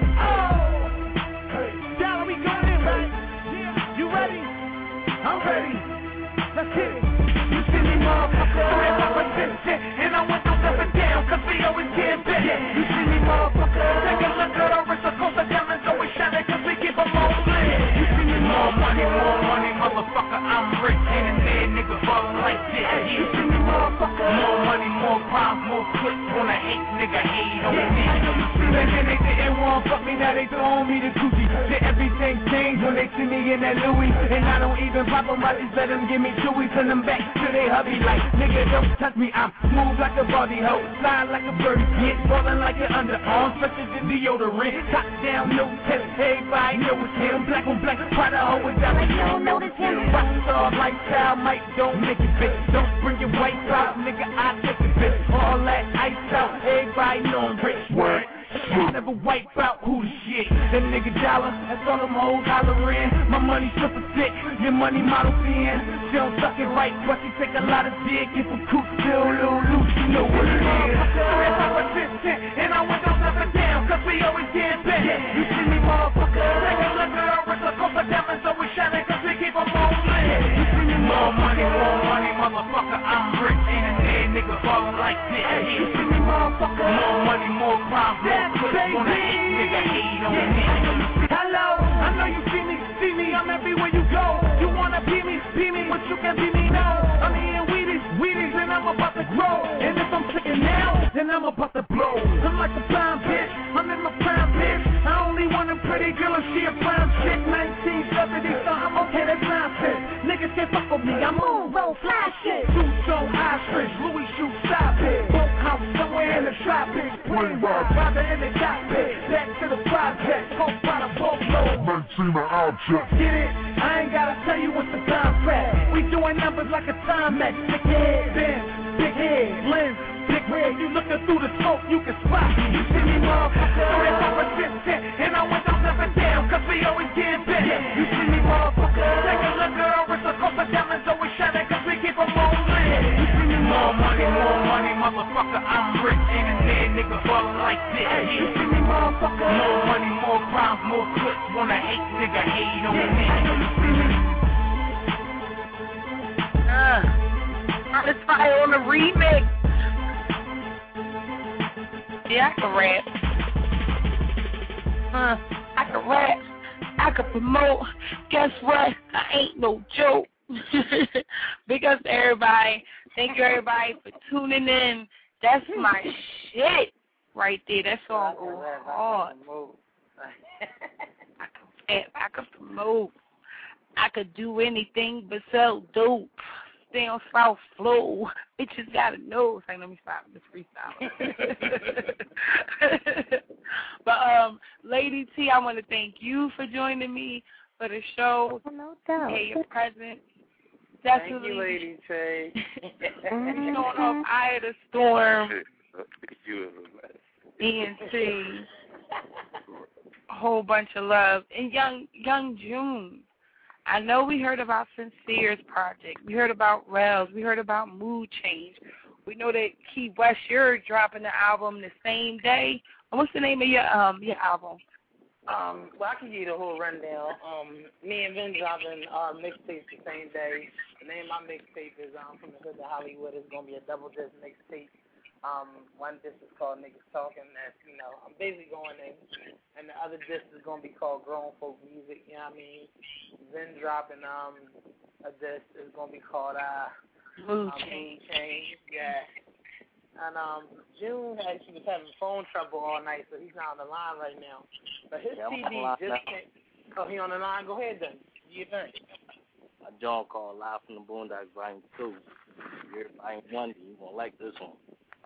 Oh! Dollar, we going in, right? Yeah. You ready? I'm ready. Let's hit it. You see me, motherfucker, and I was ten, and I went up and down, cause we always get back. You see me, motherfucker, take a look at our wrist, of course the diamonds always shining, cause we keep them all lit. You see me, more money, more money, motherfucker, I'm rich, and a dead nigga ballin' like this. You see me, motherfucker, more money, more problems, more clicks, wanna hate, nigga, hate on me. And then they didn't want fuck me, now they throwing me the Gucci. Then everything changed when they see me in that Louis. And I don't even pop them, I just let them give me chewy. Send them back to they hubby like, nigga, don't touch me, I'm smooth like a body hoe. Slide like a birdie, get ballin' like an underarm. Special the deodorant, top down, no test. Everybody know it's him, black on black, try to hold it down like you don't know this him. Rockstar lifestyle, might don't make it fit. Don't bring your white out, nigga, I take it fit. All that ice out, everybody know I'm rich. Word. Never wipe out who the shit. That nigga Dollar, that's all them hoes hollering. My money super thick, your money model thin. She don't suck it right, but she take a lot of dick. If a coop still a little loose, you know what it is. And I went up and down, cause we always get back. You see me, motherfucker, take a look at our wrist, of course the diamonds always shining, cause we keep them all lit. You see me, more money, more money, motherfucker, I'm rich. Ain't a dead nigga ballin' like this. You see me, motherfucker, more money, more problems. Hello, I know you see me, see me, I'm everywhere you go. You wanna be me, be me, but you can be me now. I'm eating Wheaties, Wheaties, and I'm about to grow. And if I'm sitting now, then I'm about to blow. I'm like a prime bitch, I'm in my prime bitch. I only want a pretty girl if she a prime chick. nineteen seventy, so I'm okay, that's nonsense. Niggas can't fuck with me, I'm on roll, fly shit. Suits on ostrich, Louis shoe stop it. Boat house somewhere in the tropics. Twin rock, father in the cockpit. Back to the project, hope by the boatload. nineteen an object. Get it? I ain't gotta tell you what's the contract. We doing numbers like a time match. Big head, bend, big head, lens, big red. You looking through the smoke, you can spot me. You see me, motherfucker? Red over ten, and I went up and down, cause we always get back. You see me, motherfucker? Take a look at our wrist, of course the diamonds always shining, cause we keep them all lit. You see me, more money, more money, motherfucker, I'm rich. Ain't a dead nigga ballin' like this. You see me, motherfucker? More money, more problems, more clicks, wanna hate, nigga, hate on me. You see me? Uh, let's try on the remix. Yeah, I can rap. Uh, I can rap. I could promote. Guess what? I ain't no joke. Big ups to everybody. Thank you, everybody, for tuning in. That's my shit right there. That song goes hard. I could, I could promote. I could do anything but sell dope. Stay on South Flow. Bitches gotta know. Say, let me stop this freestyle. But um, Lady T, I want to thank you for joining me for the show. No doubt. Hey, your present. Thank you, Lady T. Showing off Eye of the Storm. E N T. A whole bunch of love. And Young Young June. I know we heard about Sincere's project. We heard about Rels. We heard about Mood Change. We know that Key West, you're dropping the album the same day. What's the name of your um your album? Um, well, I can give you the whole rundown. Um, me and Vin dropping our mixtape the same day. The name of my mixtape is um From the Hood to Hollywood. It's gonna be a double disc mixtape. Um, one disc is called Niggas Talking. That's, you know, I'm basically going in, and the other disc is gonna be called Grown Folk Music. You know what I mean? Then dropping um a disc is gonna be called uh Mood um, Change. Mood Change. Yeah. And um June actually was having phone trouble all night, so he's not on the line right now. But his yeah, C D just came. Oh, he on the line? Go ahead then. Do you think? A joint called Live from the Boondocks Volume two. You're Volume one, you gonna like this one.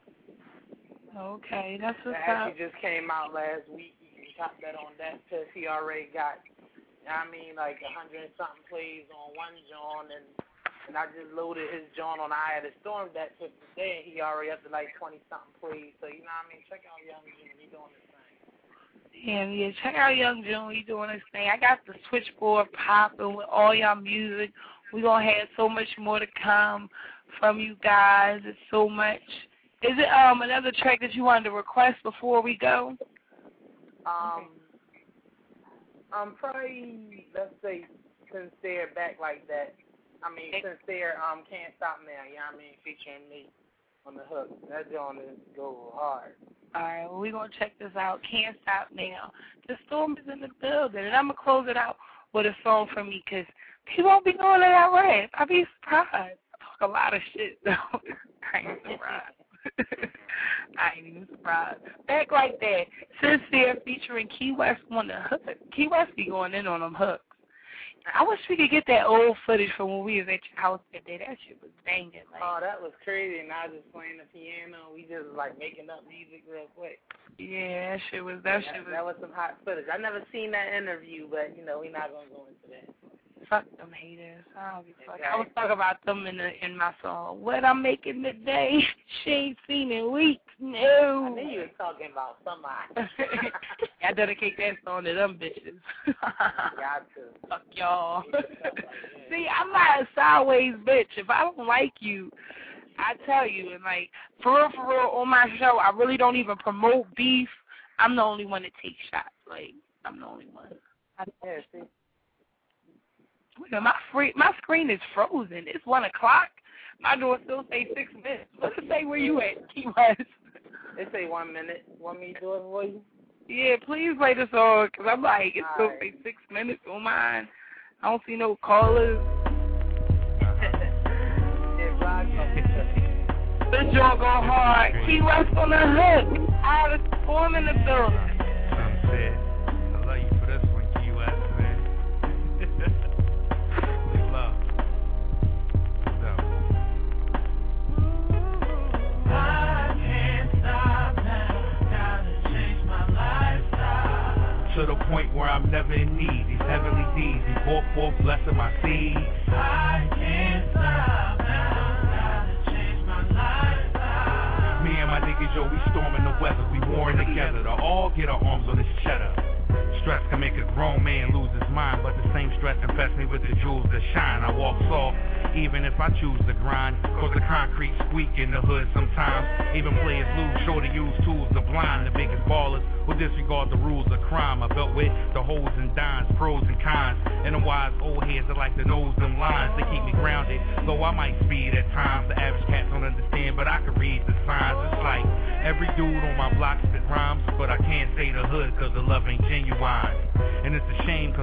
Okay, that's what's that up. actually just came out last week. You can cop that on that because he already got, I mean, like a hundred and something plays on one joint, and and I just loaded his joint on Eye of the Storm that took today, and he already up to like twenty something plays. So you know what I mean? Check out Young June. He doing his thing. Yeah, yeah. Check out Young June. He doing his thing. I got the switchboard popping with all y'all music. We gonna have so much more to come from you guys. It's so much. Is it um another track that you wanted to request before we go? Um, um, probably let's say Sincere Back Like That. I mean Sincere um Can't Stop Now. You know what I mean? Featuring me on the hook. That joint is go hard. All right, well, we're going to check this out. Can't Stop Now. The Storm is in the building, and I'm going to close it out with a song from me because people won't be knowing that I rap. I'll be surprised. I talk a lot of shit, though. I ain't surprised. I ain't even surprised. Back Like That. Sincere featuring Key West on the hook. Key West be going in on them hooks. I wish we could get that old footage from when we was at your house that day. That shit was banging. Like. Oh, that was crazy. And I was just playing the piano. We just like making up music real quick. Yeah, that shit was that, that shit was. That was some hot footage. I never seen that interview, but you know we're not gonna go into that. Fuck them haters. I don't give a fuck. I was talking about them in the in my song. What I'm making today, she ain't seen in weeks. No. I knew you was talking about somebody. I dedicate that song to them bitches. Got to. Fuck y'all. See, I'm not a sideways bitch. If I don't like you, I tell you. And like for real, for real, on my show, I really don't even promote beef. I'm the only one that takes shots. Like I'm the only one. I, yeah, see. My free, my screen is frozen. It's one o'clock. My door still say six minutes. What's it say where you at, Key West? It say one minute. Want me to do it for you? Yeah, please play the song, because I'm like, it still right. say six minutes on mine. I don't see no callers. This joint go hard. Key West on the hook. I was Storm in the building. Sunset. I love you for this one, Key West, man. Big love. I can't stop now. Gotta change my lifestyle. To the point where I'm never in need. These heavenly deeds, he brought forth blessing my seed. I can't stop now. Gotta change my lifestyle. Me and my niggas, yo, we storming the weather. We warring together to all get our arms on this cheddar. Stress can make a grown man lose his mind, but the same stress infests me with the jewels that shine. I walk soft, even if I choose to grind, cause the concrete squeak in the hood sometimes. Even players lose, sure to use tools to blind the biggest ballers who disregard the rules of crime. I belt with the hoes and dimes, pros and cons, and the wise old heads that like to nose them lines. They keep me grounded, though I might speed at times. The average cat don't understand, but I can read the signs. It's like every dude on my block spit rhymes, but I can't say the hood cause the love ain't genuine. And it's a shame cause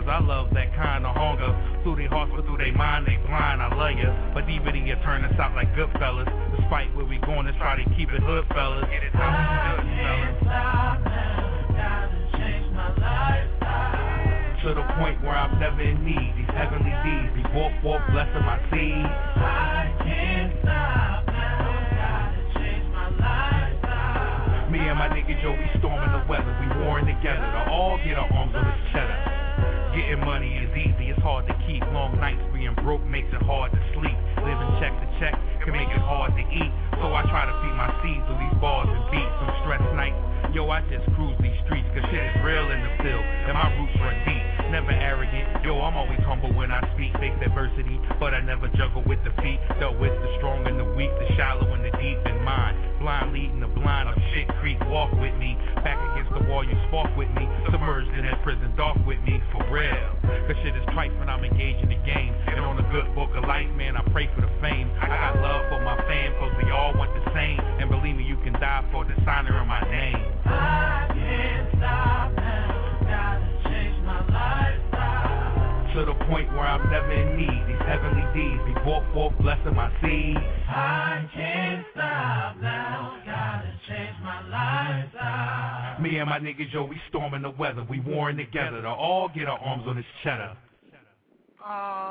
cause I love that kind of hunger. Through their hearts, but through their mind, they blind, I love ya. But deep in you turn us out like good fellas. Despite where we going, let's try to keep it hood, fellas. Get it how we good, fellas. Stop now, gotta change my lifestyle. To the point where I'm never in need. These heavenly deeds be brought forth, blessing my seed. I can't stop now, gotta change my lifestyle. Me and my nigga Joe, we storming the weather. We warring together to all get our arms on this cheddar. Getting money is easy, it's hard to keep. Long nights being broke makes it hard to sleep. Living check to check can make it hard to eat. So I try to feed my seed through these bars and beats. Some stress nights, yo, I just cruise these streets. Cause shit is real in the field, and my roots run deep. Never arrogant, yo, I'm always humble when I speak. Face adversity, but I never juggle with defeat. Dealt with the strong and the weak, the shallow and the deep in mind. Blind leading the blind up shit creek, walk with me. Back against the wall, you spark with me. Submerged in that prison dark with me, for real. Cause shit is trite when I'm engaged in the game. And on the good book of life, man, I pray for the fame. I got love for my fam, cause we all want the same. And believe me, you can die for the signer of my name. I can't stop now, gotta change my lifestyle. To the point where I'm never in need. These heavenly deeds be brought forth, blessing my seed. I can't stop now, gotta change my lifestyle. Me and my nigga Joe, we storming the weather. We warring together to all get our arms on this cheddar. Uh,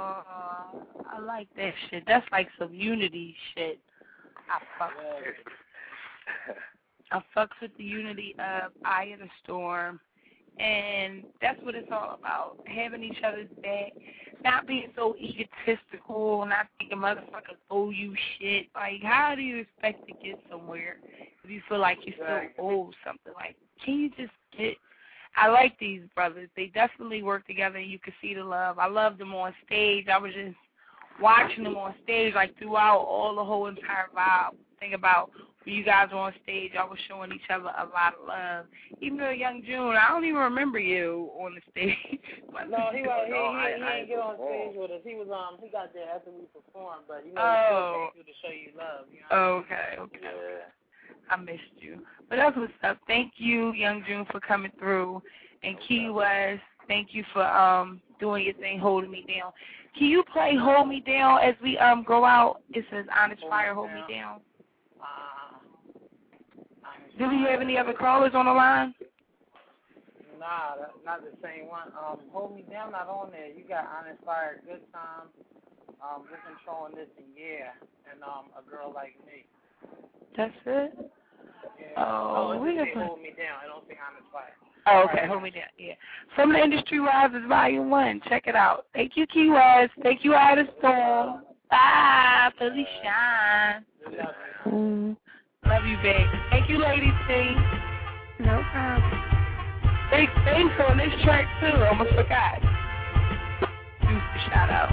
I like that shit. That's like some unity shit. I fuck with it. I fucks with the unity of Eye of the Storm. And that's what it's all about, having each other's back, not being so egotistical, not thinking motherfuckers owe you shit. Like, how do you expect to get somewhere if you feel like you still owe something? Like, can you just get... I like these brothers. They definitely work together, and you can see the love. I love them on stage. I was just watching them on stage, like, throughout all the whole entire vibe. Think about... when you guys were on stage, I was showing each other a lot of love. Even though Young June, I don't even remember you on the stage. No, he was, he, no, he, I, he I didn't get on stage with us. He was um he got there after we performed, but you know oh. he still came through to show you love. You know? Okay, okay. Yeah. I missed you. But that's what's up. Thank you, Young June, for coming through. And Key West, thank you for um doing your thing, holding me down. Can you play Hold Me Down as we um go out? It says Honest hold Fire, Hold Me Down. Uh, Do we have any other callers on the line? Nah, that's not the same one. Um, Hold Me Down, not on there. You got Honest Fire, Good Time, um, Good Control in This and Yeah, and um, A Girl Like Me. That's it? Yeah. Oh, oh we just got say Hold Me Down. I don't think Honest Fire. Oh, okay, Hold Me Down, yeah. From the Industry Rises Volume one. Check it out. Thank you, Key West. Thank you, Eye of the Storm. Bye, Philly Shine. Mm. Love you, babe. Thank you, Lady C. No problem. Big thanks on this track, too. Almost forgot. Use the shout out.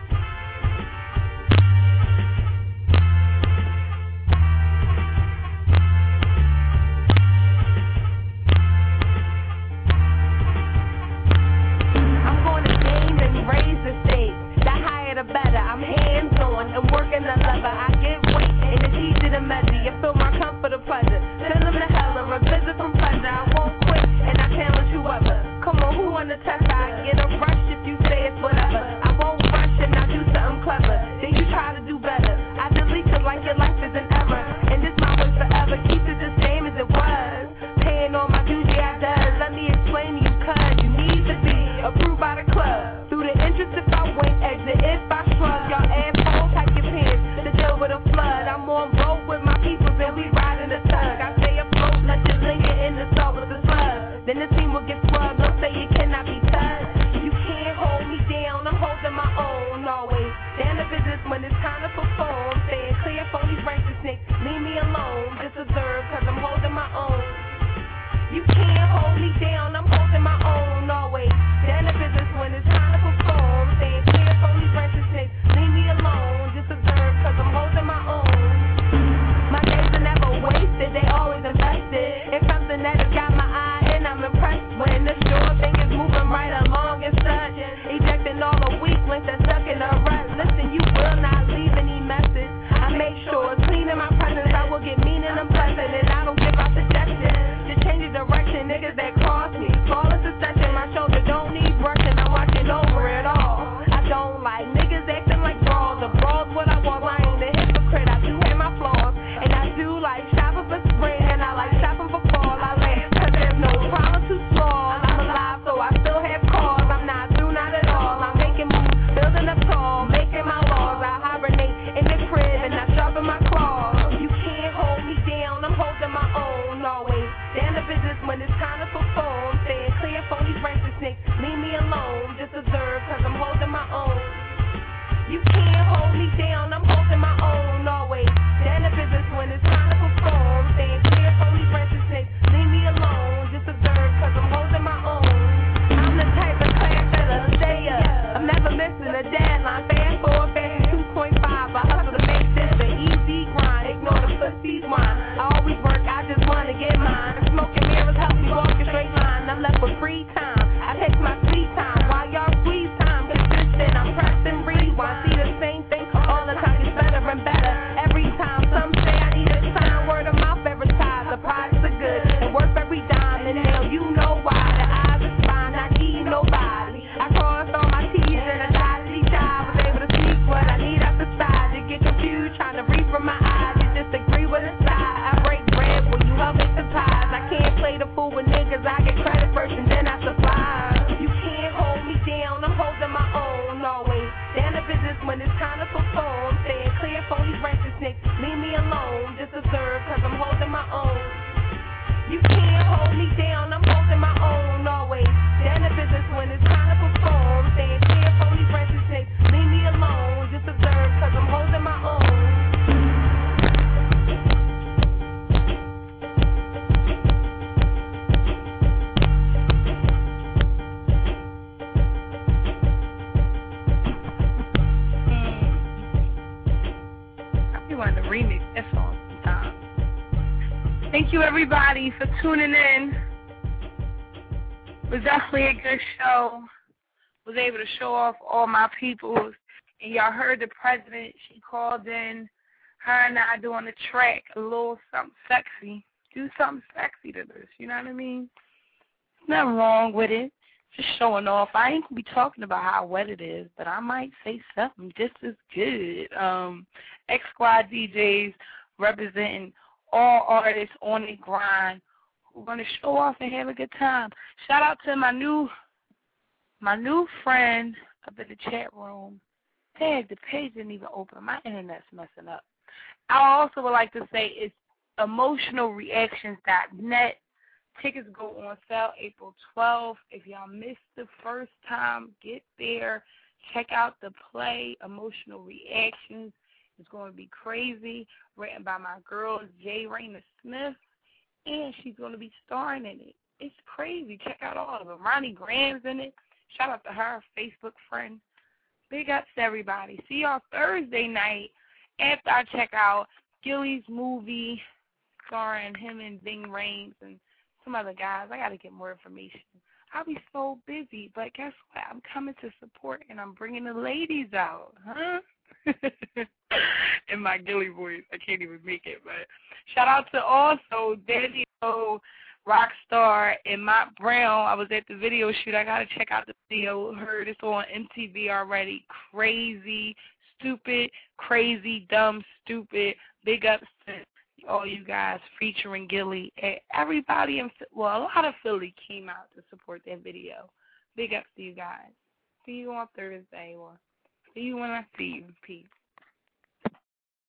I'm going to gain and raise the stakes. The higher the better. I'm hands-on and working the lever. I get weight and it's easy to measure. You feel my comfort of pleasure. Send them to hell or a visit from pleasure. I won't quit and I challenge whoever. Come on, who on the test? I get a rush if you say it's whatever. I won't rush and I do something clever. Then you try to do better. I delete it like your life is an error. And this my way forever. Keep it the same as it was. Paying all my dues, yeah, I does. Let me explain to you, cuz you need to be approved by the club. Through the interest if I wink, exit if I shrug. Y'all assholes pack your pants to deal with a flood. I'm on road with my people and we riding the tug. I stay afloat, let you linger in the salt with the slug. Then the team will get scrubbed, don't say it cannot be touched. You can't hold me down, I'm holding my own always. Down to business when it's time to perform. Staying clear from these righteous snakes, leave me alone. Just observe snakes. Leave me alone, just observe, cause I'm holding my own. You can't hold me down, I'm holding my own always. Down the business when it's time to perform. Staying clear from these branches, snakes. Leave me alone, just observe, cause I'm holding my own. I'm the type of class that'll stay up. I'm never missing a deadline. Fast forward, fast two point five. I hustle to make this an easy grind. Ignore the pussy's wine. I always work, I just wanna get mine. Smoking mirrors help me walk a straight line. I'm left with free time. I take my sweet time while y'all squeeze time. Consistent, I'm pressing rewind. See the same thing all the time, gets better and better. Every time some say I need a sign, word of mouth advertise. The products are good and worth every dime. And now you know why the eyes are fine, not need nobody. I crossed all my T's and I dotted each I. Was able to speak what I need out the side. You get confused trying to read from my eyes. You disagree with a side. I break bread when you help make the pies. I can't play the fool with niggas. I get credit first and then I supply. You can't hold me down. I'm holding my own always. Down the business when it's time to perform. Staying clear from these branches, snakes. Leave me alone. Just observe cause I'm holding my own. You can't hold me down. I'm holding my own always. Down the business when it's time to perform. Staying clear from these branches, snakes. Leave me alone. Just observe cause I'm holding my own. To remix that song sometime. Thank you everybody for tuning in. It was definitely a good show. Was able to show off all my peoples. And y'all heard the president, she called in, her and I doing the track, a little something sexy. Do something sexy to this, you know what I mean? Nothing wrong with it. Just showing off. I ain't gonna be talking about how wet it is, but I might say something just as good. Um, X Squad D Js representing all artists on the grind who are gonna show off and have a good time. Shout out to my new my new friend up in the chat room. Tag, the page didn't even open. My internet's messing up. I also would like to say it's emotional reactions dot net. Tickets go on sale April twelfth. If y'all missed the first time, get there. Check out the play, Emotional Reactions. It's going to be crazy. Written by my girl, J. Raina Smith. And she's going to be starring in it. It's crazy. Check out all of them. Ronnie Graham's in it. Shout out to her, Facebook friend. Big ups to everybody. See y'all Thursday night after I check out Gilly's movie starring him and Bing Rames and some other guys. I got to get more information. I'll be so busy, but guess what? I'm coming to support, and I'm bringing the ladies out, huh? In my Gilly voice. I can't even make it, but shout out to also Daniel, Rockstar, and Mott Brown. I was at the video shoot. I got to check out the video. Heard it's on M T V already. Crazy, stupid, crazy, dumb, stupid. Big ups to all you guys featuring Gilly. And everybody in, well, a lot of Philly came out to support that video. Big ups to you guys. See you on Thursday, or see you when I see you. Peace.